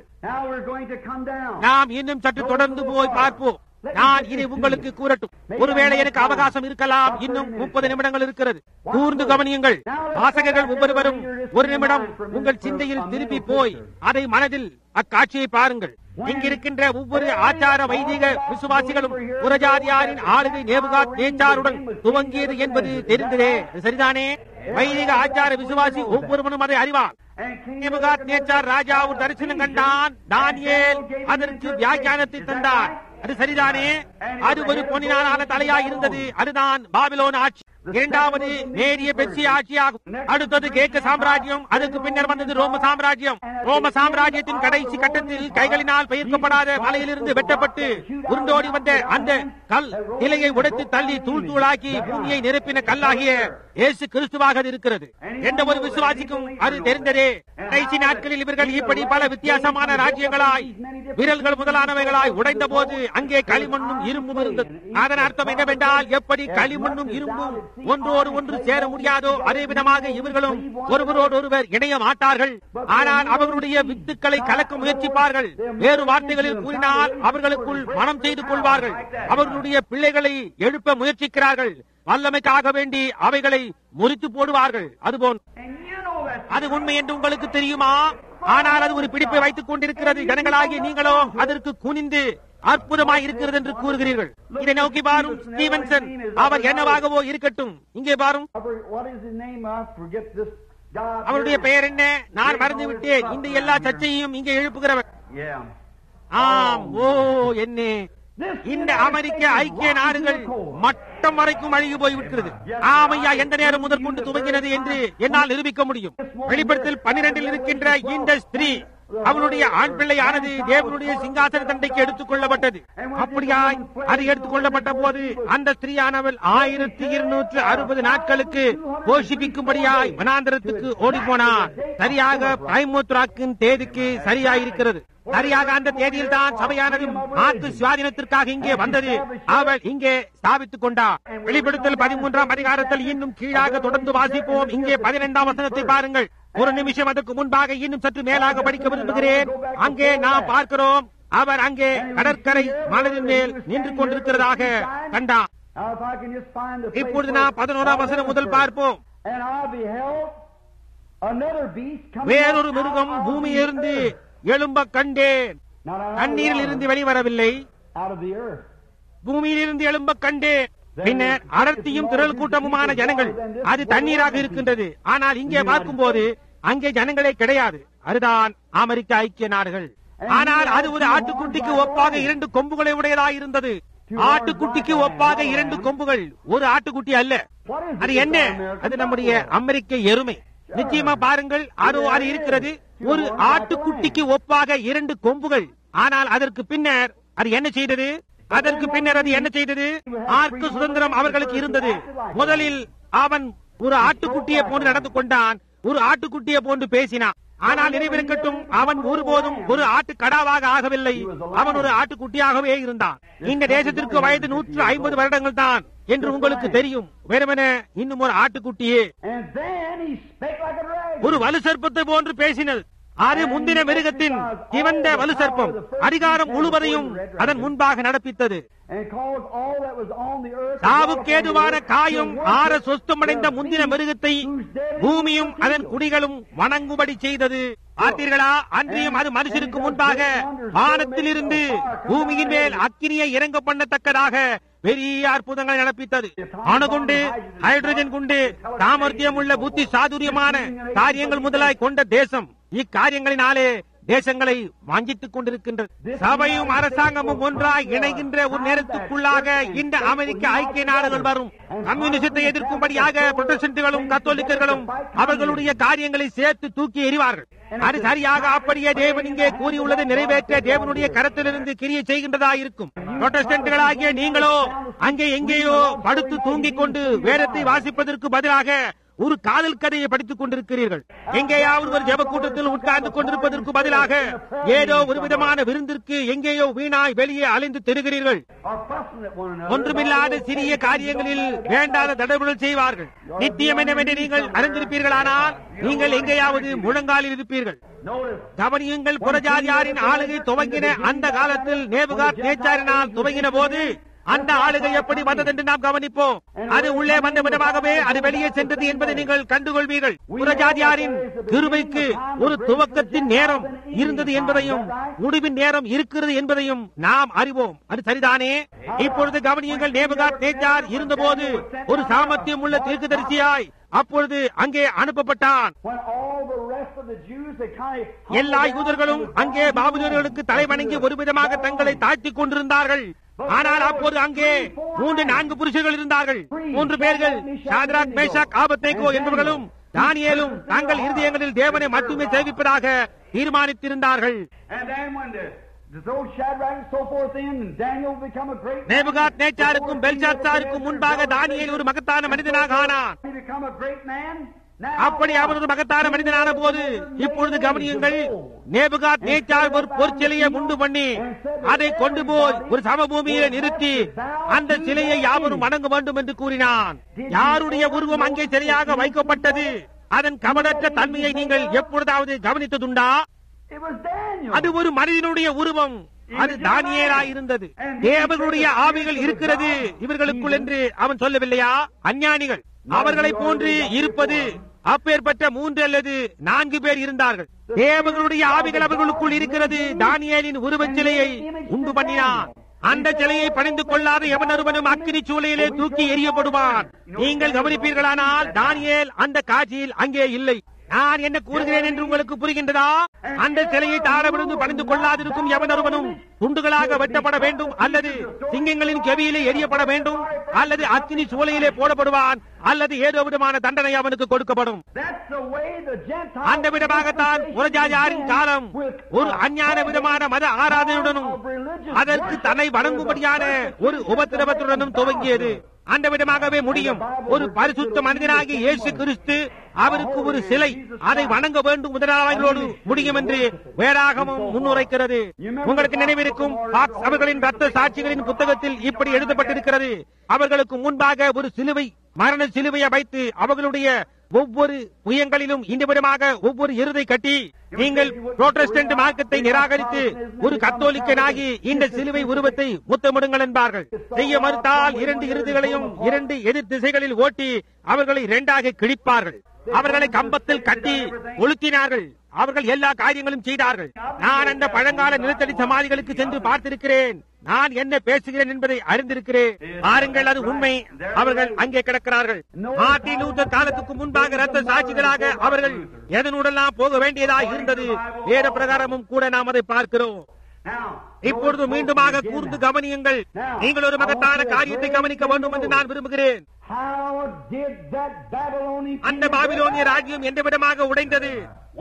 நாம் இன்னும் சற்று தொடர்ந்து போய் பார்ப்போம். நான் இதை உங்களுக்கு கூறட்டும். ஒருவேளை எனக்கு அவகாசம் இருக்கலாம். இன்னும் 30 நிமிடங்கள் இருக்கிறது. கூர்ந்து கவனியுங்கள். வாசகர்கள் ஒவ்வொருவரும் ஒரு நிமிடம் உங்கள் சிந்தையில் திரும்பி போய் அதை மனதில் அக்காட்சியை பாருங்கள். இங்கிருக்கின்ற ஒவ்வொரு ஆச்சார வைதிக விசுவாசிகளும் புறஜாதியாரின் ஆளுகை நேபுகாத் நேச்சாருடன் துவங்கியது என்பது தெரிந்ததே. சரிதானே? வைதிக ஆச்சார விசுவாசி ஒவ்வொருவனும் அதை அறிவார். நேபுகாத் நேச்சார் ராஜா ஒரு தரிசனம் கண்டான். தானியேல் அதற்கு வியாக்கியானத்தை தந்தார். அது சரிதானே? அது ஒரு பொன்னினாலான தலையாய் இருந்தது. அதுதான் பாபிலோன் ஆட்சி. இரண்டாவது நேரிய பெர்சிய ஆட்சியாகும். அடுத்தது கிரேக்க சாம்ராஜ்யம். அதுக்கு பின்னர் வந்தது ரோம சாம்ராஜ்யம். ரோம சாம்ராஜ்யத்தின் கடைசி கட்டத்தில் கைகளினால் பெயர்க்கப்படாத மலையிலிருந்து வெட்டப்பட்டு உருண்டோடி வந்த அந்த கல் இலையை உடைத்து தள்ளி தூள் தூளாக்கி பூமியை நிரப்பின கல்லாகிய இயேசு கிறிஸ்துவாக இருக்கிறது. எந்த ஒரு விசுவாசிக்கும் அது தெரிந்ததே. கடைசி நாட்களில் இவர்கள் இப்படி பல வித்தியாசமான ராஜ்யங்களாய் விரல்கள் முதலானவைகளாய் உடைந்த போது அங்கே களிமண்ணும் இரும்பும் இருந்தது. அதன் அர்த்தம் என்னவென்றால், எப்படி களிமண்ணும் இரும்பும் ஒன்றோடு ஒன்று சேர முடியாதோ அதே விதமாக இவர்களும் ஒருவரோடு ஒருவர் இணைய மாட்டார்கள். ஆனால் அவர்களுடைய வித்துக்களை கலக்க முயற்சிப்பார்கள். வேறு வார்த்தைகளில் கூறினால் அவர்களுக்குள் மனம் செய்து கொள்வார்கள். அவர்களுடைய பிள்ளைகளை எழுப்ப முயற்சிக்கிறார்கள். வல்லமைக்காக வேண்டி அவைகளை முறித்து போடுவார்கள். அதுபோல் அது உண்மை என்று உங்களுக்கு தெரியுமா? ஆனால் அது ஒரு பிடிப்பை வைத்துக் கொண்டிருக்கிறது. ஜனங்களாகிய நீங்களோ அதற்கு குனிந்து அற்புதமாய் இருக்கிறது என்று கூறுகிறீர்கள். இதை நோக்கி பாரும். ஸ்டீவன்சன் அவர் என்னவாகவோ இருக்கட்டும். இங்கே பாரும். அவருடைய பெயர் என்ன? நான் மறந்து விட்டேன். இந்த எல்லா சர்ச்சையும் இங்கே எழுப்புகிறவர். ஆம், ஓ என்ன இந்த அமெரிக்க ஐக்கிய நாடுகள் மட்டம் வரைக்கும் அழுகி போய்விட்டது. ஆமையா எந்த நேரம் முதற்கொண்டு துவங்கினது என்று என்னால் நிரூபிக்க முடியும். வெளிப்படுத்தல் 12 இருக்கின்ற இந்த ஸ்திரீ அவளுடைய ஆண் பிள்ளையானது தேவனுடைய சிங்காசன தண்டைக்கு எடுத்துக் கொள்ளப்பட்டது. அப்படியாய் அது எடுத்துக் கொள்ளப்பட்ட போது அந்த ஸ்திரீயானவள் 1260 நாட்களுக்கு போஷிப்பிக்கும்படியாய் வனாந்தரத்துக்கு ஓடிப்போனார். சரியாக பிரைமோத்ராக்கின் தேதிக்கு சரியாயிருக்கிறது. சரியாக அந்த தேதியில் தான் சபையானது மாற்று சுவாதீனத்திற்காக இங்கே வந்தது. அவள் இங்கே ஸ்தாபித்துக் கொண்டார். வெளிப்படுத்தல் 13ஆம் அதிகாரத்தில் இன்னும் கீழாக தொடர்ந்து வாசிப்போம். இங்கே 12ஆம் வசனத்தை பாருங்கள். ஒரு நிமிஷம் அதற்கு முன்பாக இன்னும் சற்று மேலாக படிக்க விரும்புகிறேன். அங்கே நாம் பார்க்கிறோம், அவர் அங்கே கடற்கரை மணலின் மேல் நின்று கொண்டிருக்கிறதாக கண்டார். இப்பொழுது நாம் 11ஆம் வசனம் முதல் பார்ப்போம். வேறொரு மிருகம் பூமியிலிருந்து எழும்ப கண்டேன். தண்ணீரில் இருந்து வெளிவரவில்லை, பூமியிலிருந்து எழும்ப கண்டேன். பின்னர் அடர்த்தியும் திரள் கூட்டமுமான ஜனங்கள். அது தண்ணீராக இருக்கின்றது. ஆனால் இங்கே பார்க்கும் போது அங்கே ஜனங்களே கிடையாது. அதுதான் அமெரிக்க ஐக்கிய நாடுகள். ஆனால் அது ஒரு ஆட்டுக்குட்டிக்கு ஒப்பாக 2 கொம்புகளை உடையதாக இருந்தது. ஆட்டுக்குட்டிக்கு ஒப்பாக 2 கொம்புகள், ஒரு ஆட்டுக்குட்டி அல்ல. அது என்ன? அது நம்முடைய அமெரிக்க எருமை. நிச்சயமா பாருங்கள், அதோ அது இருக்கிறது. ஒரு ஆட்டுக்குட்டிக்கு ஒப்பாக 2 கொம்புகள். ஆனால் அதற்கு பின்னர் அது என்ன செய்தது? ஆர்க்கு சுதந்திரம் அவர்களுக்கு இருந்தது. முதலில் அவன் ஒரு ஆட்டுக்குட்டியை போன்று நடந்து கொண்டான், ஒரு ஆட்டுக்குட்டியை போன்று பேசினான். ஆனால் நினைவிருக்கட்டும், அவன் ஒருபோதும் ஒரு ஆட்டு கடாவாக ஆகவில்லை. அவன் ஒரு ஆட்டுக்குட்டியாகவே இருந்தான். இந்த தேசத்திற்கு வயது 150 வருடங்கள் தான் என்று உங்களுக்கு தெரியும். வெறுமனே இன்னும் ஒரு ஆட்டுக்குட்டியே. ஒரு வலு சர்ப்பத்தை போன்று பேசினது. அது முந்தின மிருகத்தின் திவந்த வலு சர்ப்பம் அதிகாரம் முழுவதையும் அதன் முன்பாக நடப்பித்தது. சாவுக்கேதுவான காயம் ஆற சொஸ்தமடைந்த முந்தின மிருகத்தை பூமியும் அதன் குடிகளும் வணங்கும்படி செய்தது. பார்த்தீர்களா? அன்றியும் அது மனுஷனுக்கு முன்பாக வானத்திலிருந்து பூமியின் மேல் அக்கினியை இறங்க பண்ணத்தக்கதாக பெரிய அற்புதங்களை நடப்பித்தது. அணுகுண்டு, ஹைட்ரஜன் குண்டு, சாமர்த்தியம் உள்ள புத்தி சாதுரியமான காரியங்கள் முதலாய் கொண்ட தேசம் இக்காரியங்களினாலே தேசங்களை வாஞ்சித்துக் கொண்டிருக்கின்றது. சபையும் அரசாங்கமும் ஒன்றாய் இணைகின்ற ஒரு நேரத்துக்குள்ளாக இந்த அமெரிக்க ஐக்கிய நாடுகள் வரும். கம்யூனிசத்தை எதிர்க்கும்படியாக புரொட்டஸ்டன்ட்களும் கத்தோலிக்கர்களும் அவர்களுடைய காரியங்களை சேர்த்து தூக்கி எறிவார்கள். அது சரியாக அப்படியே தேவன் இங்கே கூறியுள்ளதை நிறைவேற்ற தேவனுடைய கரத்திலிருந்து கிரியை செய்கின்றதா இருக்கும். புரொட்டஸ்டன்ட்களாகிய நீங்களோ அங்கே எங்கேயோ படுத்து தூங்கிக் கொண்டு வேதத்தை வாசிப்பதற்கு பதிலாக ஒரு காதல் கதையை படித்துக் கொண்டிருக்கிறீர்கள். எங்கேயாவது ஒரு ஜெப கூட்டத்தில் உட்கார்ந்து கொண்டிருப்பதற்கு பதிலாக ஏதோ ஒரு விதமான விருந்திற்கு எங்கேயோ வீணாய் வெளியே அலைந்து திரிகிறீர்கள். ஒன்றுமில்லாத சிறிய காரியங்களில் வேண்டாத தடவுகள் செய்வார்கள். நித்தியம் என்னவென்று நீங்கள் அறிந்திருப்பீர்களானால் நீங்கள் எங்கேயாவது முழங்காலில் இருப்பீர்கள். கவனியுங்கள், புறஜாதியாரின் ஆளுகை துவங்கின அந்த காலத்தில் நேபுகாத் நேச்சாரினால் துவங்கின போது அந்த ஆளுகை எப்படி வந்தது என்று நாம் கவனிப்போம். அது உள்ளே வந்த விதமாகவே அது வெளியே சென்றது என்பதை நீங்கள் கண்டுகொள்வீர்கள். புறஜாதியாரின் கிருபைக்கு ஒரு துவக்கத்தின் நேரம் இருந்தது என்பதையும் முடிவின் நேரம் இருக்கிறது என்பதையும் நாம் அறிவோம். அது சரிதானே? இப்பொழுது கவனியுங்கள். நேபுகாத்நேச்சார் இருந்தபோது ஒரு சாமர்த்தியம் உள்ள தீர்க்கதரிசியாய் அப்பொழுது அங்கே அனுப்பப்பட்டான். எல்லா யூதர்களும் அங்கே பாபிலோனியர்களுக்கு தலைவணங்கி ஒரு விதமாக தங்களை தாழ்த்திக் கொண்டிருந்தார்கள். ஆனால் அப்போது அங்கே 3-4 புருஷர்கள் இருந்தார்கள். 3 பேர்கள் சாத்ராக், மேஷாக், ஆபேத்நேகோ என்பவர்களும் தானியேலும் தங்கள் இருதயங்களில் தேவனை மட்டுமே சேவிப்பதாக தீர்மானித்திருந்தார்கள். நேபுகாத்நேச்சாருக்கும் பெல்ஷாத்சாருக்கும் முன்பாக தானியேல் ஒரு மகத்தான மனிதனாக ஆனான். அப்படி அவர் ஒரு மகத்தான மனிதனான போது இப்பொழுது கவனியுங்கள். நேபுகாத்நேச்சார் ஒரு பொற்சிலையை உண்டு பண்ணி அதை கொண்டு போய் ஒரு சமபூமியில நிறுத்தி அந்த சிலையை யாவரும் வணங்க வேண்டும் என்று கூறினான். யாருடைய உருவம் அங்கே சிலையாக வைக்கப்பட்டது? அதன் கபடற்ற தன்மையை நீங்கள் எப்பொழுதாவது கவனித்ததுண்டா? அது ஒரு மனிதனுடைய உருவம். அது தானியேலாய் இருந்தது. தேவர்களுடைய ஆவிகள் இருக்கிறது இவர்களுக்குள் என்று அவன் சொல்லவில்லையா? அஞ்ஞானிகள் அவர்களை போன்று இருப்பது அப்பேற்பட்ட 3 அல்லது 4 பேர் இருந்தார்கள். தேவர்களுடைய ஆவிகள் அவர்களுக்குள் இருக்கிறது. தானியேலின் உருவச் சிலையை உண்டு பண்ணினான். அந்த சிலையை பணிந்து கொள்ளாத எவனொருவனும் அக்கினி சூளையிலே தூக்கி எறியப்படுவான். நீங்கள் கவனிப்பீர்களானால் தானியேல் அந்த காட்சியில் அங்கே இல்லை. நான் என்ன கூறுகிறேன் என்று உங்களுக்கு புரிகின்றதா? அந்த சிலையை தாழ விழுந்து பணிந்து கொள்ளாதிருக்கும் எவனொருவனும் துண்டுகளாக வெட்டப்பட வேண்டும், அல்லது சிங்கங்களின் கெவியிலே எரியப்பட வேண்டும், அல்லது அக்கினி சூளையிலே போடப்படுவான், அல்லது ஏதோ விதமான தண்டனை அவனுக்கு கொடுக்கப்படும். அந்த விதமாகத்தான் புறஜாதியாரின் காலம் ஒரு அஞ்ஞான விதமான மத ஆராதனையுடனும் அதற்கு தன்னை வணங்கும்படியான ஒரு உபத்திரவத்துடனும் துவங்கியது. அந்த விதமாகவே முடியும். ஒரு பரிசுத்த மனிதனாகி இயேசு கிறிஸ்து, அவருக்கு ஒரு சிலை, அதை வணங்க வேண்டும் முதலாளர்களோடு முடியும் என்று வேதாகமம் முன்னுரைக்கிறது. உங்களுக்கு நினைவிருக்கும், பாக்ஸ் அவர்களின் ரத்த சாட்சிகளின் புத்தகத்தில் இப்படி எழுதப்பட்டிருக்கிறது. அவர்களுக்கு முன்பாக ஒரு சிலுவை, மரண சிலுவையை வைத்து அவர்களுடைய ஒவ்வொரு புயங்களிலும் இந்த விதமாக ஒவ்வொரு எருதை கட்டி, நீங்கள் புரோட்டஸ்டன்ட் மார்க்கத்தை நிராகரித்து ஒரு கத்தோலிக்கனாகி இந்த சிலுவை உருவத்தை முத்தமிடுங்கள் என்பார்கள். செய்ய மறுத்தால் 2 இறுதிகளையும் 2 எதிர் திசைகளில் ஓட்டி அவர்களை 2ஆக கிழிப்பார்கள். அவர்களை கம்பத்தில் கட்டி ஒழுக்கினார்கள். அவர்கள் எல்லா காரியங்களும் செய்தார்கள். நான் அந்த பழங்கால நிலத்தடி சமாதிகளுக்கு சென்று பார்த்திருக்கிறேன். நான் என்ன பேசுகிறேன் என்பதை அறிந்திருக்கிறேன். பாருங்கள், அது உண்மை. அவர்கள் அங்கே கிடக்கிறார்கள். மார்ட்டின் லூத்தர் காலத்துக்கு முன்பாக ரத்த சாட்சிகளாக அவர்கள் எதனுடெல்லாம் போக வேண்டியதாக இருந்தது. வேத பிரகாரமும் கூட நாம் அதை பார்க்கிறோம். இப்பொழுது மீண்டுமாக கூர்ந்து கவனியுங்கள். நீங்கள் ஒரு மகத்தான காரியத்தை கவனிக்க வேண்டும் என்று நான் விரும்புகிறேன். அந்த பாபிலோனிய ராஜ்யம் எந்த விதமாக உடைந்தது?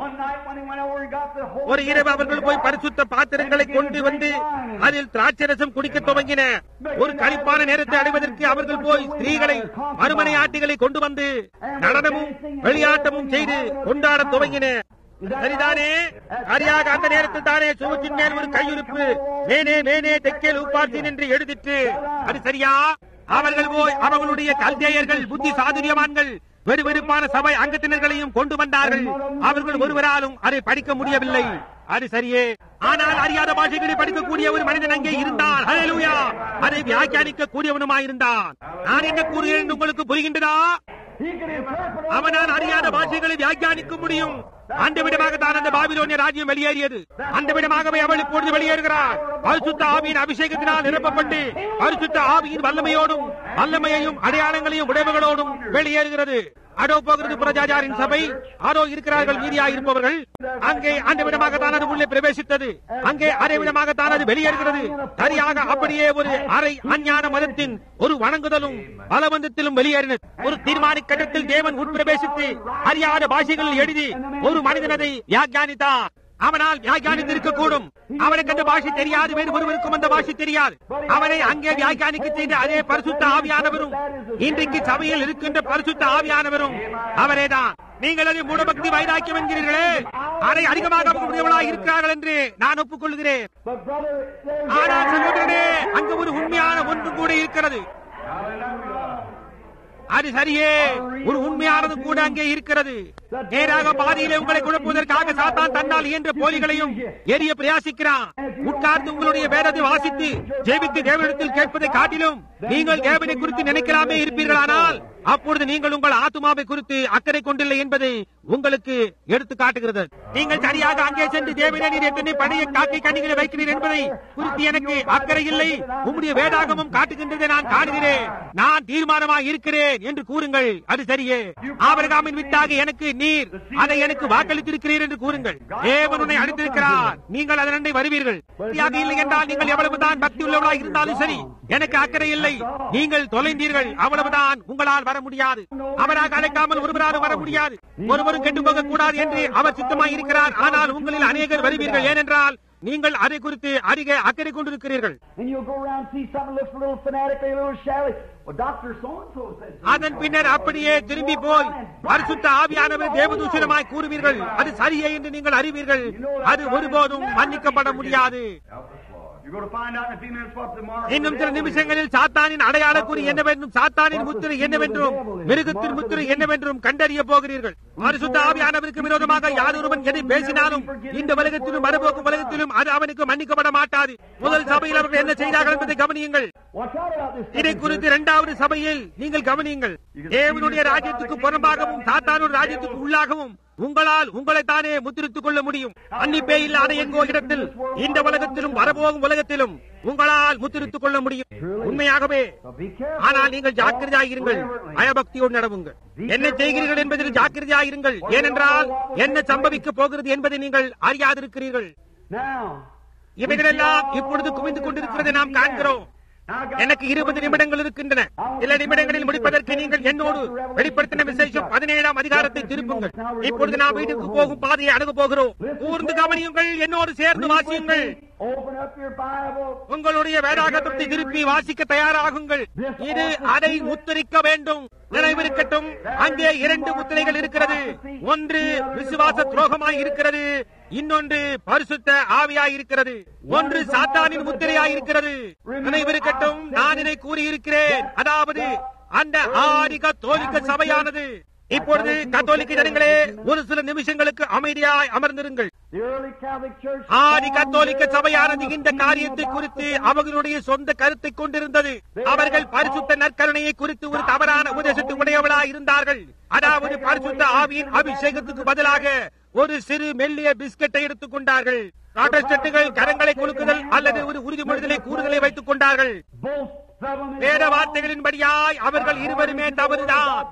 ஒரு இரவு அவர்கள் போய் பரிசுத்த பாத்திரங்களை கொண்டு வந்து அதில் திராட்சரசம் குடிக்க துவங்கின. ஒரு களிப்பான நேரத்தை அடைவதற்கு அவர்கள் போய் ஸ்திரீகளை, மறுமனை ஆட்டிகளை கொண்டு வந்து நடனமும் வெளியாட்டமும் செய்து கொண்டாட துவங்கின. சரிதானே? சரியாக அந்த நேரத்தில் தானே சுவற்றின் மேல் ஒரு கையுறுப்பு, மேனே மேனே தெக்கேல் உப்பார்த்தீன் என்று எழுதிட்டு, அது சரியா? அவர்கள் போய் அவர்களுடைய கல்தேயர்கள், புத்தி சாதுரியவான்கள், வெறுவெறுப்பான சபை அங்கத்தினர்களையும் கொண்டு வந்தார்கள். அவர்கள் ஒருவராலும் அதை படிக்க முடியவில்லை. அது சரியே. ஆனால் அறியாத பாஷைகளை படிக்கக்கூடிய ஒரு மனிதன் அங்கே இருந்தான். ஹல்லேலூயா! அதை வியாக்கியானிக்க கூடியவனுமாயிருந்தான். நான் என்ன கூறுகிறேன் என்று உங்களுக்கு புரிகின்றதா? அவனால் அறியாத பாஷைகளை வியாக்கியானிக்க முடியும். அந்த விதமாக தான் அந்த பாபிலோனிய ராஜ்யம் வெளியேறியது. அந்த விதமாகவே அவள் இப்பொழுது வெளியேறுகிறார். பரிசுத்த ஆவியின் அபிஷேகத்தினால் நிரப்பப்பட்டு பரிசுத்த ஆவியின் வல்லமையோடும் வல்லமையையும் அடையாளங்களையும் உடைமைகளோடும் வெளியேறுகிறது. அதோ போகிறது புறஜாதியாரின் சபை. அதோ இருக்கிறார்கள் மீதியாக இருப்பவர்கள். அங்கே அந்த விதமாகத்தான் அது உள்ளே பிரவேசித்தது. அங்கே அதே விதமாகத்தான் அது வெளியேறுகிறது. சரியாக அப்படியே ஒரு அரை அஞ்ஞான மதத்தின் ஒரு வணங்குதலும் பலவந்தத்திலும் வெளியேறினது. ஒரு தீர்மானிக்க கட்டத்தில் தேவன் உட்பிரவேசித்து அறியாத பாஷைகளில் எழுதி ஒரு மனிதன் அதை வியாக்கியானித்தான். அவனால் வியாக்கியானித்திருக்க கூடும். அவனுக்கு அந்த பாஷை தெரியாது. வேறு ஒருவருக்கும் அந்த பாஷை தெரியாது. அவனை அங்கே வியாக்கியானிக்க செய்த அதே பரிசுத்த ஆவியானவரும் இன்றைக்கு சபையில் இருக்கின்ற பரிசுத்த ஆவியானவரும் அவரேதான். நீங்கள் அதை மூடபக்தி வைராக்கியம் என்கிறீர்களே, அதை அதிகமாக உடையவர்களாக இருக்கிறார்கள் என்று நான் ஒப்புக்கொள்கிறேன். ஆனால் சகோதரனே, அங்கு ஒரு உண்மையான ஒன்று கூட இருக்கிறது. அது சரியே, ஒரு உண்மையானது கூட அங்கே இருக்கிறது. நேராக பாதியிலே உங்களை குழப்புவதற்காக சாத்தான் தன்னால் தங்களால் இயன்ற போலிகளையும் எரிய பிரயாசிக்கிறான். உட்கார்ந்து உங்களுடைய வேதத்தை வாசித்து ஜெபித்து தேவனிடத்தில் கேட்பதை காட்டிலும் நீங்கள் தேவனை குறித்து நினைக்கலாமே இருப்பீர்களானால் அப்பொழுது நீங்கள் உங்கள் ஆத்துமாவை குறித்து அக்கறை கொண்டில்லை என்பதை உங்களுக்கு எடுத்து காட்டுகிறது. நீங்கள் சரியாக அங்கே சென்று தேவனே நீர் எத்தனை பழைய காக்கை கனிகளை வைக்கிறீர் என்பதை குறித்து எனக்கு அக்கறை இல்லை, உம்முடைய வேதாகமும் காட்டுகின்றதை நான் காணுகிறேன், நான் தீர்மானமாக இருக்கிறேன் என்று கூறுங்கள். அது சரியே. ஆபிரகாமின் வித்தாக எனக்கு நீர் அதை எனக்கு வாக்களித்திருக்கிறீர் என்று கூறுங்கள். தேவன் உன்னை அழைத்திருக்கிறார், நீங்கள் அதனை வருவீர்கள். இல்லை என்றால் நீங்கள் எவ்வளவுதான் பக்தி உள்ளவர்களாக இருந்தாலும் சரி, எனக்கு அக்கறை இல்லை, நீங்கள் தொலைந்தீர்கள், அவ்வளவுதான். உங்களால் வர முடியாது. அவராக அழைக்காமல் ஒருவராலும் வர முடியாது. ஒருவரும் கெட்டு போக கூடாது என்று அவர் சித்தமாய் இருக்கிறார். ஆனால் உங்களில் அநேகர் வருவீர்கள். ஏனென்றால் நீங்கள் அதை குறித்து அதிக அக்கறை கொண்டிருக்கிறீர்கள். அதன் பின்னர் அப்படியே திரும்பி போய் பரிசுத்த ஆவியானவர் தேவதூஷணமாய் கூறுவீர்கள். அது சரியே என்று நீங்கள் அறிவீர்கள். அது ஒருபோதும் மன்னிக்கப்பட முடியாது. இன்னும் சில நிமிஷங்களில் சாத்தானின் அடையாள குறி என்னவென்றும் சாத்தானின் முத்திரை என்னவென்றும் மிருகத்தின் முத்திரை என்னவென்றும் கண்டறிய போகிறீர்கள். பரிசுத்த ஆவியானவருக்கு விரோதமாக யாரொருவன் எதை பேசினாலும் இந்த உலகத்திலும் மறுபோக்கும் உலகத்திலும் அது அவனுக்கு மன்னிக்கப்பட மாட்டாது. முதல் சபையில் அவர்கள் என்ன செய்தார்கள் என்பதை கவனியுங்கள். இதை குறித்து இரண்டாவது சபையில் நீங்கள் கவனியுங்கள். தேவனுடைய ராஜ்யத்துக்கு புறம்பாகவும் சாத்தானுடைய ராஜ்யத்துக்கு உள்ளாகவும் உங்களால் உங்களைத்தானே முத்திரித்துக் கொள்ள முடியும். மன்னிப்பே இல்லாத எங்கோ இடத்தில் இந்த உலகத்திலும் வரப்போகும் உலகத்திலும் உங்களால் முத்திரித்துக் கொள்ள முடியும். உண்மையாகவே. ஆனால் நீங்கள் ஜாக்கிரதையாயிருங்கள், பயபக்தியோடு நடவுங்கள். என்ன செய்கிறீர்கள் என்பதில் ஜாக்கிரதையாயிருங்கள். ஏனென்றால் என்ன சம்பவிக்க போகிறது என்பதை நீங்கள் அறியாதிருக்கிறீர்கள். இவைகளெல்லாம் இப்பொழுது குவிந்து கொண்டிருக்கிறதை நாம் காண்கிறோம். எனக்கு 20 நிமிடங்கள் இருக்கின்றன. சில நிமிடங்களில் முடிப்பதற்கு நீங்கள் என்னோடு வெளிப்படுத்தின விசேஷம் 17ஆம் அதிகாரத்தை திருப்புங்கள். இப்பொழுது நாம் வீட்டுக்கு போகும் பாதையை அணுக போகிறோம். கூர்ந்து கவனியுங்கள், என்னோடு சேர்ந்து வாசியுங்கள். உங்களுடைய வேதாகமத்தை திருப்பி வாசிக்க தயாராகுங்கள். இது அதை முத்திரிக்க வேண்டும். நினைவிருக்கட்டும், அங்கே 2 முத்திரைகள் இருக்கிறது. ஒன்று விசுவாச துரோகமாய் இருக்கிறது, இன்னொன்று பரிசுத்த ஆவியாய் இருக்கிறது. ஒன்று சாத்தானின் முத்திரையாய் இருக்கிறது. நினைவிருக்கட்டும், நான் இதை கூறியிருக்கிறேன். அதாவது அந்த ஆதி கத்தோலிக்க சபையானது. இப்பொழுது கத்தோலிக்க ஜனங்களே, ஒரு சில நிமிஷங்களுக்கு அமைதியாய் அமர்ந்திருங்கள். ஆதி கத்தோலிக்க சபையானது இந்த காரியத்தை குறித்து அவர்களுடைய சொந்த கருத்தை கொண்டிருந்தது. அவர்கள் பரிசுத்த நற்கருணையை குறித்து ஒரு தவறான உபதேசத்தை உடையவளாய் இருந்தார்கள். அதாவது பரிசுத்த ஆவியின் அபிஷேகத்துக்கு பதிலாக ஒரு சிறு மெல்லிய பிஸ்கட்டை எடுத்துக் கொண்டார்கள். புராட்டஸ்டன்ட்டுகள் கரங்களை குலுக்குதல் அல்லது ஒரு உறுதிமொழிகளை கூறுதலை வைத்துக் கொண்டார்கள். வேத வார்த்தைகளின்படியாய் அவர்கள் இருவருமே தவறுதான்.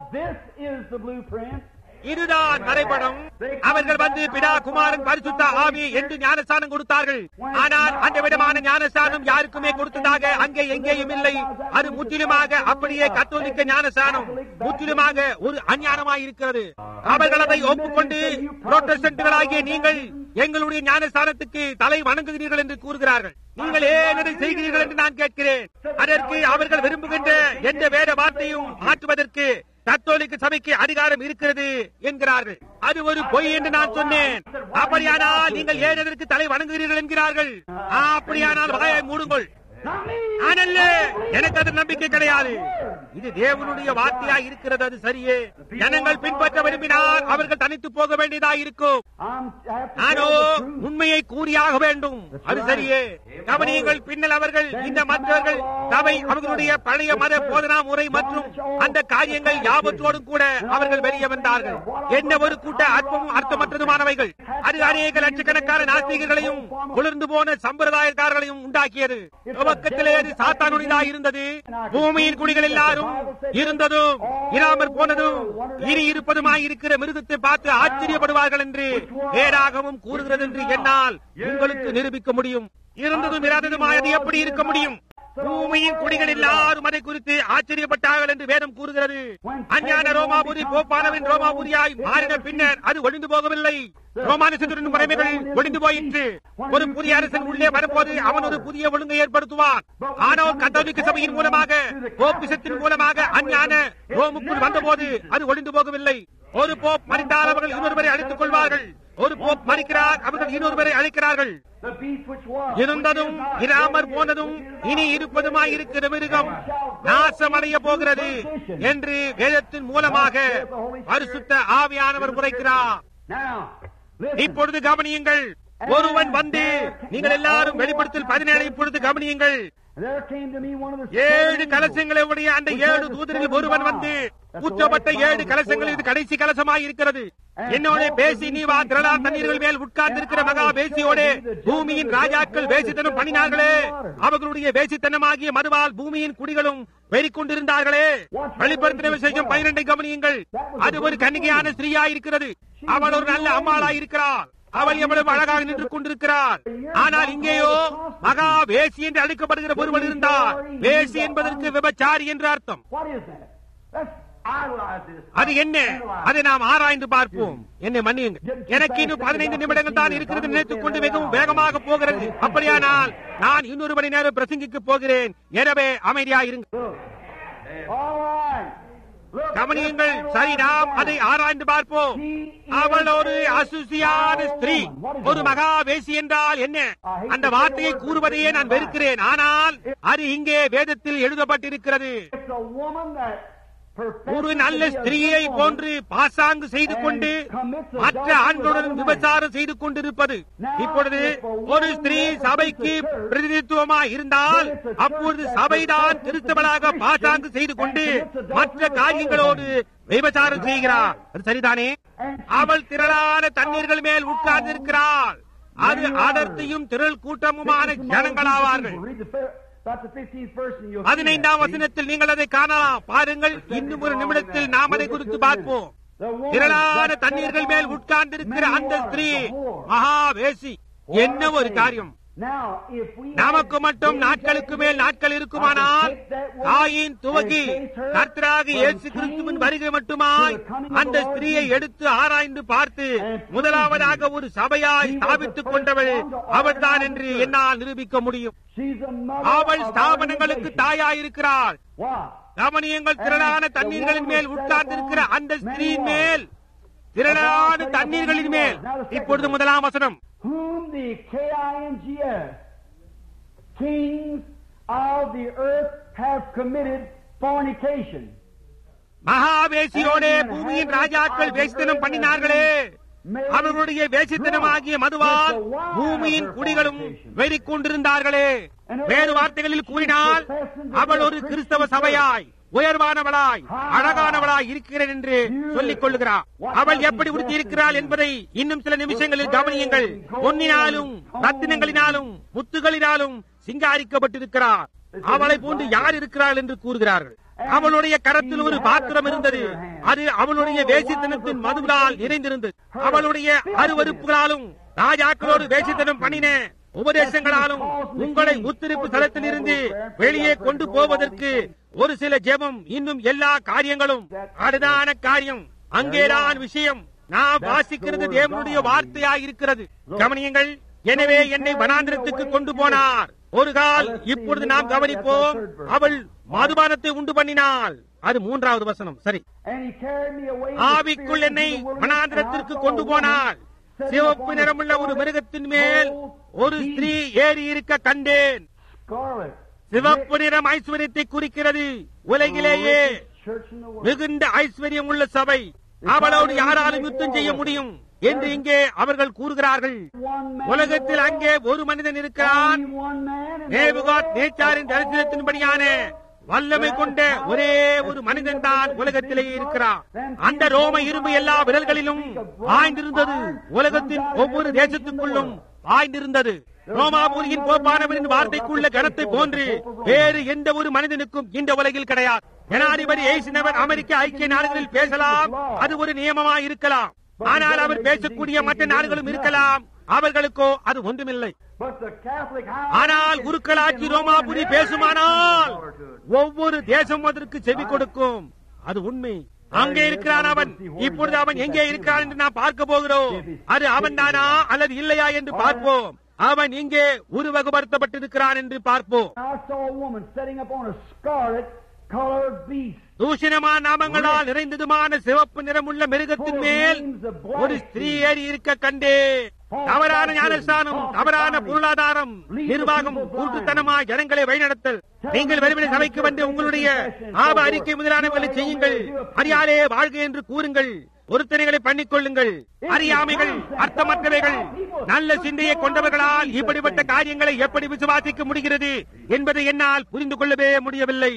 இதுதான் வரைபடம். அவர்கள் வந்து பிதா குமாரன் பரிசுத்த ஆவி என்று ஞானஸ்தானம் கொடுத்தார்கள். ஆனால் அந்த விதமான ஞானஸ்தானம் யாருக்குமே கொடுத்ததாக அங்கே எங்கேயும் இல்லை. அது முற்றிலுமாக அப்படியே கத்தோலிக்க ஞானஸ்தானம் முற்றிலுமாக ஒரு அஞ்ஞானமாய் இருக்கிறது. அவர்கள் அதை ஒப்புக்கொண்டு புரோட்டஸ்டன்ட்டுகளாகிய நீங்கள் எங்களுடைய ஞானஸ்தானத்துக்கு தலை வணங்குகிறீர்கள் என்று கூறுகிறார்கள். நீங்கள் ஏன் இதை செய்கிறீர்கள் என்று நான் கேட்கிறேன். அதற்கு அவர்கள் விரும்புகின்ற எந்த வேத வார்த்தையும் மாற்றுவதற்கு கத்தோலிக்க சபைக்கு அதிகாரம் இருக்கிறது என்கிறார்கள். அது ஒரு பொய் என்று நான் சொன்னேன். அப்படியானால் நீங்கள் ஏன் அதற்கு தலை வணங்குகிறீர்கள் என்கிறார்கள். அப்படியானால் வாயை மூடுங்கள். ஆனல்ல, எனக்கு அது நம்பிக்கை கிடையாது. இது தேவனுடைய வார்த்தையாய் இருக்கிறது. அது சரியே. ஜனங்கள் பின்பற்ற விரும்பினால் அவர்கள் தனித்து போக வேண்டியதா இருக்கும். ஆனோ உண்மையை கூறியாக வேண்டும். அது சரியே. கவனியங்கள். பின்னல் அவர்கள் இந்த மற்றவர்கள் சபை அவர்களுடைய பழைய மத போதனா முறை மற்றும் அந்த காரியங்கள் யாவற்றோடும் கூட அவர்கள் வெளியே வந்தார்கள். என்ன ஒரு கூட்ட அற்பமும் அர்த்தமற்றதுமானவைகள். அது அநேக லட்சக்கணக்கான நாஸ்திகர்களையும் குளிர்ந்து போன சம்பிரதாயக்காரர்களையும் உண்டாக்கியது. துவக்கத்திலே அது சாத்தானுடையதாக இருந்தது. பூமியின் குடிகள் எல்லாரும் இருந்ததும் இராமற் போனதும் இனி இருப்பதுமாய் இருக்கிற மிருகத்தை பார்த்து ஆச்சரியப்படுவார்கள் என்று வேதாகமம் கூறுகிறது என்று என்னால் உங்களுக்கு நிரூபிக்க முடியும். இருந்ததும் இராததுமாய் அது எப்படி இருக்க முடியும்? பூமியின் குடிகள் எல்லாரும் அதை குறித்து ஆச்சரியப்பட்டார்கள் என்று வேதம் கூறுகிறது. அஞ்ஞான ரோமாபுரி போப்பானவின் ரோமாபுரியாய் மாறின பின்னர் அது ஒழிந்து போகவில்லை. ரோமானிசத்தின் முறைமைகள் ஒழிந்து போயிற்று. ஒரு புதிய அரசன் உள்ளே வரும்போது அவன் ஒரு புதிய ஒழுங்கை ஏற்படுத்துவான். ஆனால் கத்தோலிக்க சபையின் மூலமாக போப்பிசத்தின் மூலமாக அஞ்ஞான ரோமுக்குள் வந்தபோது அது ஒழிந்து போகவில்லை. ஒரு போப் மறித்தால் அவர்கள் இன்னொருவரை அழைத்துக் கொள்வார்கள். ஒரு போப் மறிக்கிறார், அவர்கள் இன்னொருவரை அழைக்கிறார்கள். இருந்ததும் இராமற் போனதும் இனி இருப்பதுமாய் இருக்கிற மிருகம் நாசமடைய போகிறது என்று வேதத்தின் மூலமாக பரிசுத்த ஆவியானவர் உரைக்கிறார். இப்பொழுது கவனியுங்கள். ஒருவன் வந்து, நீங்கள் எல்லாரும் வெளிப்படுத்தல் 17 இப்பொழுது கவனியுங்கள். 7 கலசங்களை உடைய அந்த 7 தூதரில் ஒருவன் வந்து, ஊற்றப்பட்ட 7 கலசங்கள் இது கடைசி கலசமாய் இருக்கிறது. என்னோட பேசி நீ வா, திரளான தண்ணீர்கள் மேல் உட்கார்ந்து இருக்கிற மகா வேசியோடு பூமியின் ராஜாக்கள் வேசித்தனம் பண்ணினார்களே, அவர்களுடைய வேசித்தனமாகிய மதுவால் பூமியின் குடிகளும் வெறிக்கொண்டிருந்தார்களே. வெளிப்படுத்தின விசேஷம் 12 கவனியுங்கள். அது ஒரு கன்னிகையான ஸ்திரீயாயிருக்கிறது. அவள் ஒரு நல்ல அம்மாளாயிருக்கிறாள். அவள் எவ்வளவு அழகாக நின்று கொண்டிருக்கிறார். ஆனால் இங்கேயோ மகா வேசி என்று அழைக்கப்படுகிற ஒருவன் இருந்தார். வேசி என்பதற்கு விபச்சாரி என்று அர்த்தம். அது என்ன? அதை நாம் ஆராய்ந்து பார்ப்போம். என்னை மன்னியுங்கள், எனக்கு இன்னும் 15 நிமிடங்கள் தான் இருக்கிறது. நினைத்துக் கொண்டு மிகவும் வேகமாக போகிறது. அப்படியானால் நான் இன்னொரு மணி நேரம் பிரசங்கிக்க போகிறேன். எனவே அமைதியாயிருங்கள். கவனியுங்கள். சரி, நாம் அதை ஆராய்ந்து பார்ப்போம். அவள் ஒரு அசுசியான ஸ்திரீ, ஒரு மகா வேசி என்றால் என்ன? அந்த வார்த்தையை கூறுவதையே நான் வெறுக்கிறேன். ஆனால் அது இங்கே வேதத்தில் எழுதப்பட்டிருக்கிறது. ஒரு நல்ல ஸ்திரீயை போன்று பாசாங்கு செய்து கொண்டு மற்ற ஆண்களுடன் விபச்சாரம் செய்து கொண்டிருப்பது. இப்பொழுது ஒரு ஸ்திரீ சபைக்கு பிரதிநிதித்துவமாக இருந்தால் அப்பொழுது சபைதான் கிறிஸ்தவளாக பாசாங்கு செய்து கொண்டு மற்ற காரியங்களோடு விபச்சாரம் செய்கிறார். அது சரிதானே? அவள் திரளான தண்ணீர்கள் மேல் உட்கார்ந்திருக்கிறாள். அது அடர்த்தியும் திரள் கூட்டமுமான ஜனங்களாவார்கள். 15ஆம் வசனத்தில் நீங்கள் அதை காணலாம். பாருங்கள், இன்னும் ஒரு நிமிடத்தில் நாம் அதை குறித்து பார்ப்போம். திரளான தண்ணீர்கள் மேல் உட்கார்ந்திருக்கிற அந்த ஸ்திரீ மகாவேசி. என்ன ஒரு காரியம்! நமக்கு மட்டும் நாட்களுக்கு மேல் நாட்கள் இருக்குமானால் தாயின் துவங்கி கர்த்தராகிய இயேசு கிறிஸ்துவின் வருகை மட்டுமாய் அந்த ஸ்திரீயை எடுத்து ஆராய்ந்து பார்த்து முதலாவதாக ஒரு சபையாய் ஸ்தாபித்துக் கொண்டவள் அவள் தான் என்று என்னால் நிரூபிக்க முடியும். அவள் ஸ்தாபனங்களுக்கு தாயாயிருக்கிறாள். கவனியங்கள், திரளான தண்ணீர்களின் மேல் உட்கார்ந்திருக்கிற அந்த ஸ்திரீயின் மேல், திரளான தண்ணீர்களின் மேல். இப்பொழுது முதலாம் வசனம். Whom the K-I-N-G-S kings of the earth have committed fornication. மகாவேசியோடே பூமியின் ராஜாக்கள் வேசித்தனம் பண்ணினார்களே, அவர்களுடைய வேசித்தனமாகிய மதுவால் பூமியின் குடிகளும் வெறிக்கொண்டிருந்தார்களே. வேறு வார்த்தைகளில் கூறினால் அவள் ஒரு கிறிஸ்தவ சபையாய் உயர்வானவளாய் அழகானவளாய் இருக்கிறேன் என்று சொல்லிக் கொள்ளுகிறார். அவள் எப்படி உடுத்தி இருக்கிறாள் என்பதை இன்னும் சில நிமிஷங்களில் கவனியுங்கள். பொன்னினாலும் ரத்தினங்களினாலும் முத்துகளினாலும் சிங்காரிக்கப்பட்டிருக்கிறார். அவளை போன்று யார் இருக்கிறாள் என்று கூறுகிறார்கள். அவளுடைய கரத்தில் ஒரு பாத்திரம் இருந்தது. அது அவளுடைய வேசித்தனத்தின் மதுவால் நிறைந்திருந்தது. அவளுடைய அருவருப்புகளாலும் ராஜாக்களோடு வேசித்தனம் பண்ணின உபதேசங்களாலும் உங்களை உத்திரிப்பு தளத்தில் இருந்து வெளியே கொண்டு போவதற்கு ஒரு சில ஜெபம், இன்னும் எல்லா காரியங்களும். அதுதான காரியம். அங்கேதான் விஷயம். நாம் வாசிக்கிறது தேவனுடைய வார்த்தையாக இருக்கிறது. கவனியுங்கள். எனவே என்னை வனாந்திரத்துக்கு கொண்டு போனார். ஒரு கால். இப்பொழுது நாம் கவனிப்போம். அவள் மதுபானத்தை உண்டு பண்ணினாள். அது 3வது வசனம். சரி. ஆவிக்குள் என்னை வனாந்திரத்திற்கு கொண்டு போனாள். சிவப்பு நிறமுள்ள ஒரு மிருகத்தின் மேல் ஒரு ஸ்திரீ ஏறி இருக்க கண்டேன். சிவப்பு நிறம் ஐஸ்வர்யத்தை குறிக்கிறது. உலகிலேயே மிகுந்த ஐஸ்வர்யம் உள்ள சபை. அவளோடு யாராலும் யுத்தம் செய்ய முடியும் என்று இங்கே அவர்கள் கூறுகிறார்கள். உலகத்தில் அங்கே ஒரு மனிதன் இருக்கிறான். நேபுகாத்நேச்சாரின் தரிசனத்தின்படியான வல்லமை கொண்ட ஒரே ஒரு மனிதன் தான் உலகத்திலேயே இருக்கிறார். அந்த ரோம இரும்பு எல்லா விரல்களிலும் பாய்ந்திருந்தது. உலகத்தின் ஒவ்வொரு தேசத்துக்குள்ளும் பாய்ந்திருந்தது. ரோமாபுரியின் போப்பானவரின் வார்த்தைக்குள்ள கனத்தை போன்று வேறு எந்த ஒரு மனிதனுக்கும் இந்த உலகில் கிடையாது. ஜனாதிபதி எய்சனவர் அமெரிக்க ஐக்கிய நாடுகளில் பேசலாம். அது ஒரு நியமமாக இருக்கலாம். ஆனால் அவர் பேசக்கூடிய மற்ற நாடுகளும் இருக்கலாம். அவர்களுக்கோ அது ஒன்றுமில்லை. ஆனால் குருக்களாட்சி ரோமாபுரி பேசுமானால் ஒவ்வொரு தேசம் அதற்கு செவி கொடுக்கும். அது உண்மை. அங்கே இருக்கிறான் அவன். இப்பொழுது அவன் எங்கே இருக்கிறான் என்று நாம் பார்க்க போகிறோம். அது அவன் தானா அல்லது இல்லையா என்று பார்ப்போம். அவன் இங்கே உருவகப்படுத்தப்பட்டிருக்கிறான் என்று பார்ப்போம். தூஷணமான நாமங்களால் நிறைந்ததுமான சிவப்பு நிறமுள்ள மிருகத்தின் மேல் ஒரு ஸ்திரீ ஏறி இருக்க கண்டே. தவறான ஞானஸ்தானம், தவறான பொருளாதாரம், நிர்வாகம், கூட்டுத்தனமாக ஜனங்களை வழிநடத்தல். நீங்கள் வெறுமனே சபைக்கு வந்து உங்களுடைய ஆப அறிக்கை முதலானவர்களை செய்யுங்கள், மரியாதையே வாழ்க என்று கூறுங்கள். பொருத்தனைகளை பண்ணிக் கொள்ளுங்கள். அறியாமைகள், அர்த்தமற்றவைகள், நல்ல சிந்தையை கொண்டவர்களால் இப்படிப்பட்ட காரியங்களை எப்படி விசுவாசிக்க முடிகிறது என்பதை என்னால் புரிந்து கொள்ளவே முடியவில்லை.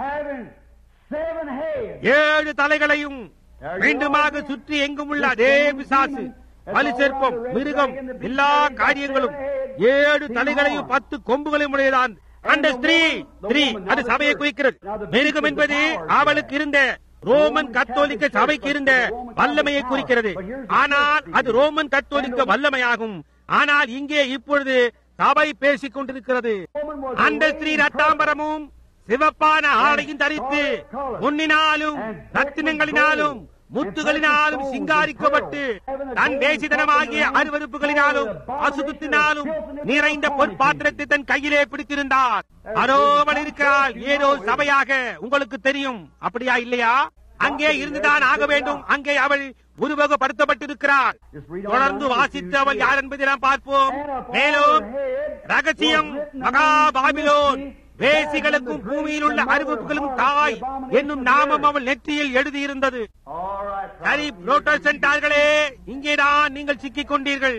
7 தலைகளையும் மீண்டுமாக சுற்றி எங்கும் உள்ள அதே பிசாசு, பலி சிற்பம், மிருகம், எல்லா காரியங்களும் 7 தலைகளையும் 10 கொம்புகளையும் உடையதான். அந்த ஸ்திரீ அது சபையை குறிக்கிறது. மிருகம் என்பது அவளுக்கு இருந்த ரோமன் கத்தோலிக்க சபைக்கு இருந்த வல்லமையை குறிக்கிறது. ஆனால் அது ரோமன் கத்தோலிக்க வல்லமையாகும். ஆனால் இங்கே இப்பொழுது சபை பேசிக் கொண்டிருக்கிறது. அந்த ஸ்திரீ ரத்தாம்பரமும் சிவப்பான ஆடையும் தரித்து பொன்னினாலும் ரத்தினங்களினாலும் முத்துகளினாலும் சிங்காரிக்கப்பட்டு தன் வேசிதனமாகிய அருவருப்புகளினாலும் அசுத்தத்தினாலும் நிறைந்த பொற்பாத்திரத்தை தன் கையிலே பிடித்திருந்தார். அரோவள் இருக்கிறாள். ஏதோ சபையாக உங்களுக்கு தெரியும், அப்படியா இல்லையா? அங்கே இருந்துதான் ஆக வேண்டும். அங்கே அவள் உருவகப்படுத்தப்பட்டிருக்கிறார். தொடர்ந்து வாசித்து அவள் யார் என்பதை நாம் பார்ப்போம். மேலும் ரகசியம் மகா பாபிலோன், வேசிகளுக்கும் பூமியில் உள்ள அறிவிப்புகளும் தாய் என்னும் நாமம் அவள் நெற்றியில் எழுதியிருந்தது. சரி புரோட்டஸ்டன்டார்களே, இங்கேதான் நீங்கள் சிக்கிக் கொண்டீர்கள்.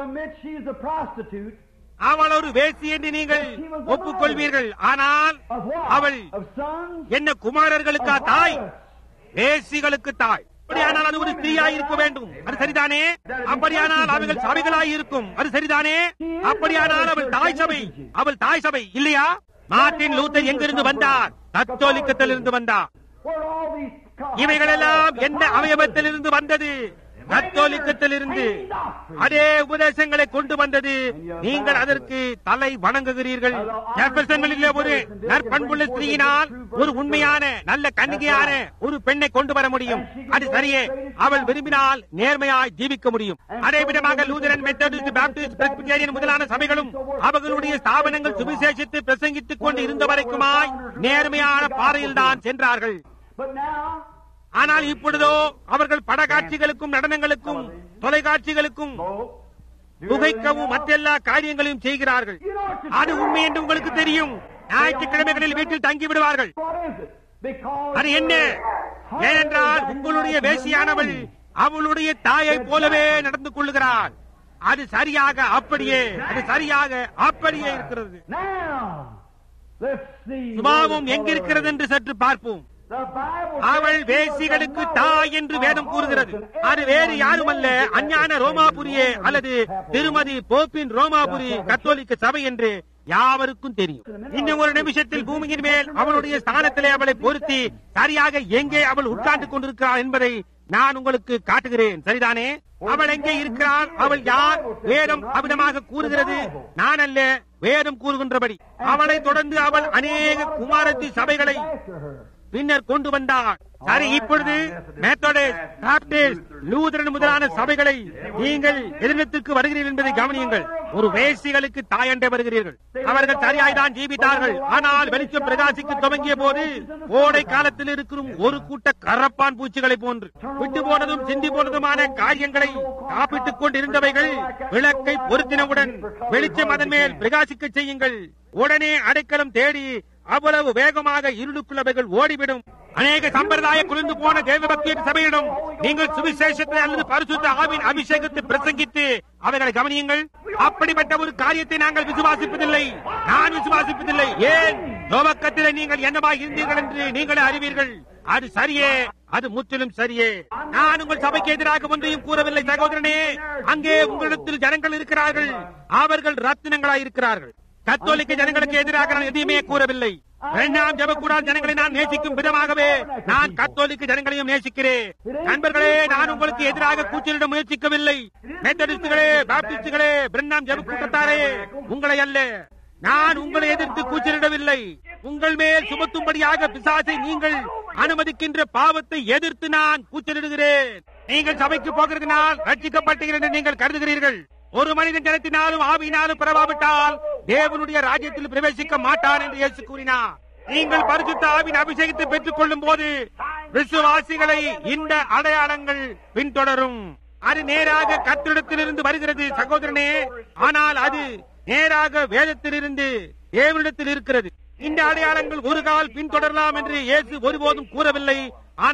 அவள் ஒரு வேசி என்று நீங்கள் ஒப்புக்கொள்வீர்கள். ஆனால் அவள் என்ன குமாரர்களுக்கா தாய்? வேசிகளுக்கு தாய். அப்படியானால் அது ஒரு ஸ்திரீயாய் இருக்க வேண்டும், அது சரிதானே? அப்படியானால் அவைகள் சபைகளாய் இருக்கும், அது சரிதானே? அப்படியானால் அவள் தாய் சபை, அவள் தாய் சபை இல்லையா? மார்ட்டின் லூத்தர் எங்கிருந்து வந்தார்? கத்தோலிக்கத்திலிருந்து வந்தார். இவைகளெல்லாம் என்ன அவயவத்திலிருந்து வந்தது? கத்தோலிக்கத்திலிருந்து. அதே உபதேசங்களை கொண்டு வந்தது. நீங்கள் அதற்கு தலை வணங்குகிறீர்கள். ஜெபர்சன்களிலே ஒரு நற்பண்புள்ள ஸ்திரீயினால் ஒரு உண்மையான நல்ல கன்னிகையான ஒரு பெண்ணை கொண்டு வர முடியும், அது சரியே. அவள் விரும்பினால் நேர்மையாய் ஜீவிக்க முடியும். அதே விதமாக லூதரன், மெத்தடிஸ்ட், பாப்டிஸ்ட், பிரெஸ்பிட்டேரியன் முதலான சபைகளும் அவர்களுடைய ஸ்தாபனங்கள் சுவிசேஷத்தை பிரசங்கித்துக் கொண்டு இருந்த வரைக்குமாய் நேர்மையான பாதையில் தான் சென்றார்கள். ஆனால் இப்பொழுதோ அவர்கள் படக்காட்சிகளுக்கும் நடனங்களுக்கும் தொலைக்காட்சிகளுக்கும் புகைக்கவும் மற்றெல்லா காரியங்களையும் செய்கிறார்கள். அது உண்மை என்று உங்களுக்கு தெரியும். ஞாயிற்றுக்கிழமைகளில் வீட்டில் தங்கி விடுவார்கள். அது என்ன? ஏனென்றால் உங்களுடைய வேசியானவள் அவளுடைய தாயை போலவே நடந்து கொள்ளுகிறாள். அது சரியாக அப்படியே இருக்கிறது. சுபாவம் எங்கிருக்கிறது என்று சற்று பார்ப்போம். அவள் வேசிகளுக்கு தாய் என்று வேதம் கூறுகிறது. அது வேறு யாருமல்ல, அஞ்ஞான ரோமாபுரியே அல்லது திருமதி போப்பின் ரோமாபுரி கத்தோலிக்க சபை என்று யாவருக்கும் தெரியும். இன்னும் ஒரு நிமிஷத்தில் பூமியின் மேல் அவளுடைய ஸ்தானத்திலே அவளை பொருத்தி சரியாக எங்கே அவள் உட்கார்ந்து கொண்டிருக்கிறாள் என்பதை நான் உங்களுக்கு காட்டுகிறேன். சரிதானே? அவள் எங்கே இருக்கிறாள்? அவள் யார்? வேதம் அவ்விதமாக கூறுகிறது, நான் அல்ல, வேதம் கூறுகின்றபடி. அவளை தொடர்ந்து அவள் அநேக குமாரத்தி சபைகளை பின்னர் கொண்டு வந்தார். சரி, இப்பொழுது மெத்தடிஸ்ட், பாப்டிஸ்ட், லூதரன் முதலான சபைகளை நீங்கள் எதிர்த்து வருகிறீர்கள் என்பதை கவனியுங்கள். ஒரு வேசிகளுக்கு தாயண்டே வருகிறீர்கள். அவர்கள் சரியாய்தான் ஜீவித்தார்கள். ஆனால் வெளிச்சம் பிரகாசிக்க துவங்கிய போது கோடை காலத்தில் இருக்கும் ஒரு கூட்ட கரப்பான் பூச்சிகளை போன்று விட்டு போனதும் சிந்தி போனதுமான காரியங்களை காப்பிட்டுக் கொண்டிருந்தவைகள் விளக்கை பொருத்தினவுடன் வெளிச்சம் அதன் மேல் பிரகாசிக்க செய்யுங்கள். உடனே அடைக்கலம் தேடி அவ்வளவு வேகமாக இருளுக்குள்ளவைகள் ஓடிவிடும். அநேக சம்பிரதாய குளிர்ந்து போன தேவபக்தியின் சபையிடம் நீங்கள் சுவிசேஷத்தை அல்லது பரிசுத்த ஆவின் அபிஷேகத்தை பிரசங்கித்து அவைகளை கவனியுங்கள். அப்படிப்பட்ட ஒரு காரியத்தை நாங்கள் விசுவாசிப்பதில்லை. நான் விசுவாசிப்பதில்லை. ஏன்? துவக்கத்திலே நீங்கள் என்னவாக இருந்தீர்கள் என்று நீங்களே அறிவீர்கள். அது சரியே, அது முற்றிலும் சரியே. நான் உங்கள் சபைக்கு எதிராக ஒன்றையும் கூறவில்லை சகோதரனே. அங்கே உங்களிடத்தில் ஜனங்கள் இருக்கிறார்கள், அவர்கள் ரத்தினங்களாய் இருக்கிறார்கள். கத்தோலிக்க ஜனங்களுக்கு எதிராக நான் எதையுமே கூறவில்லை. இரண்டாம் ஜெபக்கூடாத ஜனங்களை நான் நேசிக்கும் விதமாகவே நான் கத்தோலிக்க ஜனங்களையும் நேசிக்கிறேன். நண்பர்களே, நான் உங்களுக்கு எதிராக கூச்சலிட முயற்சிக்கவில்லை. மெத்தடிஸ்டுகளே, பாப்டிஸ்டுகளே, இரண்டாம் ஜெபக்கூட்டத்தாரே, உங்களை அல்ல. நான் உங்களை எதிர்த்து கூச்சலிடவில்லை. உங்கள் மேல் சுமத்தும்படியாக பிசாசை நீங்கள் அனுமதிக்கின்ற பாவத்தை எதிர்த்து நான் கூச்சலிடுகிறேன். நீங்கள் சபைக்கு போகிறதுனால் ரட்சிக்கப்பட்டீர்கள் என்று நீங்கள் கருதுகிறீர்கள். ஒரு மனிதன் ஜனத்தினாலும் ஆவியினாலும் பெறவாவிட்டால் தேவனுடைய ராஜ்யத்தில் பிரவேசிக்க மாட்டான் என்று இயேசு கூறினார். நீங்கள் பரிசுத்த ஆவின் அபிஷேகத்தை பெற்றுக் கொள்ளும் போது விசுவாசிகளை இந்த அடையாளங்கள் பின்தொடரும். அது நேராக கர்த்தரிடத்திலிருந்து வருகிறது சகோதரனே. ஆனால் அது நேராக வேதத்திலிருந்து தேவனிடத்தில் இருக்கிறது. இந்த அடையாளங்கள் ஒரு கால் பின்தொடரலாம் என்று இயேசு ஒருபோதும் கூறவில்லை. ஆனால்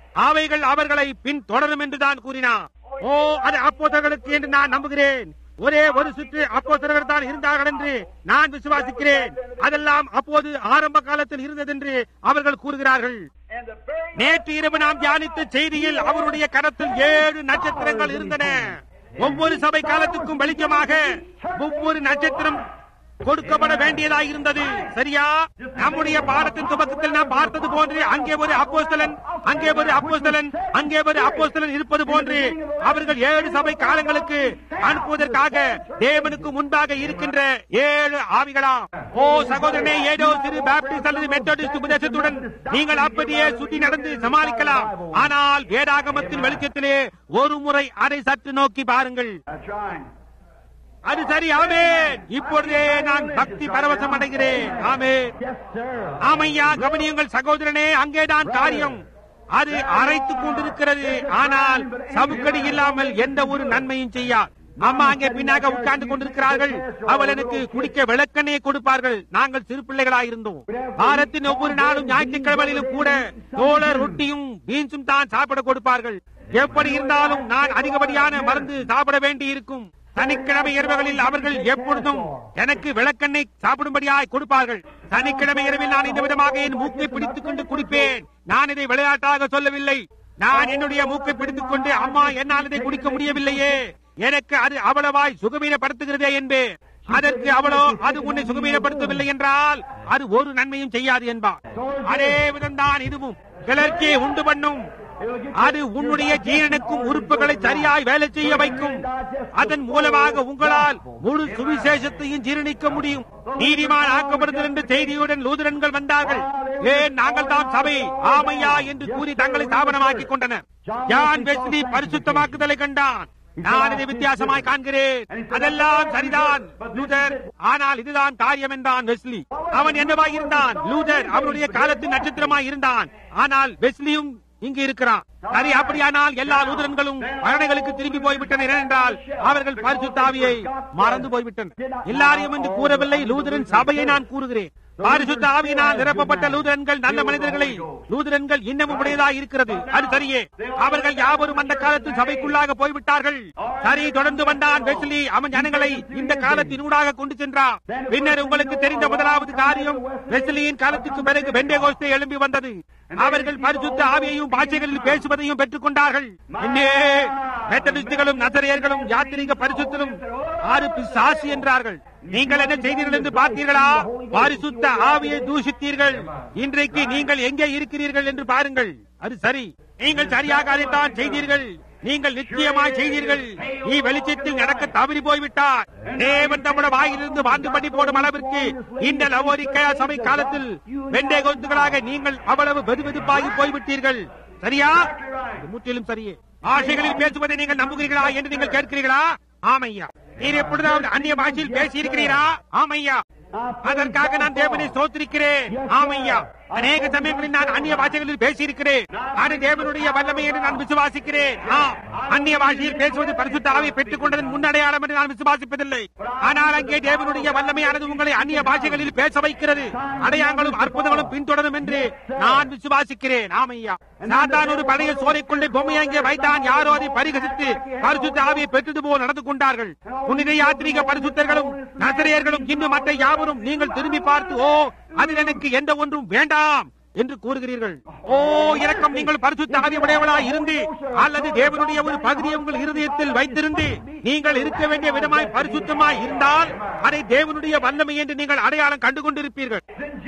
அவைகள் அவர்களை பின் தொடரும் என்றுதான் கூறினார். ஓ, அது அப்போஸ்தலர்களுக்கு என்று நான் நம்புகிறேன். ஒரே ஒரு சுற்று அப்போஸ்தலர்கள் தான் இருந்தார்கள் என்று நான் விசுவாசிக்கிறேன். அதெல்லாம் அப்போது ஆரம்ப காலத்தில் இருந்தது என்று அவர்கள் கூறுகிறார்கள். நேற்று இரவு நாம் தியானித்த செய்தியில் அவருடைய கரத்தில் 7 நட்சத்திரங்கள் இருந்தன. ஒவ்வொரு சபை காலத்துக்கும் வெளிச்சமாக ஒவ்வொரு நட்சத்திரம் கொடுக்கப்பட வேண்டியதாக இருந்தது. சரியா? நம்முடைய பாடத்தின் துவக்கத்தில் நாம் பார்த்தது போன்று அங்கே ஒரு அப்போஸ்தலன், அங்கே ஒரு அப்போஸ்தலன், அங்கே ஒரு அப்போஸ்தலன் இருப்பது போன்று அவர்கள் 7 சபை காலங்களுக்கு அனுப்புவதற்காக தேவனுக்கு முன்பாக இருக்கின்ற 7 ஆவிகளாம். ஓ சகோதரனே, ஏதோ சிறு பாப்டிஸ்ட் அல்லது மெத்தடிஸ்ட் உபதேசத்துடன் நீங்கள் அப்படியே சுற்றி நடந்து சமாளிக்கலாம். ஆனால் வேதாகமத்தின் வெளிச்சத்திலே ஒரு முறை அதை சற்று நோக்கி பாருங்கள். அது சரி. ஆமென். இப்பொழுதே நான் பக்தி பரவசம் அடைகிறேன். ஆமென். ஆமையா, கவனியுங்கள் சகோதரனே, அங்கேதான் காரியம். அது அரைத்துக் கொண்டிருக்கிறது. ஆனால் சவுக்கடி இல்லாமல் எந்த ஒரு நன்மையும் செய்யாது. அம்மா அங்கே பின்னாக உட்கார்ந்து கொண்டிருக்கிறார்கள். அவள் எனக்கு குடிக்க விளக்கெண்ணையை கொடுப்பார்கள். நாங்கள் சிறு பிள்ளைகளாக இருந்தோம். வாரத்தின் ஒவ்வொரு நாளும் ஞாயிற்றுக்கிழமையிலும் கூட தோளர் ரொட்டியும் பீன்ஸும் தான் சாப்பிட கொடுப்பார்கள். எப்படி இருந்தாலும் நான் அதிகப்படியான மருந்து சாப்பிட வேண்டி இருக்கும். சனிக்கிழமை இரவுகளில் அவர்கள் எப்பொழுதும் எனக்கு விளக்கெண்ணை சாப்பிடும்படியாய் கொடுப்பார்கள். சனிக்கிழமை இரவில் நான் இந்த விதமாக என் மூக்கை பிடித்துக் கொண்டு குடிப்பேன். நான் இதை விளையாட்டாக சொல்லவில்லை. நான் என்னுடைய மூக்கை பிடித்துக் கொண்டு, அம்மா என்னால் இதை குடிக்க முடியவில்லையே, எனக்கு அது அவ்வளவாய் சுகமீனப்படுத்துகிறதே என்பேன். அதற்கு அவளோ, அது உன்னை சுகமீனப்படுத்தவில்லை என்றால் அது ஒரு நன்மையும் செய்யாது என்பார். அதே விதம்தான் இதுவும் கிளர்ச்சியை உண்டு பண்ணும். அது உன்னுடைய ஜீரனுக்கும் உறுப்புகளை சரியாய் வேலை செய்ய வைக்கும். அதன் மூலமாக உங்களால் முழு சுவிசேஷத்தையும் ஜீரணிக்க முடியும். நீதிமான் ஆக்கப்படுதல் என்ற செய்தியுடன் லூதரன்கள் வந்தார்கள். ஏன் நாங்கள் தான் சபை ஆமையா என்று கூறி தங்களை ஸ்தாபனமாக்கிக் கொண்டனர். ஜான் வெஸ்லி பரிசுத்தமாக்குதலை கண்டான். நான் இதை வித்தியாசமாய் காண்கிறேன். அதெல்லாம் சரிதான் லூதர், ஆனால் இதுதான் காரியம் என்றான் வெஸ்லி. அவன் என்னவாய் இருந்தான்? லூதர் அவனுடைய காலத்தின் நட்சத்திரமாய் இருந்தான். ஆனால் வெஸ்லியும் இங்கு இருக்கிறான். சரி, அப்படியானால் எல்லா லூதரன்களும் மரணைகளுக்கு திரும்பி போய்விட்டனர் என்றால் அவர்கள் பரிசுத்த ஆவியை மறந்து போய்விட்டனர். எல்லாரையும் என்று கூறவில்லை, லூதரன் சபையை நான் கூறுகிறேன். பரிசுத்த ஆவியினால் நிரப்பப்பட்ட லூதரன்கள் நல்ல மனிதர்களை லூதரன்கள் இன்னமும் உடையதாக இருக்கிறது. அது சரியே. அவர்கள் யாவரும் அந்த காலத்தில் சபைக்குள்ளாக போய்விட்டார்கள். சரி, தொடர்ந்து வந்தான் வெஸ்லி. அவன் ஜனங்களை இந்த காலத்தினூடாக கொண்டு சென்றான். பின்னர் உங்களுக்கு தெரிந்த முதலாவது காரியம், வெஸ்லியின் காலத்துக்கு பிறகு பெந்தேகோஸ்தே எழும்பி வந்தது. அவர்கள் பரிசுத்த ஆவியையும் பாஷைகளில் பேசுவதையும் பெற்றுக் கொண்டார்கள். மெத்தடிஸ்டுகளும் நசரேயர்களும் யாத்திரிக பரிசுத்தரும் 6 பிசாசு என்றார்கள். நீங்கள் என்ன செய்தீர்கள் என்று பார்த்தீர்களா? பரிசுத்த ஆவியை தூஷித்தீர்கள். இன்றைக்கு நீங்கள் எங்கே இருக்கிறீர்கள் என்று பாருங்கள். அது சரி, நீங்கள் சரியாக அதைத்தான் செய்தீர்கள். நீங்கள் நிச்சயமாய் செய்தீர்கள். நீ வெளிச்சத்தில் நடக்க தவறி போய்விட்டார். தேவன் தம்முடைய வாயிலிருந்து வாந்து பண்ணி போடும் அளவிற்கு இந்த லவோதிக்கேயா சபை காலத்தில் பெந்தேகோஸ்துகளாக நீங்கள் அவ்வளவு வெதுவெதுப்பாகி போய்விட்டீர்கள். சரியா? முற்றிலும் சரியே. பாஷைகளில் பேசுவதை நீங்கள் நம்புகிறீர்களா என்று நீங்கள் கேட்கிறீர்களா? ஆமையா. நீர் எப்பொழுதாவது அந்நிய பாஷையில் பேசியிருக்கிறீரா? ஆமையா. அதற்காக நான் தேவனை ஸ்தோத்திரிக்கிறேன். ஆமையா. அநேக சமயங்களில் நான் அந்நிய பாஷைகளில் பேசியிருக்கிறேன். அது தேவனுடைய வல்லமை என்று நான் விசுவாசிக்கிறேன். அந்நிய பாஷையில் பேசுவது பரிசுத்த ஆவியை பெற்றுக் கொண்டதன் முன்னடையாளம் என்று நான் விசுவாசிப்பதில்லை. ஆனால் அங்கே தேவனுடைய வல்லமையானது உங்களை அந்நிய பாஷைகளில் பேச வைக்கிறது. அடையாளங்களும் அற்புதங்களும் பின்தொடரும் என்று நான் விசுவாசிக்கிறேன். ஆமையா. சாத்தான் ஒரு பழைய சோலைக்குள்ளே பொம்மையை அங்கே வைத்தான். யாரோ அதை பரிகசித்து பரிசுத்த ஆவியை பெற்றது போல் நடந்து கொண்டார்கள். புனித யாத்திரிக பரிசுத்தர்களும் நசரேயர்களும் இன்னும் மற்ற யாவரும் நீங்கள் திரும்பி பார்த்து, ஓ, அதில் எனக்கு எந்த ஒன்றும் வேண்டாம் என்று கூறுகிறீர்கள். ஓ இரக்கம், நீங்கள் பரிசுத்த ஆவி உடையவளாய் இருந்து அல்லது தேவனுடைய ஒரு பகுதியை உங்கள் இருதயத்தில் வைத்திருந்து நீங்கள் இருக்க வேண்டிய விதமாய் பரிசுத்தமாய் இருந்தால் அதை தேவனுடைய வல்லமை என்று நீங்கள் அடையாளம் கண்டு கொண்டிருப்பீர்கள்.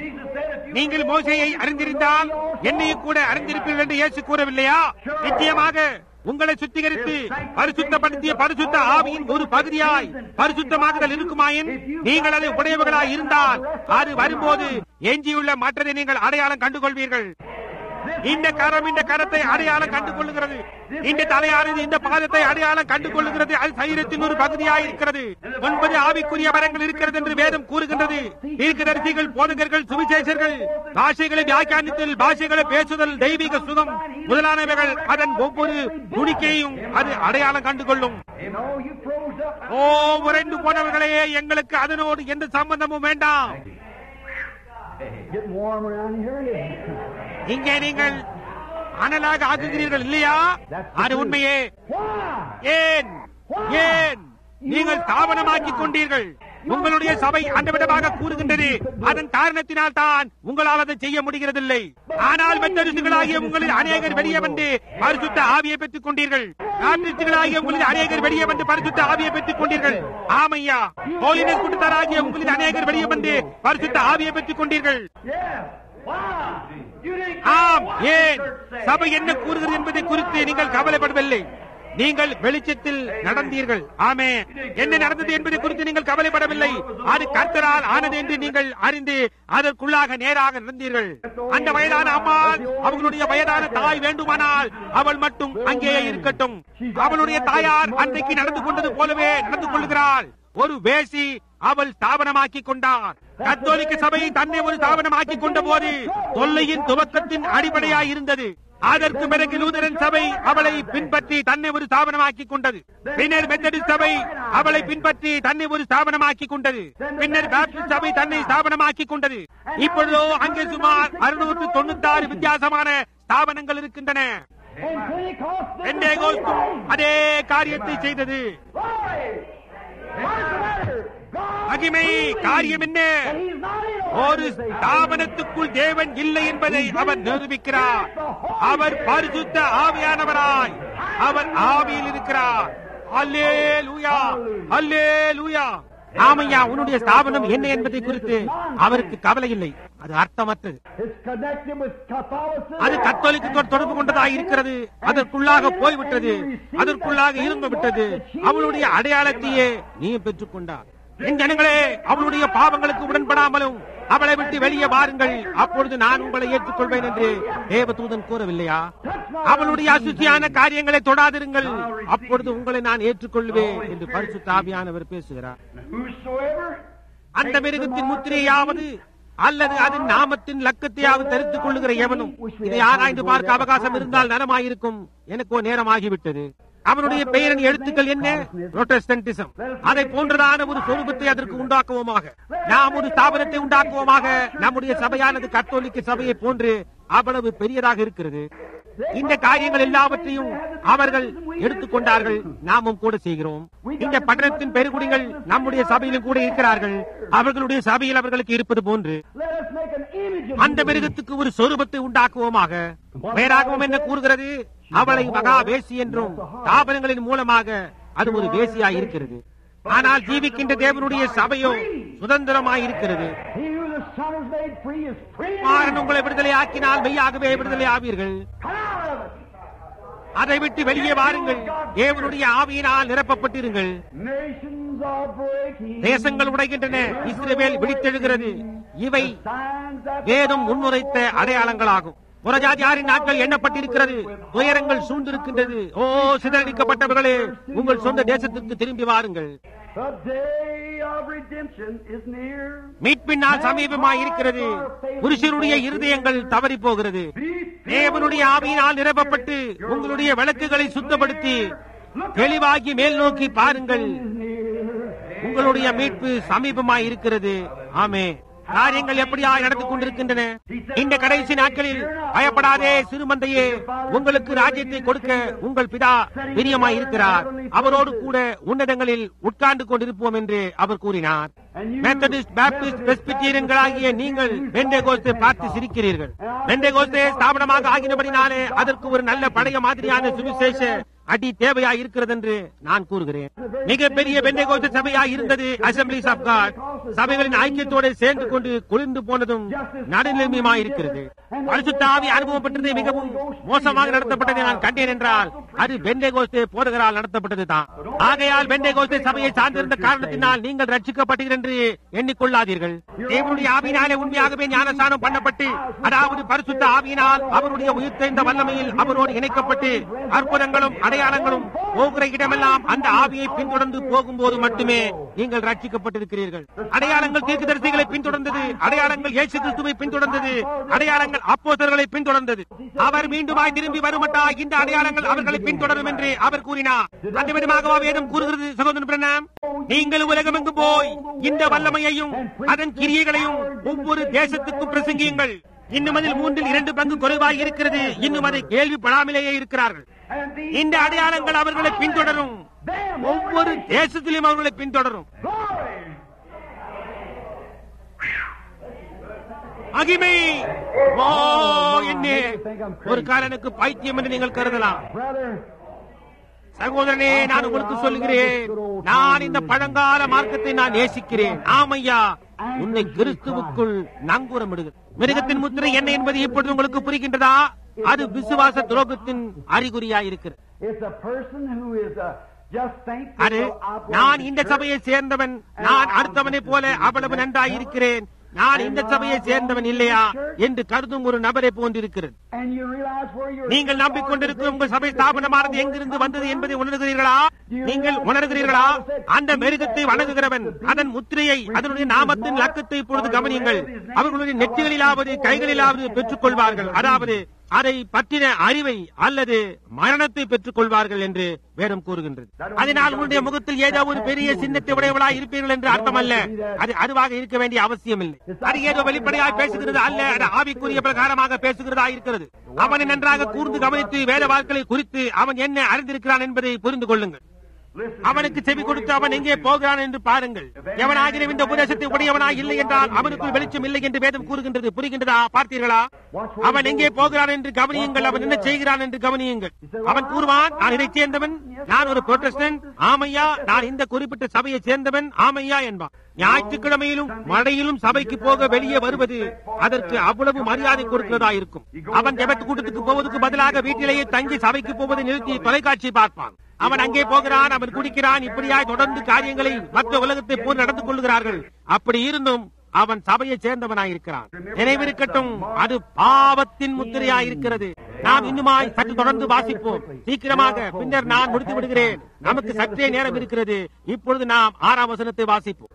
நீங்கள் மோசேயை அறிந்திருந்தால் என்னையும் கூட அறிந்திருப்பீர்கள் என்று இயேசு கூறவில்லையா? நிச்சயமாக உங்களை சுத்திகரித்து பரிசுத்தப்படுத்திய பரிசுத்த ஆவியின் ஒரு பகுதியாய் பரிசுத்தமாகுதல் இருக்குமாயின் நீங்கள் அதை உடையவர்களாய் இருந்தால் அது வரும்போது எஞ்சியுள்ள மற்றதை நீங்கள் அடையாளம் கண்டுகொள்வீர்கள். இந்த கரம் இந்த கரத்தை அடையாளம் கண்டு கொள்ளுகிறது. இந்த தலையானது இந்த பாதத்தை அடையாளம் கண்டு கொள்ளுகிறது. அது சரீரத்தின் ஒரு பகுதியாக இருக்கிறது. 9 ஆவிக்குரிய வரங்கள் இருக்கிறது என்று வேதம் கூறுகின்றது. தீர்க்கதரிசிகள், போதகர்கள், சுவிசேஷர்கள், பாஷைகளை வியாக்கியானித்தல், பாஷைகளை பேசுதல், தெய்வீக சுகம் முதலானவைகள் அதன் ஒவ்வொரு நுடிக்கையும் அது அடையாளம் கண்டு கொள்ளும். ஓ உறைந்து போனவர்களே, எங்களுக்கு அதனோடு எந்த சம்பந்தமும் வேண்டாம். இங்கே நீங்கள் அனலாக ஆக்குகிறீர்கள் இல்லையா? அது உண்மையே. ஏன் ஏன் நீங்கள் ஸ்தாபனமாக்கிக் கொண்டீர்கள்? உங்களுடைய சபை அந்த விதமாக கூறுகின்றது. அதன் காரணத்தினால் தான் உங்களால் அதை செய்ய முடிகிறதில்லை. ஆனால் மெத்தடிஸ்டுகளாகிய உங்களில் அநேகர் வெளியே வந்து பரிசுத்த ஆவியை பெற்றுக் கொண்டீர்கள். பாப்டிஸ்டுகளாகிய உங்களில் அநேகர் வெளியே வந்து பரிசுத்த ஆவியை பெற்றுக் கொண்டீர்கள். ஆமையா, ஹோலினஸ் கூட்டத்தாராகிய உங்களில் அநேகர் வெளியே வந்து பரிசுத்த ஆவியை பெற்றுக் கொண்டீர்கள். ஆம், ஏன் சபை என்ன கூறுகிறது என்பதை குறித்து நீங்கள் கவலைப்படவில்லை. நீங்கள் வெளிச்சத்தில் நடந்தீர்கள். ஆமே, என்ன நடந்தது என்பதை குறித்து நீங்கள் கவலைப்படவில்லை. அது கர்த்தரால் ஆனது என்று நீங்கள் அறிந்து அதற்குள்ளாக நேராக நடந்தீர்கள். அந்த வயதான அம்மா, அவர்களுடைய வயதான தாய் வேண்டுமானால் அவள் மட்டும் அங்கேயே இருக்கட்டும். அவளுடைய தாயார் அன்றைக்கு நடந்து கொண்டது போலவே நடந்து கொள்கிறாள். ஒரு வேசி அவள் ஸ்தாபனமாக்கிக் கொண்டார். கத்தோலிக்க சபை தன்னை ஒரு ஸ்தாபனமாக்கிக் கொண்ட போது தொல்லையின் துவக்கத்தின் அடிப்படையாய் இருந்தது. அதற்கு பிறகு லூதரன் சபை அவளை பின்பற்றி தன்னை ஒரு ஸ்தாபனமாக்கிக் கொண்டது. பின்னர் மெத்தடிஸ்ட் சபை அவளை பின்பற்றி தன்னை ஒரு ஸ்தாபனமாக்கிக் கொண்டது. பின்னர் பாப்டிஸ்ட் சபை தன்னை ஸ்தாபனமாக்கிக் கொண்டது. இப்பொழுதோ அங்கே சுமார் 696 வித்தியாசமான ஸ்தாபனங்கள் இருக்கின்றன. பெந்தேகோஸ்தும் அதே காரியத்தை செய்தது. மகிமை காரியம் என்ன? ஒரு ஸ்தாபனத்துக்குள் தேவன் இல்லை என்பதை அவர் நிரூபிக்கிறார். அவர் பரிசுத்த ஆவியானவராய் அவர் ஆவியில் இருக்கிறார். அல்லேலூயா, அல்லேலூயா. ஆமையா, உன்னுடைய ஸ்தாபனம் என்ன என்பதை குறித்து அவருக்கு கவலை இல்லை. அது அர்த்தமற்றது. அது கத்தோலிக்க தொடர்பு கொண்டதாக இருக்கிறது. அதற்குள்ளாக போய்விட்டது, அதற்குள்ளாக இருந்து விட்டது. அவளுடைய அடையாளத்தையே நீ பெற்றுக் கொண்டார். என் ஜனங்களே, அவளுடைய பாவங்களுக்கு உடன்படாமலும் அவளை விட்டு வெளியே வாருங்கள், அப்பொழுது நான் உங்களை ஏற்றுக்கொள்வேன் என்று தேவதூதன் கூறவில்லையா? அவளுடைய அசுச்சியான காரியங்களை தொடாதிருங்கள், அப்பொழுது உங்களை நான் ஏற்றுக்கொள்வேன் என்று பரிசுத்த ஆவியானவர் பேசுகிறார். அந்த மிருகத்தின் முத்திரையாவது அல்லது அதன் நாமத்தின் லக்கத்தையாவது தரித்துக் கொள்ளுகிற எவனும் இதை ஆராய்ந்து பார்க்க அவகாசம் இருந்தால் நலமாயிருக்கும். எனக்கோ நேரமாகிவிட்டது. அவனுடைய பெயரின் எழுத்துக்கள் என்ன? புரோட்டஸ்டன்டிசம். அதை போன்றதான ஒரு சொரூபத்தை அதற்கு உண்டாக்குவோமாக. நாம் ஒரு ஸ்தாபனத்தை உண்டாக்குவோமாக. நம்முடைய சபையானது கத்தோலிக்க சபையை போன்று அவ்வளவு பெரியதாக இருக்கிறது. இந்த காரியங்கள் எல்லாவற்றையும் அவர்கள் எடுத்துக்கொண்டார்கள். நாமும் கூட செய்கிறோம். இந்த பட்டணத்தின் பெருங்குடிகள் நம்முடைய சபையிலும் கூட இருக்கிறார்கள். அவர்களுடைய சபையில் அவர்களுக்கு இருப்பது போன்று அந்த மிருகத்துக்கு ஒரு சொரூபத்தை உண்டாக்குவோமாக. வேறாகவும் என்ன கூறுகிறது? அவளை மகா வேசி என்றும் ஸ்தாபனங்களின் மூலமாக அது ஒரு வேசியாய் இருக்கிறது. ஆனால் ஜீவிக்கின்ற தேவனுடைய சபையோ சுதந்திரமாயிருக்கிறது. உங்களை விடுதலை ஆக்கினால் மெய்யாகவே விடுதலை ஆவீர்கள். அதை விட்டு வெளியே வாருங்கள். தேவனுடைய ஆவியினால் நிரப்பப்பட்டிருங்கள். தேசங்கள் உடைகின்றன, இஸ்ரவேல் விழித்தெழுகிறது. இவை வேதம் முன்னுரைத்த அடையாளங்களாகும். புறஜாதியாரின் நாட்கள் எண்ணப்பட்டிருக்கிறது. துயரங்கள் சூழ்ந்திருக்கின்றது. ஓ சிதறடிக்கப்பட்டவர்களே, உங்கள் சொந்த தேசத்திற்கு திரும்பி வாருங்கள். மீட்பின் நாள் சமீபமாய் இருக்கிறது. புருஷருடைய இருதயங்கள் தவறி போகிறது. தேவனுடைய ஆவியினால் நிரப்பப்பட்டு உங்களுடைய விளக்குகளை சுத்தப்படுத்தி தெளிவாகி மேல் நோக்கி பாருங்கள். உங்களுடைய மீட்பு சமீபமாய் இருக்கிறது. ஆமே. காரியங்கள் எப்படியாய் நடந்து கொண்டிருக்கின்றன? இந்த கடைசி நாட்களில் பயப்படாதே சிறுமந்தையே, உங்களுக்கு ராஜ்யத்தை கொடுக்க உங்கள் பிதா பிரியமாய் இருக்கிறார். அவரோடு கூட உன்னதங்களில் உட்கார்ந்து கொண்டிருப்போம் என்று அவர் கூறினார். மெத்தடிஸ்ட், பாப்டிஸ்ட், பிரெஸ்பிட்டீரியன்களாகிய நீங்கள் பெந்தேகோஸ்தே பார்த்து சிரிக்கிறீர்கள். பெந்தேகோஸ்தே ஸ்தாபனமாக ஆகினபடினாலே அதற்கு ஒரு நல்ல பழைய மாதிரியான சுவிசேஷ அடி தேவையா இருக்கிறது என்று நான் கூறுகிறேன். மிகப்பெரிய பெந்தேகோஸ்தே சபையாய் இருந்தது அசம்பிளிஸ் ஆஃப் காட். சபைகளின் ஐக்கியத்தோடு சேர்ந்து கொண்டு குளிர்ந்து போனதும் நடுநிலைமையுமாய் இருக்கிறது. பரிசுத்த ஆவி அனுபவம் பெற்றது மிகவும் மோசமாக நடத்தப்பட்டதை நான் கண்டேன் என்றால் அது பெந்தேகோஸ்தே போதகரால் நடத்தப்பட்டதுதான். ஆகையால் பெந்தேகோஸ்தே சபையை சார்ந்திருந்த காரணத்தினால் நீங்கள் ரட்சிக்கப்பட்டீர்கள் என்று எண்ணிக்கொள்ளாதீர்கள். தேவனுடைய ஆவியினாலே உண்மையாகவே ஞானஸ்நானம் பண்ணப்பட்டு, அதாவது பரிசுத்த ஆவியினால் அவருடைய உயிர்த்தெழுந்த வல்லமையில் அவரோடு இணைக்கப்பட்டு அற்புதங்களும் அடையாளங்களும் போகிற இடமெல்லாம் அந்த ஆவியை பின்தொடர்ந்து போகும்போது மட்டுமே நீங்கள் ரட்சிக்கப்பட்டிருக்கிறீர்கள். அடையாளங்கள் தீர்க்கதரிசிகளை பின்தொடர்ந்தது. அடையாளங்கள் இயேசு கிறிஸ்துவை பின்தொடர்ந்தது. அடையாளங்கள் அப்போஸ்தலர்களை பின்தொடர்ந்தது. அவர் மீண்டுமாய் திரும்பி வருமட்டா இந்த அடையாளங்கள் அவர்களை பின்தொடரும் என்று அவர் கூறினார். அந்த விதமாக வேதம் கூறுகிறது. சகோதரன் பிரணாம், நீங்கள் உலகமெங்கும் போய் இந்த வல்லமையையும் அதன் கிரியைகளையும் ஒவ்வொரு தேசத்துக்கும் பிரசங்கியுங்கள். இன்னும் அதில் 3 பங்கு குறைவாக இருக்கிறது. இன்னும் அதை கேள்விப்படாமலேயே இருக்கிறார்கள். இந்த அடையாளங்கள் அவர்களை பின்தொடரும். ஒவ்வொரு தேசத்திலும் அவர்களை பின்தொடரும். மகிமை. ஓ, என்ன ஒரு காலனுக்கு பைத்தியம் என்று நீங்கள் கருதலாம். சகோதரனே, நான் உங்களுக்கு சொல்லுகிறேன், நான் இந்த பழங்கால மார்க்கத்தை நான் நேசிக்கிறேன். ஆமையா, உன்னை கிறிஸ்துவுக்குள் நங்கூரமிடுகிறேன். மிருகத்தின் முத்திரை என்ன என்பது இப்பொழுது உங்களுக்கு புரிகின்றதா? அது விசுவாச துரோகத்தின் அறிகுறியா இருக்கிறது. அது நான் இந்த சபையை சேர்ந்தவன், நான் அடுத்தவனை போல அவ்வளவு நன்றாயிருக்கிறேன், நான் இந்த சபையை சேர்ந்தவன் இல்லையா என்று கருதும் ஒரு நபரை போன்றிருக்கிறது. நீங்கள் நம்பிக்கொண்டிருக்கும் உங்கள் சபை ஸ்தாபனமானது எங்கிருந்து வந்தது என்பதை உணர்கிறீர்களா? நீங்கள் உணர்கிறீர்களா? அந்த மிருகத்தை வணங்குகிறவன் அதன் முத்திரையை, அதனுடைய நாமத்தின் லக்கத்தை இப்பொழுது கவனியுங்கள். அவர்களுடைய நெற்றிகளிலாவது கைகளிலாவது பெற்றுக் கொள்வார்கள். அதாவது அதை பற்றின அறிவை அல்லது மரணத்தை பெற்றுக் கொள்வார்கள் என்று வேதம் கூறுகின்றது. அதனால் உங்களுடைய முகத்தில் ஏதோ ஒரு பெரிய சின்னத்தை உடையவளாய் இருப்பீர்கள் என்று அர்த்தமல்ல. அது அதுவாக இருக்க வேண்டிய அவசியம் இல்லை. அது ஏதோ வெளிப்படையாக பேசுகிறது அல்ல, அது ஆவிக்குரிய பிரகாரமாக பேசுகிறதா இருக்கிறது. அவனை நன்றாக கூர்ந்து கவனித்து வேத வார்த்தைகளை குறித்து அவன் என்ன அறிந்திருக்கிறான் என்பதை புரிந்து கொள்ளுங்கள். அவனுக்கு செவி கொடுத்து அவன் எங்கே போகிறான் என்று பாருங்கள். எவனாகிலும் இந்த உபதேசத்தை உடையவனாய் இல்லை என்றால் அவனுக்குள் வெளிச்சம் இல்லை என்று வேதம் கூறுகின்றது. புரிகின்றதா? பார்த்தீர்களா? அவன் எங்கே போகிறான் என்று கவனியுங்கள். அவன் என்ன செய்கிறான் என்று கவனியுங்கள். அவன் கூறுவான், நான் இதை சேர்ந்தவன், நான் ஒரு புரோட்டஸ்டன்ட். ஆமையா, நான் இந்த குறிப்பிட்ட சபையை சேர்ந்தவன். ஆமையா என்பான். ஞாயிற்றுக்கிழமையிலும் மழையிலும் சபைக்கு போக வெளியே வருவது அதற்கு அவ்வளவு மரியாதை கொடுக்கிறதா இருக்கும். அவன் ஜெபத்து கூட்டத்துக்கு போவதற்கு பதிலாக வீட்டிலேயே தங்கி சபைக்கு போவதை நிறுத்தி தொலைக்காட்சி பார்ப்பான். அவன் அங்கே போகிறான், அவன் குடிக்கிறான். இப்படியாய் தொடர்ந்து காரியங்களை மற்ற உலகத்தை போல் நடந்து கொள்கிறார்கள். அப்படி இருந்தும் அவன் சபையை சேர்ந்தவனாயிருக்கிறான். நினைவிருக்கட்டும், அது பாவத்தின் முத்திரையாயிருக்கிறது. நாம் இன்னுமாய் சற்று தொடர்ந்து வாசிப்போம் சீக்கிரமாக, பின்னர் நான் முடித்து விடுகிறேன். நமக்கு சற்றே நேரம் இருக்கிறது. இப்பொழுது நாம் 6ஆம் வசனத்தை வாசிப்போம்.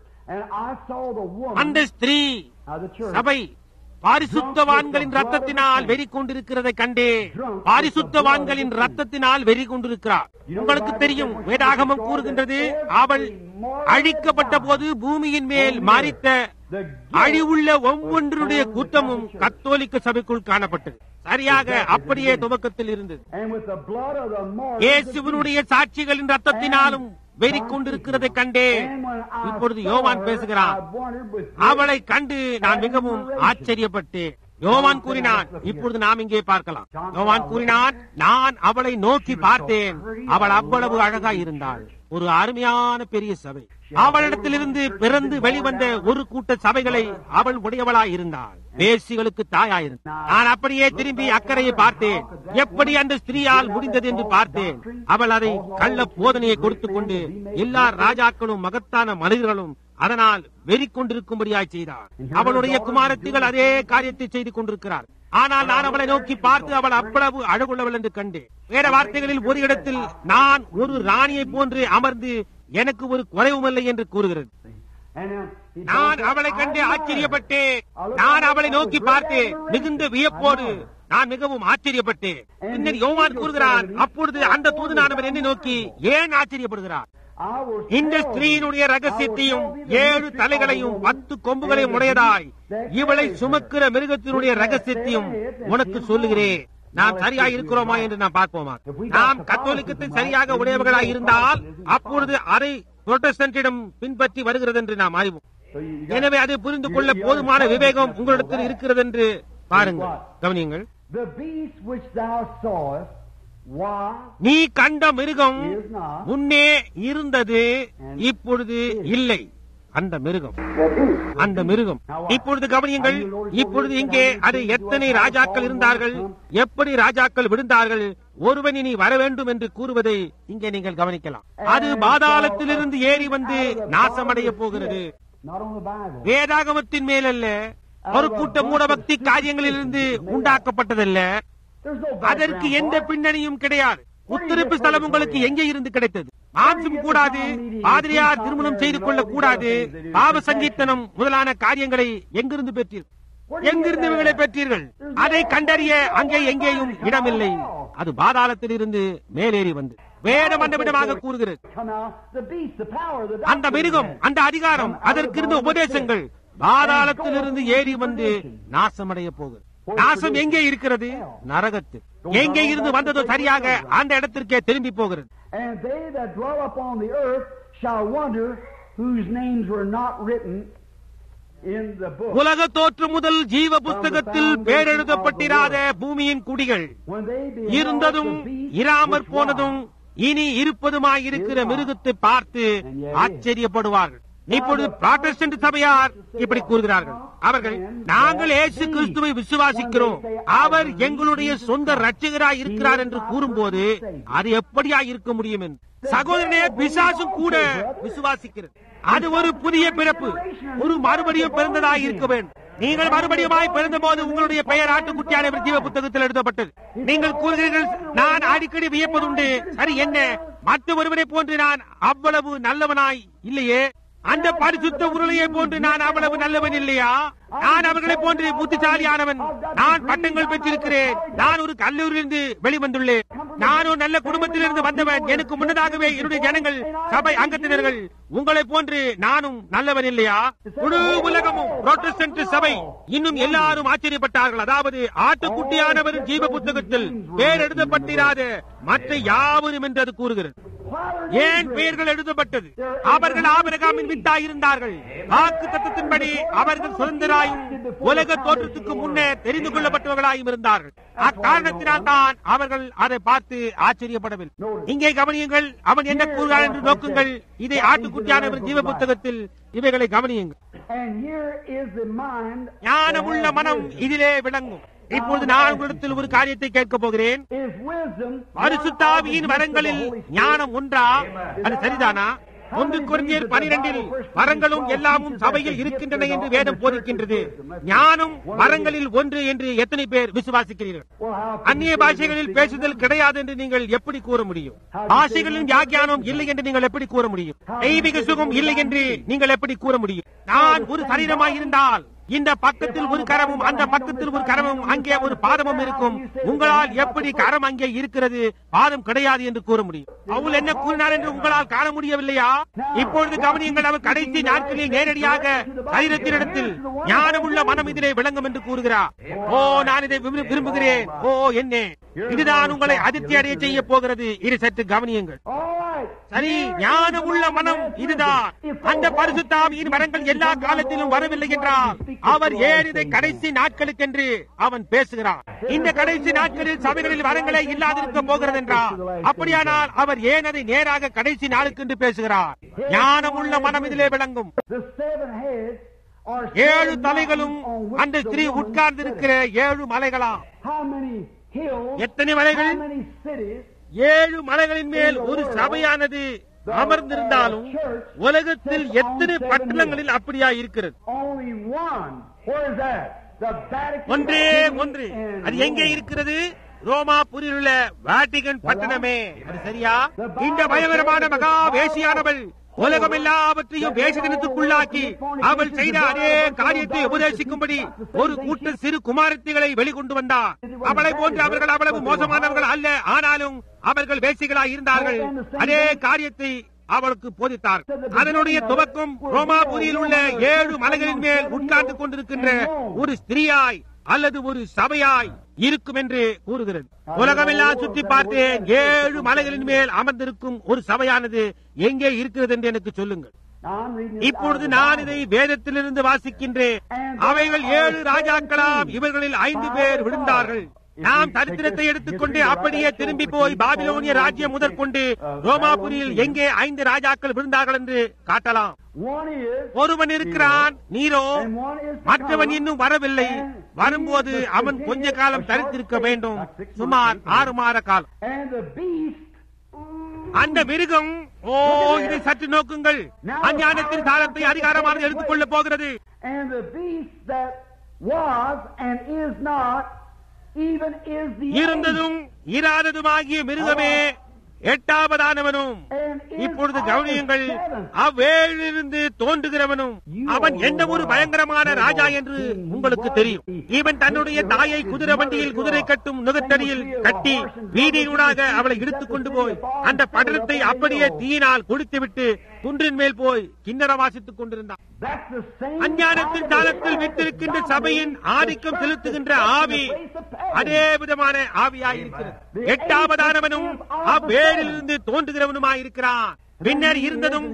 அந்த ஸ்திரீ சபை பாரிசுத்தவான்களின் ரத்தத்தினால் வெறி கொண்டிருக்கிறதை கண்டே. பாரிசுத்தவான்களின் ரத்தத்தினால் வெறி கொண்டிருக்கிறார். உங்களுக்கு தெரியும், வேதாகமம் கூறுகின்றது, அவள் அழிக்கப்பட்ட போது பூமியின் மேல் மரித்த அழிவுள்ள ஒவ்வொன்றுடைய கூட்டமும் கத்தோலிக்க சபைக்குள் காணப்பட்டது. சரியாக அப்படியே துவக்கத்தில் இருந்தது. இயேசுவினுடைய சாட்சிகளின் ரத்தத்தினாலும் வெறி கொண்டிருக்கிறதை கண்டே. இப்பொழுது யோவான் பேசுகிறான். அவளை கண்டு நான் மிகவும் ஆச்சரியப்பட்டேன். யோவான் கூறினான், இப்பொழுது நாம் இங்கே பார்க்கலாம். யோவான் கூறினான், நான் அவளை நோக்கி பார்த்தேன். அவள் அவ்வளவு அழகாய் இருந்தாள். ஒரு அருமையான பெரிய சபை. அவளிடத்திலிருந்து பிறந்து வெளிவந்த ஒரு கூட்ட சபைகளை அவள் உடையவளாய் இருந்தாள். வேசிகளுக்கு தாயாயிருந்தாள். நான் அப்படியே திரும்பி அக்கறையை பார்த்தேன். எப்படி அந்த ஸ்திரீயால் முடிந்தது என்று பார்த்தேன். அவள் அதை கள்ள போதனையை கொடுத்துக் கொண்டு எல்லா ராஜாக்களும் மகத்தான மனிதர்களும் அதனால் வெறி கொண்டிருக்கும்படியாய் செய்தார். அவளுடைய குமாரத்திகள் அதே காரியத்தை செய்து கொண்டிருக்கிறார். ஆனால் நான் அவளை நோக்கி பார்த்து அவள் அவ்வளவு அழகுள்ளவள் என்று கண்டேன். வேற வார்த்தைகளில் ஒரு இடத்தில் நான் ஒரு ராணியை போன்று அமர்ந்து எனக்கு ஒரு குறைவுமில்லை என்று கூறுகிறது. நான் அவளை கண்டு ஆச்சரியப்பட்டேன். நான் அவளை நோக்கி பார்த்தேன் மிகுந்த வியப்போடு. நான் மிகவும் ஆச்சரியப்பட்டேன். பின்னர் யோவான் கூறுகிறான், அப்பொழுது அந்த தூதனானவர் என்னை நோக்கி ஏன் ஆச்சரியப்படுகிறார்? இந்த ஸ்திரீயினுடைய ரகசியத்தையும் 7 தலைகளையும் 10 கொம்புகளையும் உடையதாய் இவளை சுமக்கிற மிருகத்தினுடைய ரகசியத்தையும் உனக்கு சொல்லுகிறேன். நாம் சரியாக இருக்கிறோமா என்று நாம் பார்ப்போமா? நாம் கத்தோலிக்கத்தை சரியாக உடையவர்களாக இருந்தால் அப்பொழுது அதை புரோட்டஸ்டன்டிடம் பின்பற்றி வருகிறது என்று நாம் அறிவோம். எனவே அதை புரிந்து கொள்ள போதுமான விவேகம் உங்களிடத்தில் இருக்கிறது என்று பாருங்கள், கவனியுங்கள். நீ கண்ட மிருகம் முன்னே இருந்தது, இப்பொழுது இல்லை. அந்த மிருகம் இப்பொழுது கவனியுங்கள். இப்பொழுது இங்கே அது எத்தனை ராஜாக்கள் இருந்தார்கள், எப்படி ராஜாக்கள் விழுந்தார்கள், ஒருவன் இனி வர வேண்டும் என்று கூறுவதை இங்கே நீங்கள் கவனிக்கலாம். அது பாதாளத்திலிருந்து ஏறி வந்து நாசமடைய போகிறது. வேதாகமத்தின் மேலல்ல, ஒரு கூட்ட மூடபக்தி காரியங்களிலிருந்து உண்டாக்கப்பட்டதல்ல. அதற்கு எந்த பின்னணியும் கிடையாது. உத்திருப்பு ஸ்தலம் உங்களுக்கு எங்கே இருந்து கிடைத்தது? மாம்சம் கூடாது, பாதிரியார் திருமணம் செய்து கொள்ள கூடாது, பாவ சங்கீர்த்தனம் முதலான காரியங்களை எங்கிருந்து பெற்றீர்கள்? எங்கிருந்து இவர்களை பெற்றீர்கள்? அதை கண்டறிய அங்கே எங்கேயும் இடமில்லை. அது பாதாளத்தில் இருந்து மேலேறி வந்து வேடம் அந்த விதமாக கூறுகிறது. அந்த மிருகம், அந்த அதிகாரம், அதற்கு இருந்த உபதேசங்கள் பாதாளத்திலிருந்து ஏறி வந்து நாசமடைய போகுது. நாசம் எங்கே இருக்கிறது? நரகத்தில். எங்கே இருந்து வந்ததோ சரியாக அந்த இடத்திற்கே திரும்பி போகிறது. And they that dwell upon the earth shall wonder whose names were not written in the book. உலக தோற்றம் முதல் ஜீவ புஸ்தகத்தில் பேரெழுதப்பட்டிராத பூமியின் குடிகள் இருந்ததும் இராமற் போனதும் இனி இருப்பதுமாயிருக்கிற மிருகத்தை பார்த்து ஆச்சரியப்படுவார்கள். இப்பொழுது புராட்டஸ்டன்ட் சபையார் இப்படி கூறுகிறார்கள். அவர்கள், நாங்கள் இயேசு கிறிஸ்துவை விசுவாசிக்கிறோம், அவர் எங்களுடைய சொந்த இரட்சகராய் இருக்கிறார் என்று கூறும்போது அது எப்படியா இருக்க முடியும் என்று. சகோதரனே, பிசாசும் கூட விசுவாசிக்கிறது. அது ஒரு புதிய பிறப்பு, ஒரு மறுபடியும் பிறந்ததாய் இருக்க வேண்டும். நீங்கள் மறுபடியுமாய் பிறந்த போது உங்களுடைய பெயர் ஆட்டுக்குட்டியான ஜீவ புத்தகத்தில் எழுதப்பட்டது. நீங்கள் கூறுகிறீர்கள், நான் அடிக்கடி வியப்பதுண்டு. சரி, என்ன மற்ற ஒருவரை போன்று நான் அவ்வளவு நல்லவனாய் இல்லையே? அந்த பரிசுத்த உருளையை போன்று நான் அவ்வளவு நல்லவன் இல்லையா? நான் அவர்களை போன்று புத்திசாலியானவன். நான் பட்டங்கள் பெற்றிருக்கிறேன். நான் ஒரு கல்லூரியிலிருந்து வெளிவந்துள்ளேன். நான் ஒரு நல்ல குடும்பத்திலிருந்து வந்தவன். எனக்கு முன்னதாகவே என்னுடைய ஜனங்கள், சபை அங்கத்தினர்கள் உங்களை போன்று நானும் நல்லவன் இல்லையா? முழு உலகமும் புராட்டஸ்டன்ட் சபை இன்னும் எல்லாரும் ஆச்சரியப்பட்டார்கள். அதாவது ஆட்டுக்குட்டியானவரின் ஜீவ புத்தகத்தில் பேர் எழுதப்பட்டிராத மற்ற யாவரும் என்று அது கூறுகிறது. ஏன் பெயர்கள் எழுதப்பட்டது? அவர்கள் ஆபிரகாமின் வித்தாய் இருந்தார்கள். வாக்கு தத்தத்தின்படி அவர்கள் சுதந்திராயும் உலக தோற்றத்துக்கு முன்னே தெரிந்து கொள்ளப்பட்டவர்களாயும் இருந்தார்கள். அக்காரணத்தினால் தான் அவர்கள் அதை பார்த்து ஆச்சரியப்படவில்லை. இங்கே கவனியுங்கள், அவன் என்ன கூறுகிறான் என்று நோக்குங்கள். இதை ஆட்டுக்குட்டியானவர் ஜீவ புத்தகத்தில் இவைகளை கவனியுங்கள். ஞானமுள்ள மனம் இதிலே விளங்கும். இப்போது நான் உங்களிடத்தில் ஒரு காரியத்தை கேட்க போகிறேன். பரிசுத்த ஆவியின் வரங்களில் ஞானம் ஒன்றா? அது சரிதானா? 1 கொரிந்தியர் 12 வரங்களும் எல்லாமும் சபையில் இருக்கின்றன என்று வேதம் போதிக்கின்றது. ஞானம் வரங்களில் ஒன்று என்று எத்தனை பேர் விசுவாசிக்கிறீர்கள்? அந்நிய பாஷைகளில் பேசுதல் கிடையாது என்று நீங்கள் எப்படி கூற முடியும்? பாஷைகளின் வியாக்கியானம் இல்லை என்று நீங்கள் எப்படி கூற முடியும்? தெய்வீக சுகம் இல்லை என்று நீங்கள் எப்படி கூற முடியும்? நான் ஒரு சரீரமாய் இருந்தால் இந்த பக்கத்தில் ஒரு கரமும் அந்த பக்கத்தில் ஒரு கரமும் அங்கே ஒரு பாதமும் இருக்கும். உங்களால் எப்படி கரம் அங்கே இருக்கிறது, பாதம் கிடையாது என்று கூற முடியும்? பவுல் என்ன கூறினார் என்று உங்களால் காண முடியவில்லையா? இப்பொழுது கவனியுங்கள், அவர் கடைசி நாட்களில் நேரடியாக சரீரத்தினிடத்தில் ஞானமுள்ள மனம் இதிலே விளங்கும் என்று கூறுகிறார். ஓ, நான் இதை விரும்புகிறேன். ஓ, என்ன இதுதான் உங்களை அதிர்ச்சி அடைய செய்ய போகிறது. இது சற்று கவனியுங்கள். சரி, ஞானமுள்ள மனம் இதுதான். அந்த பரிசுத்த ஆவியின் வரங்கள் எல்லா காலத்திலும் வரவில்லை என்றால் அவர் ஏன் இதை கடைசி நாட்களுக்கென்று அவன் பேசுகிறார்? இந்த கடைசி நாட்களில் சபைகளில் வரங்களே இல்லாதிருக்க போகிறது என்றால் அப்படியானால் அவர் ஏன் அதை நேராக கடைசி நாளுக்கென்று பேசுகிறார்? ஞானமுள்ள மனம் இதிலே விளங்கும். 7 தலைகளும் அந்த ஸ்திரீ உட்கார்ந்திருக்கிற 7 மலைகளா? எத்தனை மலைகள்? 7 மலைகளின் மேல் ஒரு சபையானது அமர்ந்திருந்தாலும் உலகத்தில் எத்தனை பட்டணங்களில் அப்படியா இருக்கிறது? ஒன்றே ஒன்று. அது எங்கே இருக்கிறது? ரோமாபுரியில் உள்ள வாட்டிகன் பட்டணமே. அது சரியா? இந்த பயங்கரமான மகா வேசியானவள் உலகம் எல்லாவற்றையும் வேஷத்தினத்துக்குள்ளாக்கி அவள் செய்த அதே காரியத்தை உபதேசிக்கும்படி ஒரு கூட்ட சிறு குமாரத்திகளை வெளிக்கொண்டு வந்தார். அவளை போன்று அவர்கள் அவ்வளவு மோசமானவர்கள் அல்ல, ஆனாலும் அவர்கள் வேசிகளாய் இருந்தார்கள். அதே காரியத்தை அவளுக்கு போதித்தார். அதனுடைய துவக்கம் ரோமாபுரியில் உள்ள 7 மலைகளின் மேல் உட்கார்ந்து கொண்டிருக்கின்ற ஒரு ஸ்திரீயாய் அல்லது ஒரு சபையாய் இருக்கும் என்று கூறுகிறது. உலகமெல்லாம் சுற்றி பார்த்தேன். 7 மலைகளின் மேல் அமர்ந்திருக்கும் ஒரு சபையானது எங்கே இருக்கிறது என்று எனக்கு சொல்லுங்கள். இப்பொழுது நான் இதை வேதத்திலிருந்து வாசிக்கின்றேன். அவைகள் 7 ராஜாக்களாம். இவர்களில் 5 பேர் விழுந்தார்கள். நாம் சரித்திரத்தை எடுத்துக்கொண்டு அப்படியே திரும்பி போய் பாபிலோனிய ராஜ்யம் முதற்கொண்டு ரோமாபுரியில் எங்கே 5 ராஜாக்கள் விழுந்தார்கள் என்று காட்டலாம். ஒருவன் இருக்கிறான், நீரோ. மற்றவன் இன்னும் வரவில்லை. வரும்போது அவன் கொஞ்ச காலம் தரித்திருக்க வேண்டும், சுமார் 6 மாத காலம். அந்த மிருகம், ஓ, இதை சற்று நோக்குங்கள், அஞ்ஞானத்தின் காலத்தை அதிகாரமாக எடுத்துக் கொள்ளப் போகிறது. இருந்ததும் இராததுமாகிய மிருகமே 8ஆவதானவனும். இப்பொழுது கவனியுங்கள், அவ்வேளிலிருந்து தோன்றுகிறவனும் அவன் எந்த ஒரு பயங்கரமான ராஜா என்று உங்களுக்கு தெரியும். இவன் தன்னுடைய தாயை குதிரை வண்டியில் குதிரை கட்டும் நுகத்தடியில் கட்டி வீதியினூடாக அவளை இழுத்துக் கொண்டு போய் அந்த பட்டணத்தை அப்படியே தீயினால் குடித்துவிட்டு குன்றின் மேல் போய் கிண்ணறம் வாசித்துக் கொண்டிருந்தான். அஞ்ஞானத்தின் காலத்தில் விட்டிருக்கின்ற சபையின் ஆதிக்கம் செலுத்துகின்ற ஆவி அதே விதமான ஆவியாயிருக்கிறது. எட்டாவதானவனும் அவ்வேரிலிருந்து தோன்றுகிறவனுமாயிருக்கிறான். பின்னர் இருந்ததும்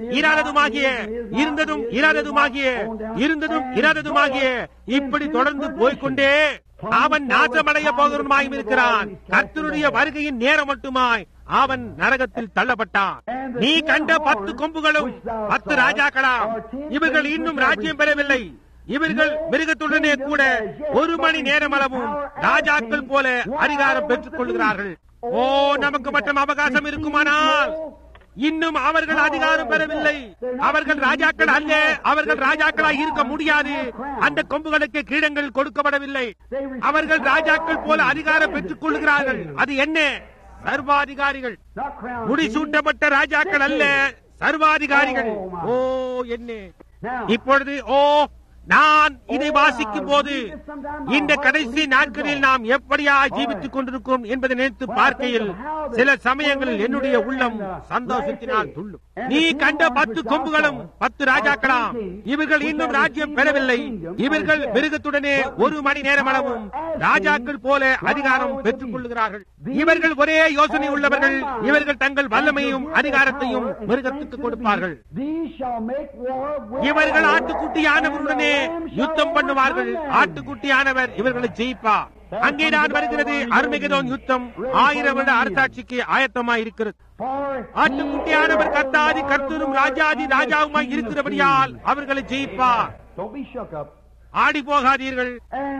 இராததுமாகிய இப்படி தொடர்ந்து போய்கொண்டே அவன் நாசமடைய போகிறவனுமாயும் இருக்கிறான். கர்த்தருடைய வருகையின் நேரம் மட்டுமாய் அவன் நரகத்தில் தள்ளப்பட்டான். நீ கண்ட 10 கொம்புகளும் 10 ராஜாக்களாம். இவர்கள் இன்னும் ராஜ்யம் பெறவில்லை. இவர்கள் மிருகத்துடனே கூட 1 மணி நேரம் அளவும் ராஜாக்கள் போல அதிகாரம் பெற்றுக் கொள்கிறார்கள். ஓ, நமக்கு மட்டும் அவகாசம் இருக்குமானால் இன்னும் அவர்கள் அதிகாரம் பெறவில்லை. அவர்கள் ராஜாக்கள் அல்ல. அவர்கள் ராஜாக்களாய் இருக்க முடியாது. அந்த கொம்புகளுக்கு கிரீடங்கள் கொடுக்கப்படவில்லை. அவர்கள் ராஜாக்கள் போல அதிகாரம் பெற்றுக் கொள்கிறார்கள். அது என்ன? சர்வாதிகாரிகள். முடிசூட்டப்பட்ட ராஜாக்கள் அல்ல, சர்வாதிகாரிகள். ஓ என்ன! இப்பொழுது நான் இதை வாசிக்கும் போது இந்த கடைசி நாட்களில் நாம் எப்படியா ஜீவித்துக் கொண்டிருக்கிறோம் என்பதை நினைத்து பார்க்கையில் சில சமயங்களில் என்னுடைய உள்ளம் சந்தோஷத்தினால் துள்ளும். நீ கண்ட 10 கொம்புகளும் 10 ராஜாக்களாம். இவர்கள் இன்னும் ராஜ்யம் பெறவில்லை. இவர்கள் மிருகத்துடனே 1 மணி நேரம் அளவும் ராஜாக்கள் போல அதிகாரம் பெற்றுக் கொள்கிறார்கள். இவர்கள் ஒரே யோசனை உள்ளவர்கள். இவர்கள் தங்கள் வல்லமையும் அதிகாரத்தையும் மிருகத்துக்கு கொடுப்பார்கள். இவர்கள் ஆட்டுக்குட்டியானவருடனே யுத்தம் பண்ணுவார்கள். ஆட்டுக்குட்டியானவர் இவர்களை ஜெயிப்பார். அங்கேதான் வருகிறது அருமகெதோன் யுத்தம். 1000 வருட அரசாட்சிக்கு ஆயத்தமாய் இருக்கிறது. ஆட்டுக்குட்டியானவர் கர்த்தாதி கர்த்தரும் ராஜாதி ராஜாவுமாய் இருக்கிறபடியால் அவர்களை ஜெயிப்பார். ஆடி போகாதீர்கள்.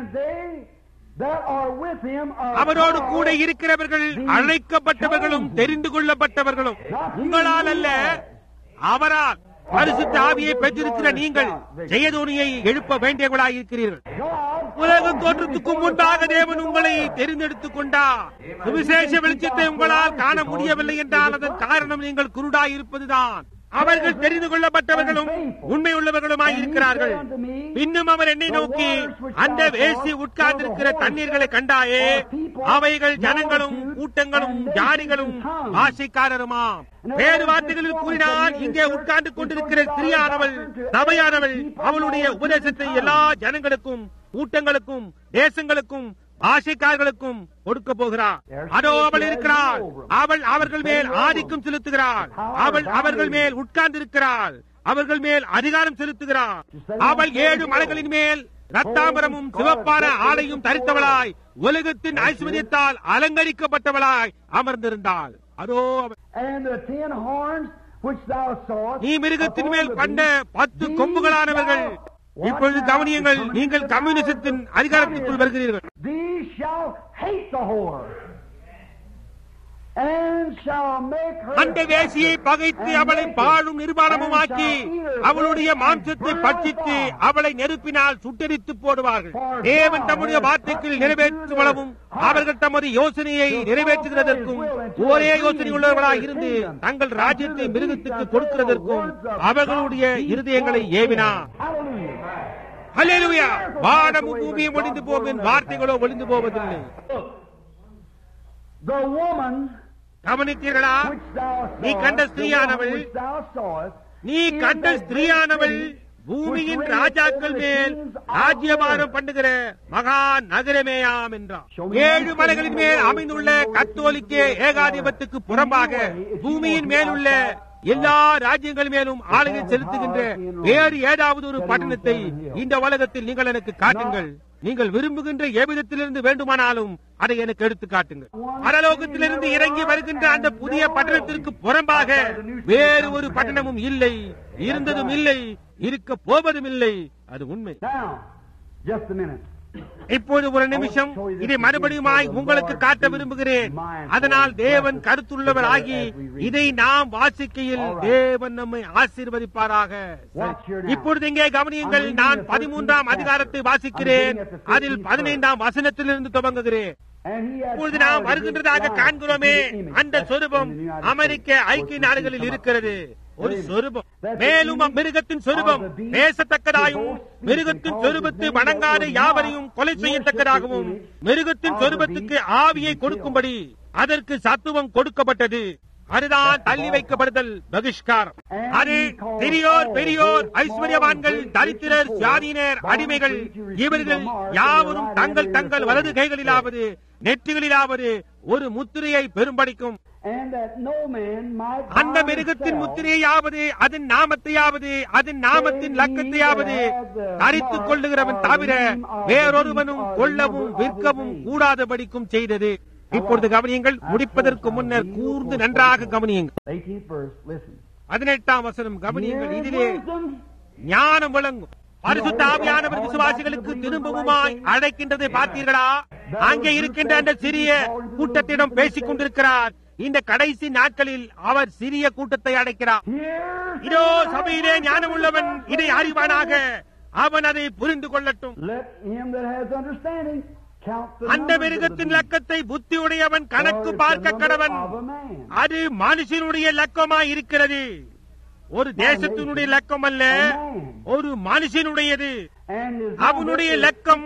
அவரோடு கூட இருக்கிறவர்கள் அழைக்கப்பட்டவர்களும் தெரிந்து கொள்ளப்பட்டவர்களும். உங்களால் அல்ல, அவரால். பரிசுத்த ஆவியை பெற்றிருக்கிற நீங்கள் ஜெயதோனியை எழுப்ப வேண்டியவர்களாக இருக்கிறீர்கள். உலகம் தோற்றத்துக்கு முன்பாக தேவன் உங்களை தெரிந்தெடுத்துக் கொண்டார். சுவிசேஷ வெளிச்சத்தை உங்களால் காண முடியவில்லை என்றால் அதன் காரணம் நீங்கள் குருடாய் இருப்பதுதான். அவர்கள் தெரிந்து கொள்ளப்பட்டவர்களும் உண்மை உள்ளவர்களுமாய் இருக்கிறார்கள். இன்னும் அவர் என்னை நோக்கி, அந்த வேசி உட்கார்ந்திருக்கிற தண்ணீர்களை கண்டாயே, அவைகள் ஜனங்களும் கூட்டங்களும் ஜாதிகளும் பாஷைக்காரருமாம். வேறு வார்த்தைகளில் கூறினால், இங்கே உட்கார்ந்து கொண்டிருக்கிற ஸ்திரீயானவள் சபையானவள் அவளுடைய உபதேசத்தை எல்லா ஜனங்களுக்கும் கூட்டங்களுக்கும் தேசங்களுக்கும் ஆசைக்காரர்களுக்கும் கொடுக்க போகிறார். அதோ அவள் இருக்கிறாள். அவள் அவர்கள் மேல் ஆதிக்கம் செலுத்துகிறாள். அவள் அவர்கள் மேல் உட்கார்ந்திருக்கிறாள். அவர்கள் மேல் அதிகாரம் செலுத்துகிறாள். அவள் 7 மலைகளின் மேல் ரத்தாம்பரமும் சிவப்பான ஆடையும் தரித்தவளாய் உலகத்தின் ஐஸ்வர்யத்தால் அலங்கரிக்கப்பட்டவளாய் அமர்ந்திருந்தாள். அதோ நீ மிருகத்தின் மேல் கண்ட 10 கொம்புகளானவர்கள். இப்பொழுது கவனியுங்கள், நீங்கள் கம்யூனிசத்தின் அதிகாரத்திற்குள் வருகிறீர்கள். அந்த வேசியை பகைத்து அவளை பாழும் நிர்வாணமுமாக்கி அவளுடைய மாம்சத்தை பட்சித்து அவளை நெருப்பினால் சுட்டெரித்து போடுவார்கள். தேவன் தம்முடைய வார்த்தைகள் நிறைவேற்றும் அளவும் அவர்கள் தமது யோசனையை நிறைவேற்றுகிறதற்கும் ஒரே யோசனை உள்ளவர்களாக இருந்து தங்கள் ராஜ்யத்தை மிருகத்துக்கு கொடுக்கிறதற்கும் அவர்களுடைய இருதயங்களை ஏவினார். ஹல்லேலூயா! வானமும் பூமியும் ஒழிந்து போகும், என் வார்த்தைகளோ ஒழிந்து போவதில்லை. கவனித்தீர்களா? நீ கண்ட ஸ்திரீயானவள் பூமியின் ராஜாக்கள் மேல் ராஜ்யபாரம் பண்ணுகிற மகா நகரமேயாம் என்றார். 7 மலைகளின் மேல் அமைந்துள்ள கத்தோலிக்க ஏகாதிபத்துக்கு புறம்பாக பூமியின் மேலுள்ள எல்லா ராஜ்யங்கள் மேலும் ஆளுகை செலுத்துகின்ற வேறு ஏதாவது ஒரு பட்டணத்தை இந்த உலகத்தில் நீங்கள் எனக்கு காட்டுங்கள். நீங்கள் விரும்புகின்ற எவ்விதத்திலிருந்து வேண்டுமானாலும் அதை எனக்கு எடுத்து காட்டுங்கள். பரலோகத்திலிருந்து இறங்கி வருகின்ற அந்த புதிய பட்டணத்திற்கு புறம்பாக வேறு ஒரு பட்டணமும் இல்லை, இருந்ததும் இல்லை, இருக்க போவதும் இல்லை. அது உண்மை. இப்போது ஒரு நிமிஷம் இதை மறுபடியுமாய் உங்களுக்கு காட்ட விரும்புகிறேன். அதனால் தேவன் கருத்துள்ளவர் ஆகி இதை நாம் வாசிக்கையில் தேவன் நம்மை ஆசீர்வதிப்பாராக. இப்பொழுது இங்கே கவனியுங்கள். நான் 13ஆம் அதிகாரத்தை வாசிக்கிறேன். அதில் 15ஆம் வசனத்திலிருந்து துவங்குகிறேன். இப்பொழுது நாம் வருகின்றதாக காண்கிறோமே, அந்த சொரூபம் அமெரிக்க ஐக்கிய நாடுகளில் இருக்கிறது. ஒரு சொரூபம், மேலும் மிருகத்தின் சொரூபம் பேசத்தக்கதாயும் மிருகத்தின் சொரூபத்தை வணங்காத யாவரையும் கொலை செய்யத்தக்கதாகவும் மிருகத்தின் சொரூபத்துக்கு ஆவியை கொடுக்கும்படி அதற்கு சத்துவம் கொடுக்கப்பட்டது. அதுதான் தள்ளி வைக்கப்படுதல், பகிஷ்காரம். அது சிறியோர், பெரியோர், ஐஸ்வர்யவான்கள், தரித்திரர், சுயாதீனர், அடிமைகள், இவர்கள் யாவரும் தங்கள் தங்கள் வலது கைகளிலாவது நெற்றிகளிலாவது ஒரு முத்திரையை பெரும்படிக்கும் அந்த மிருகத்தின் முத்திரையாவது அதன் நாமத்தையாவது அதன் நாமத்தின் லக்கத்தையாவது தரித்துக் கொள்ளுகிறவன் தவிர வேறொருவனும் கொள்ளவும் விற்கவும் கூடாதபடிக்கும் செய்தது. இப்பொழுது கவனியுங்கள், முடிப்பதற்கு முன்னர் கூர்ந்து நன்றாக கவனியுங்கள். 18ஆம் வசனம் கவனியுங்கள். இதிலே ஞானம் விளங்கும். பரிசுத்த ஆவியானவர் விசுவாசிகளுக்கு திரும்பவுமாய் அழைக்கின்றதை பார்த்தீர்களா? அங்கே இருக்கின்ற அந்த சிறிய கூட்டத்திடம் பேசிக் கொண்டிருக்கிறார். இந்த கடைசி நாட்களில் அவர் சிறிய கூட்டத்தை அடைக்கிறார். இதோ சபையிலே ஞானம் உள்ளவன் இதை அறிவானாக, அவன் அதை புரிந்து கொள்ளட்டும். அந்த மிருகத்தின் லக்கத்தை புத்தியுடையவன் கணக்கு பார்க்க கடவன். அது மனுஷனுடைய லக்கமாய் இருக்கிறது. ஒரு தேசத்தினுடைய லக்கம் அல்ல, ஒரு மனுஷனுடையது. அவனுடைய லக்கம்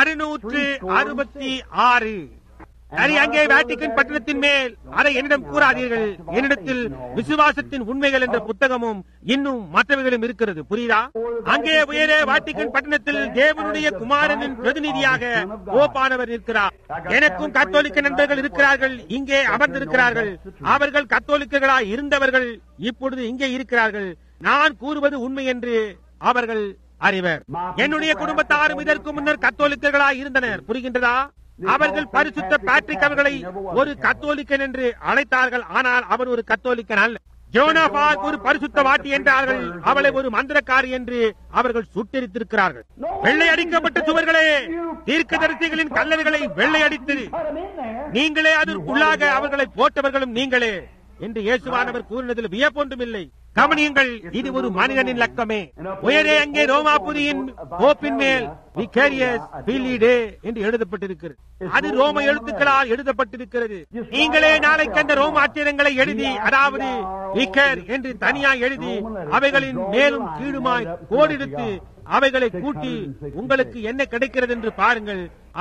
666. சரி, அங்கே வேட்டிக்கன் பட்டணத்தின் மேல் அதை என்னிடம் கூறாதீர்கள். என்னிடத்தில் விசுவாசத்தின் உண்மைகள் என்ற புத்தகமும் இன்னும் மற்றவைகளும் இருக்கிறது. புரியுதா? அங்கே உயரே வாட்டிக்கன் பட்டணத்தில் தேவனுடைய குமாரனின் பிரதிநிதியாக போப்பானவர் இருக்கிறார். எனக்கும் கத்தோலிக்க நண்பர்கள் இருக்கிறார்கள், இங்கே அமர்ந்திருக்கிறார்கள். அவர்கள் கத்தோலிக்கர்களாய் இருந்தவர்கள் இப்பொழுது இங்கே இருக்கிறார்கள். நான் கூறுவது உண்மை என்று அவர்கள் அறிவர். என்னுடைய குடும்பத்தாரும் இதற்கு முன்னர் கத்தோலிக்கர்களாய் இருந்தனர். புரிகின்றதா? அவர்கள் பரிசுத்த பேட்ரிக் அவர்களை ஒரு கத்தோலிக்கன் என்று அழைத்தார்கள். ஆனால் அவர் ஒரு கத்தோலிக்கன் அல்ல. ஜோனாபாக் ஒரு பரிசுத்த வாட்டி என்றார்கள். அவளை ஒரு மந்திரக்காரி என்று அவர்கள் சுட்டெரித்திருக்கிறார்கள். வெள்ளை அடிக்கப்பட்ட சுவர்களே, தீர்க்கதரிசிகளின் கல்லறைகளை வெள்ளை அடித்து நீங்களே அதற்குள்ளாக அவர்களை போட்டவர்களும் நீங்களே என்று இயேசுவானவர் கூறினதில் வியப்பொன்றும் இல்லை. கவனியுங்கள், இது ஒரு மனிதனின் லக்கமே. உயரே அங்கே ரோமாபுரியின் கோப்பின் மேல் விகேரியஸ் பிலிடே என்று எழுதப்பட்டிருக்கிறது. அது ரோம எழுத்துக்களால் எழுதப்பட்டிருக்கிறது. நீங்களே நாளைக்கு அந்த ரோம அச்சரங்களை எழுதி, அதாவது விகர் என்று தனியாய் எழுதி அவைகளின் மேலும் கீழுமாய் கோடிடுத்து அவைகளை கூட்டி உங்களுக்கு என்ன கிடைக்கிறது என்று பாருங்கள்.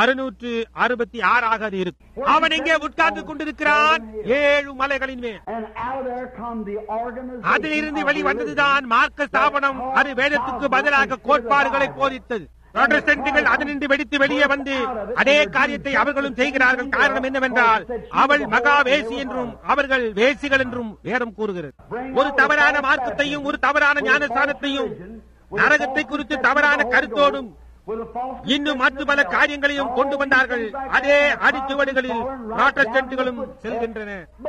666 இருக்கும். அவன் எங்கே உட்கார்ந்து கொண்டிருக்கிறான்? 7 மலைகளின் மேல். அதிலிருந்து வெளிவந்ததுதான் மார்க்க ஸ்தாபனம். அது வேதத்துக்கு பதிலாக கோட்பாடுகளை போதித்தது. புராட்டஸ்டன்ட்கள் அதனின்று வெடித்து வெளியே வந்து அதே காரியத்தை அவர்களும் செய்கிறார்கள். காரணம் என்னவென்றால் அவள் மகா வேசி என்றும் அவர்கள் வேசிகள் என்றும் வேதம் கூறுகிறது. ஒரு தவறான மார்க்கத்தையும் ஒரு தவறான ஞானஸ்தானத்தையும் நரகத்தை குறித்து தவறான கருத்தோடும் இன்னும் மற்ற பல காரியங்களையும் கொண்டு வந்தார்கள். அதே அடிச்சுவடுகளில் புராட்டஸ்டன்ட்களும் செல்கின்றன.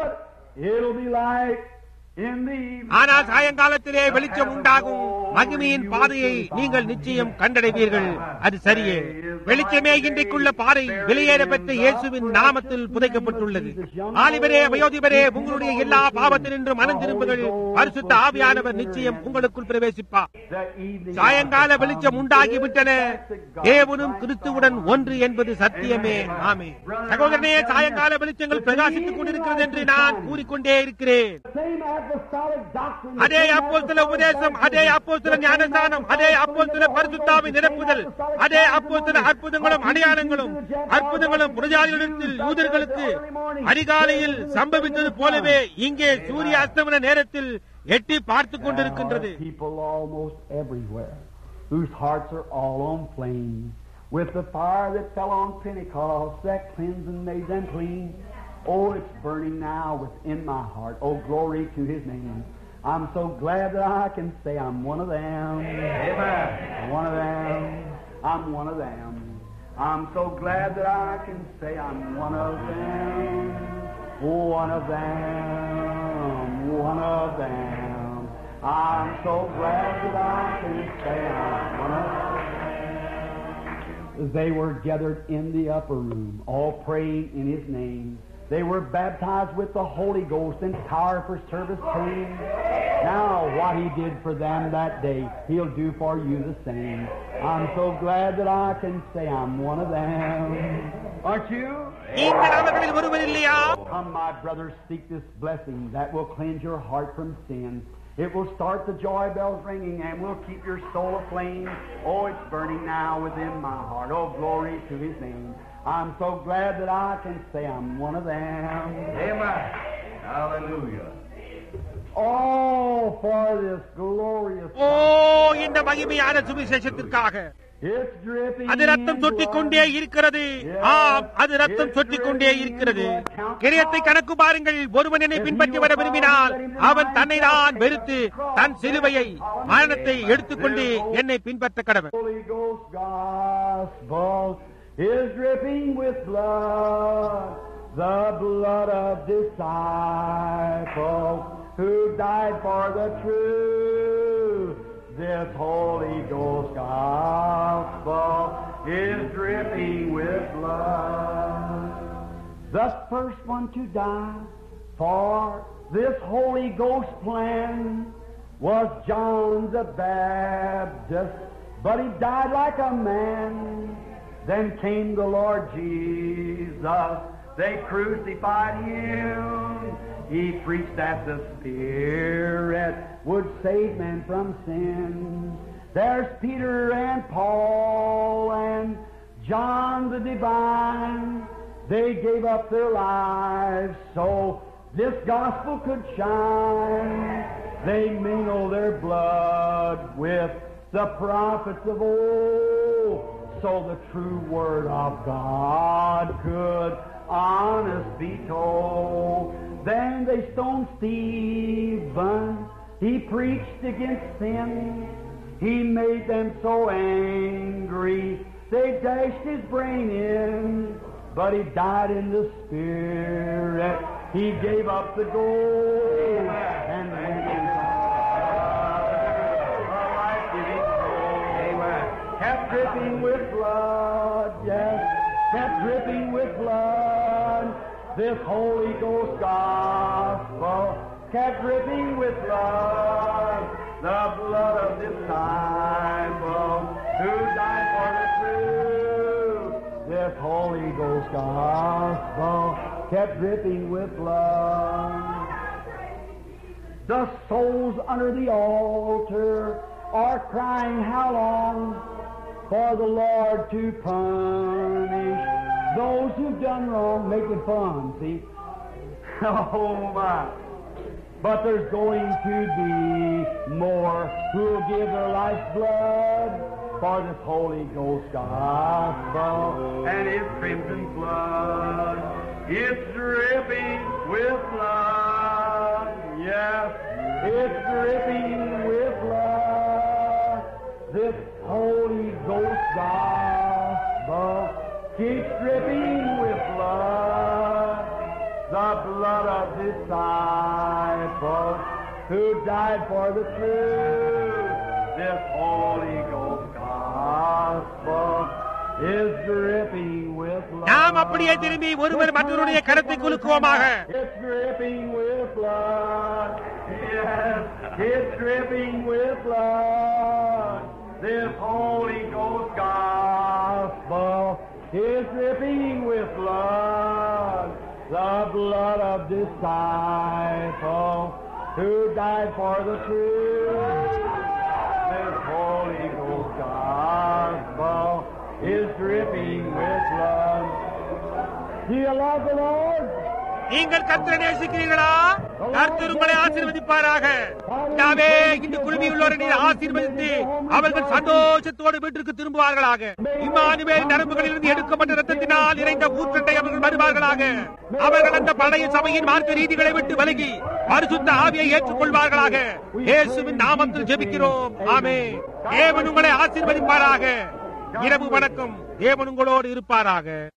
ஆனால் சாயங்காலத்திலே வெளிச்சம் உண்டாகும். மகிமையின் பாதையை நீங்கள் நிச்சயம் கண்டடைவீர்கள். அது சரியே. வெளிச்சமே இன்றைக்குள்ள பாதை விலையேற பெற்ற இயேசுவின் நாமத்தில் புதைக்கப்பட்டுள்ளது. ஆலிபரே, வயோதிபரே, உங்களுடைய எல்லா பாவத்தினின்றும் மனம் திரும்புகள். பரிசுத்த ஆவியானவர் நிச்சயம் உங்களுக்குள் பிரவேசிப்பார். சாயங்கால வெளிச்சம் உண்டாகிவிட்டன. தேவனும் கிறிஸ்துவுடன் ஒன்று என்பது சத்தியமே. ஆமே சகோதரனே, சாயங்கால வெளிச்சங்கள் பிரகாசித்துக் கொண்டிருக்கிறது என்று நான் கூறிக்கொண்டே இருக்கிறேன். அதே அப்போஸ்தல உபதேசம், அதே அப்போஸ்தல ஞானஸ்தானம், அதே அப்போஸ்தல பரிசுத்தாவின் நிரப்புதல், அதே அப்போஸ்தல அற்புதங்களும் அடையாளங்களும் அற்புதங்களும் புரஜாதிகளிடத்தில் யூதர்களுக்கு அதிகாலையில் சம்பவித்தது போலவே இங்கே சூரிய அஸ்தமன நேரத்தில் எட்டி பார்த்துக் கொண்டிருக்கின்றது. With the fire that fell on Pentecost that cleansed and made them clean. Oh, it's burning now within my heart. Oh, glory to His name. I'm so glad that I can say I'm one of them. Amen. One of them. I'm one of them. I'm so glad that I can say I'm one of them. One of them. One of them. I'm so glad that I can say I'm one of them. They were gathered in the upper room, all praying in His name. They were baptized with the Holy Ghost, and power for service came. Now, what He did for them that day, He'll do for you the same. I'm so glad that I can say I'm one of them. Aren't you? Come, my brothers, seek this blessing that will cleanse your heart from sin. It will start the joy bells ringing and will keep your soul aflame. Oh, it's burning now within my heart. Oh, glory to His name. I'm so glad that I can say I'm one of them. Amen. Hallelujah. All for this glorious. ஓ, இந்த மகிமையான சுவிசேஷத்திற்காக It's dripping அது ரத்தம் சொட்டிக் கொண்டே இருக்கிறது. ஆம், அது ரத்தம் சொட்டிக் கொண்டே இருக்கிறது. கிரியத்தை கணக்கு பாருங்கள். ஒருவன் என்னை பின்பற்றி வர விரும்பினால் அவன் தன்னை தான் வெறுத்து தன் சிலுவையை மரணத்தை எடுத்துக்கொண்டு என்னை பின்பற்ற கடவன். Holy Ghost gospel is dripping with blood, the blood of disciples who died for the truth. This Holy Ghost gospel is dripping with blood. The first one to die for this Holy Ghost plan was John the Baptist, but he died like a man. Then came the Lord Jesus. They crucified him. He preached that the Spirit would save men from sin. There's Peter and Paul and John the Divine. They gave up their lives so this gospel could shine. They mingled their blood with the prophets of old, so the true word of God could honest be told. Then they stoned Stephen. He preached against sin. He made them so angry they dashed his brain in. But he died in the Spirit. He gave up the gold and went in a life-giving soul. Kept dripping with blood, yes, kept dripping with blood. This Holy Ghost gospel kept dripping with blood, the blood of disciples who died for the truth. This Holy Ghost gospel kept dripping with blood. The souls under the altar are crying, how long for the Lord to punish those who've done wrong, making fun, see? Oh my. But there's going to be more who'll give their life's blood for this Holy Ghost gospel and His crimson blood. It's dripping with blood. Yes, it's dripping with blood. This Holy Ghost gospel keeps dripping with blood, the blood of disciples who died for the truth. This Holy Ghost gospel is dripping with blood. நாம் அப்படியே திரும்பி ஒருவர் மற்றவருடைய கரத்தை குலுக்குவோமாக. It's dripping with blood. Yes, it's dripping with blood. This Holy Ghost gospel is dripping with blood, the blood of disciples who died for the truth. This Holy Ghost gospel is dripping with blood. Do you love the Lord? நீங்கள் கர்த்தரை நேசிக்கிறீர்களா? கர்த்தர் உங்களை ஆசீர்வதிப்பாராக. நாமே இந்த குழுமியுள்ளோரை நீர் ஆசீர்வதித்து அவர்கள் சந்தோஷத்தோடு வீட்டிற்கு திரும்புவார்களாக. இம்மானுவேல் நரம்புகளிலிருந்து எடுக்கப்பட்ட இரத்தத்தினால் நிறைந்த ஊற்றட்டை அவர்கள் வருவார்களாக. அவர்கள் அந்த பழைய சபையின் மார்க்க ரீதிகளை விட்டு விலகி பரிசுத்த ஆவியை ஏற்றுக்கொள்வார்களாக. இயேசுவின் நாமத்தில் ஜெபிக்கிறோம். ஆமென். தேவன் உங்களை ஆசீர்வதிப்பாராக. இரவு வணக்கம். தேவன் உங்களோடு இருப்பாராக.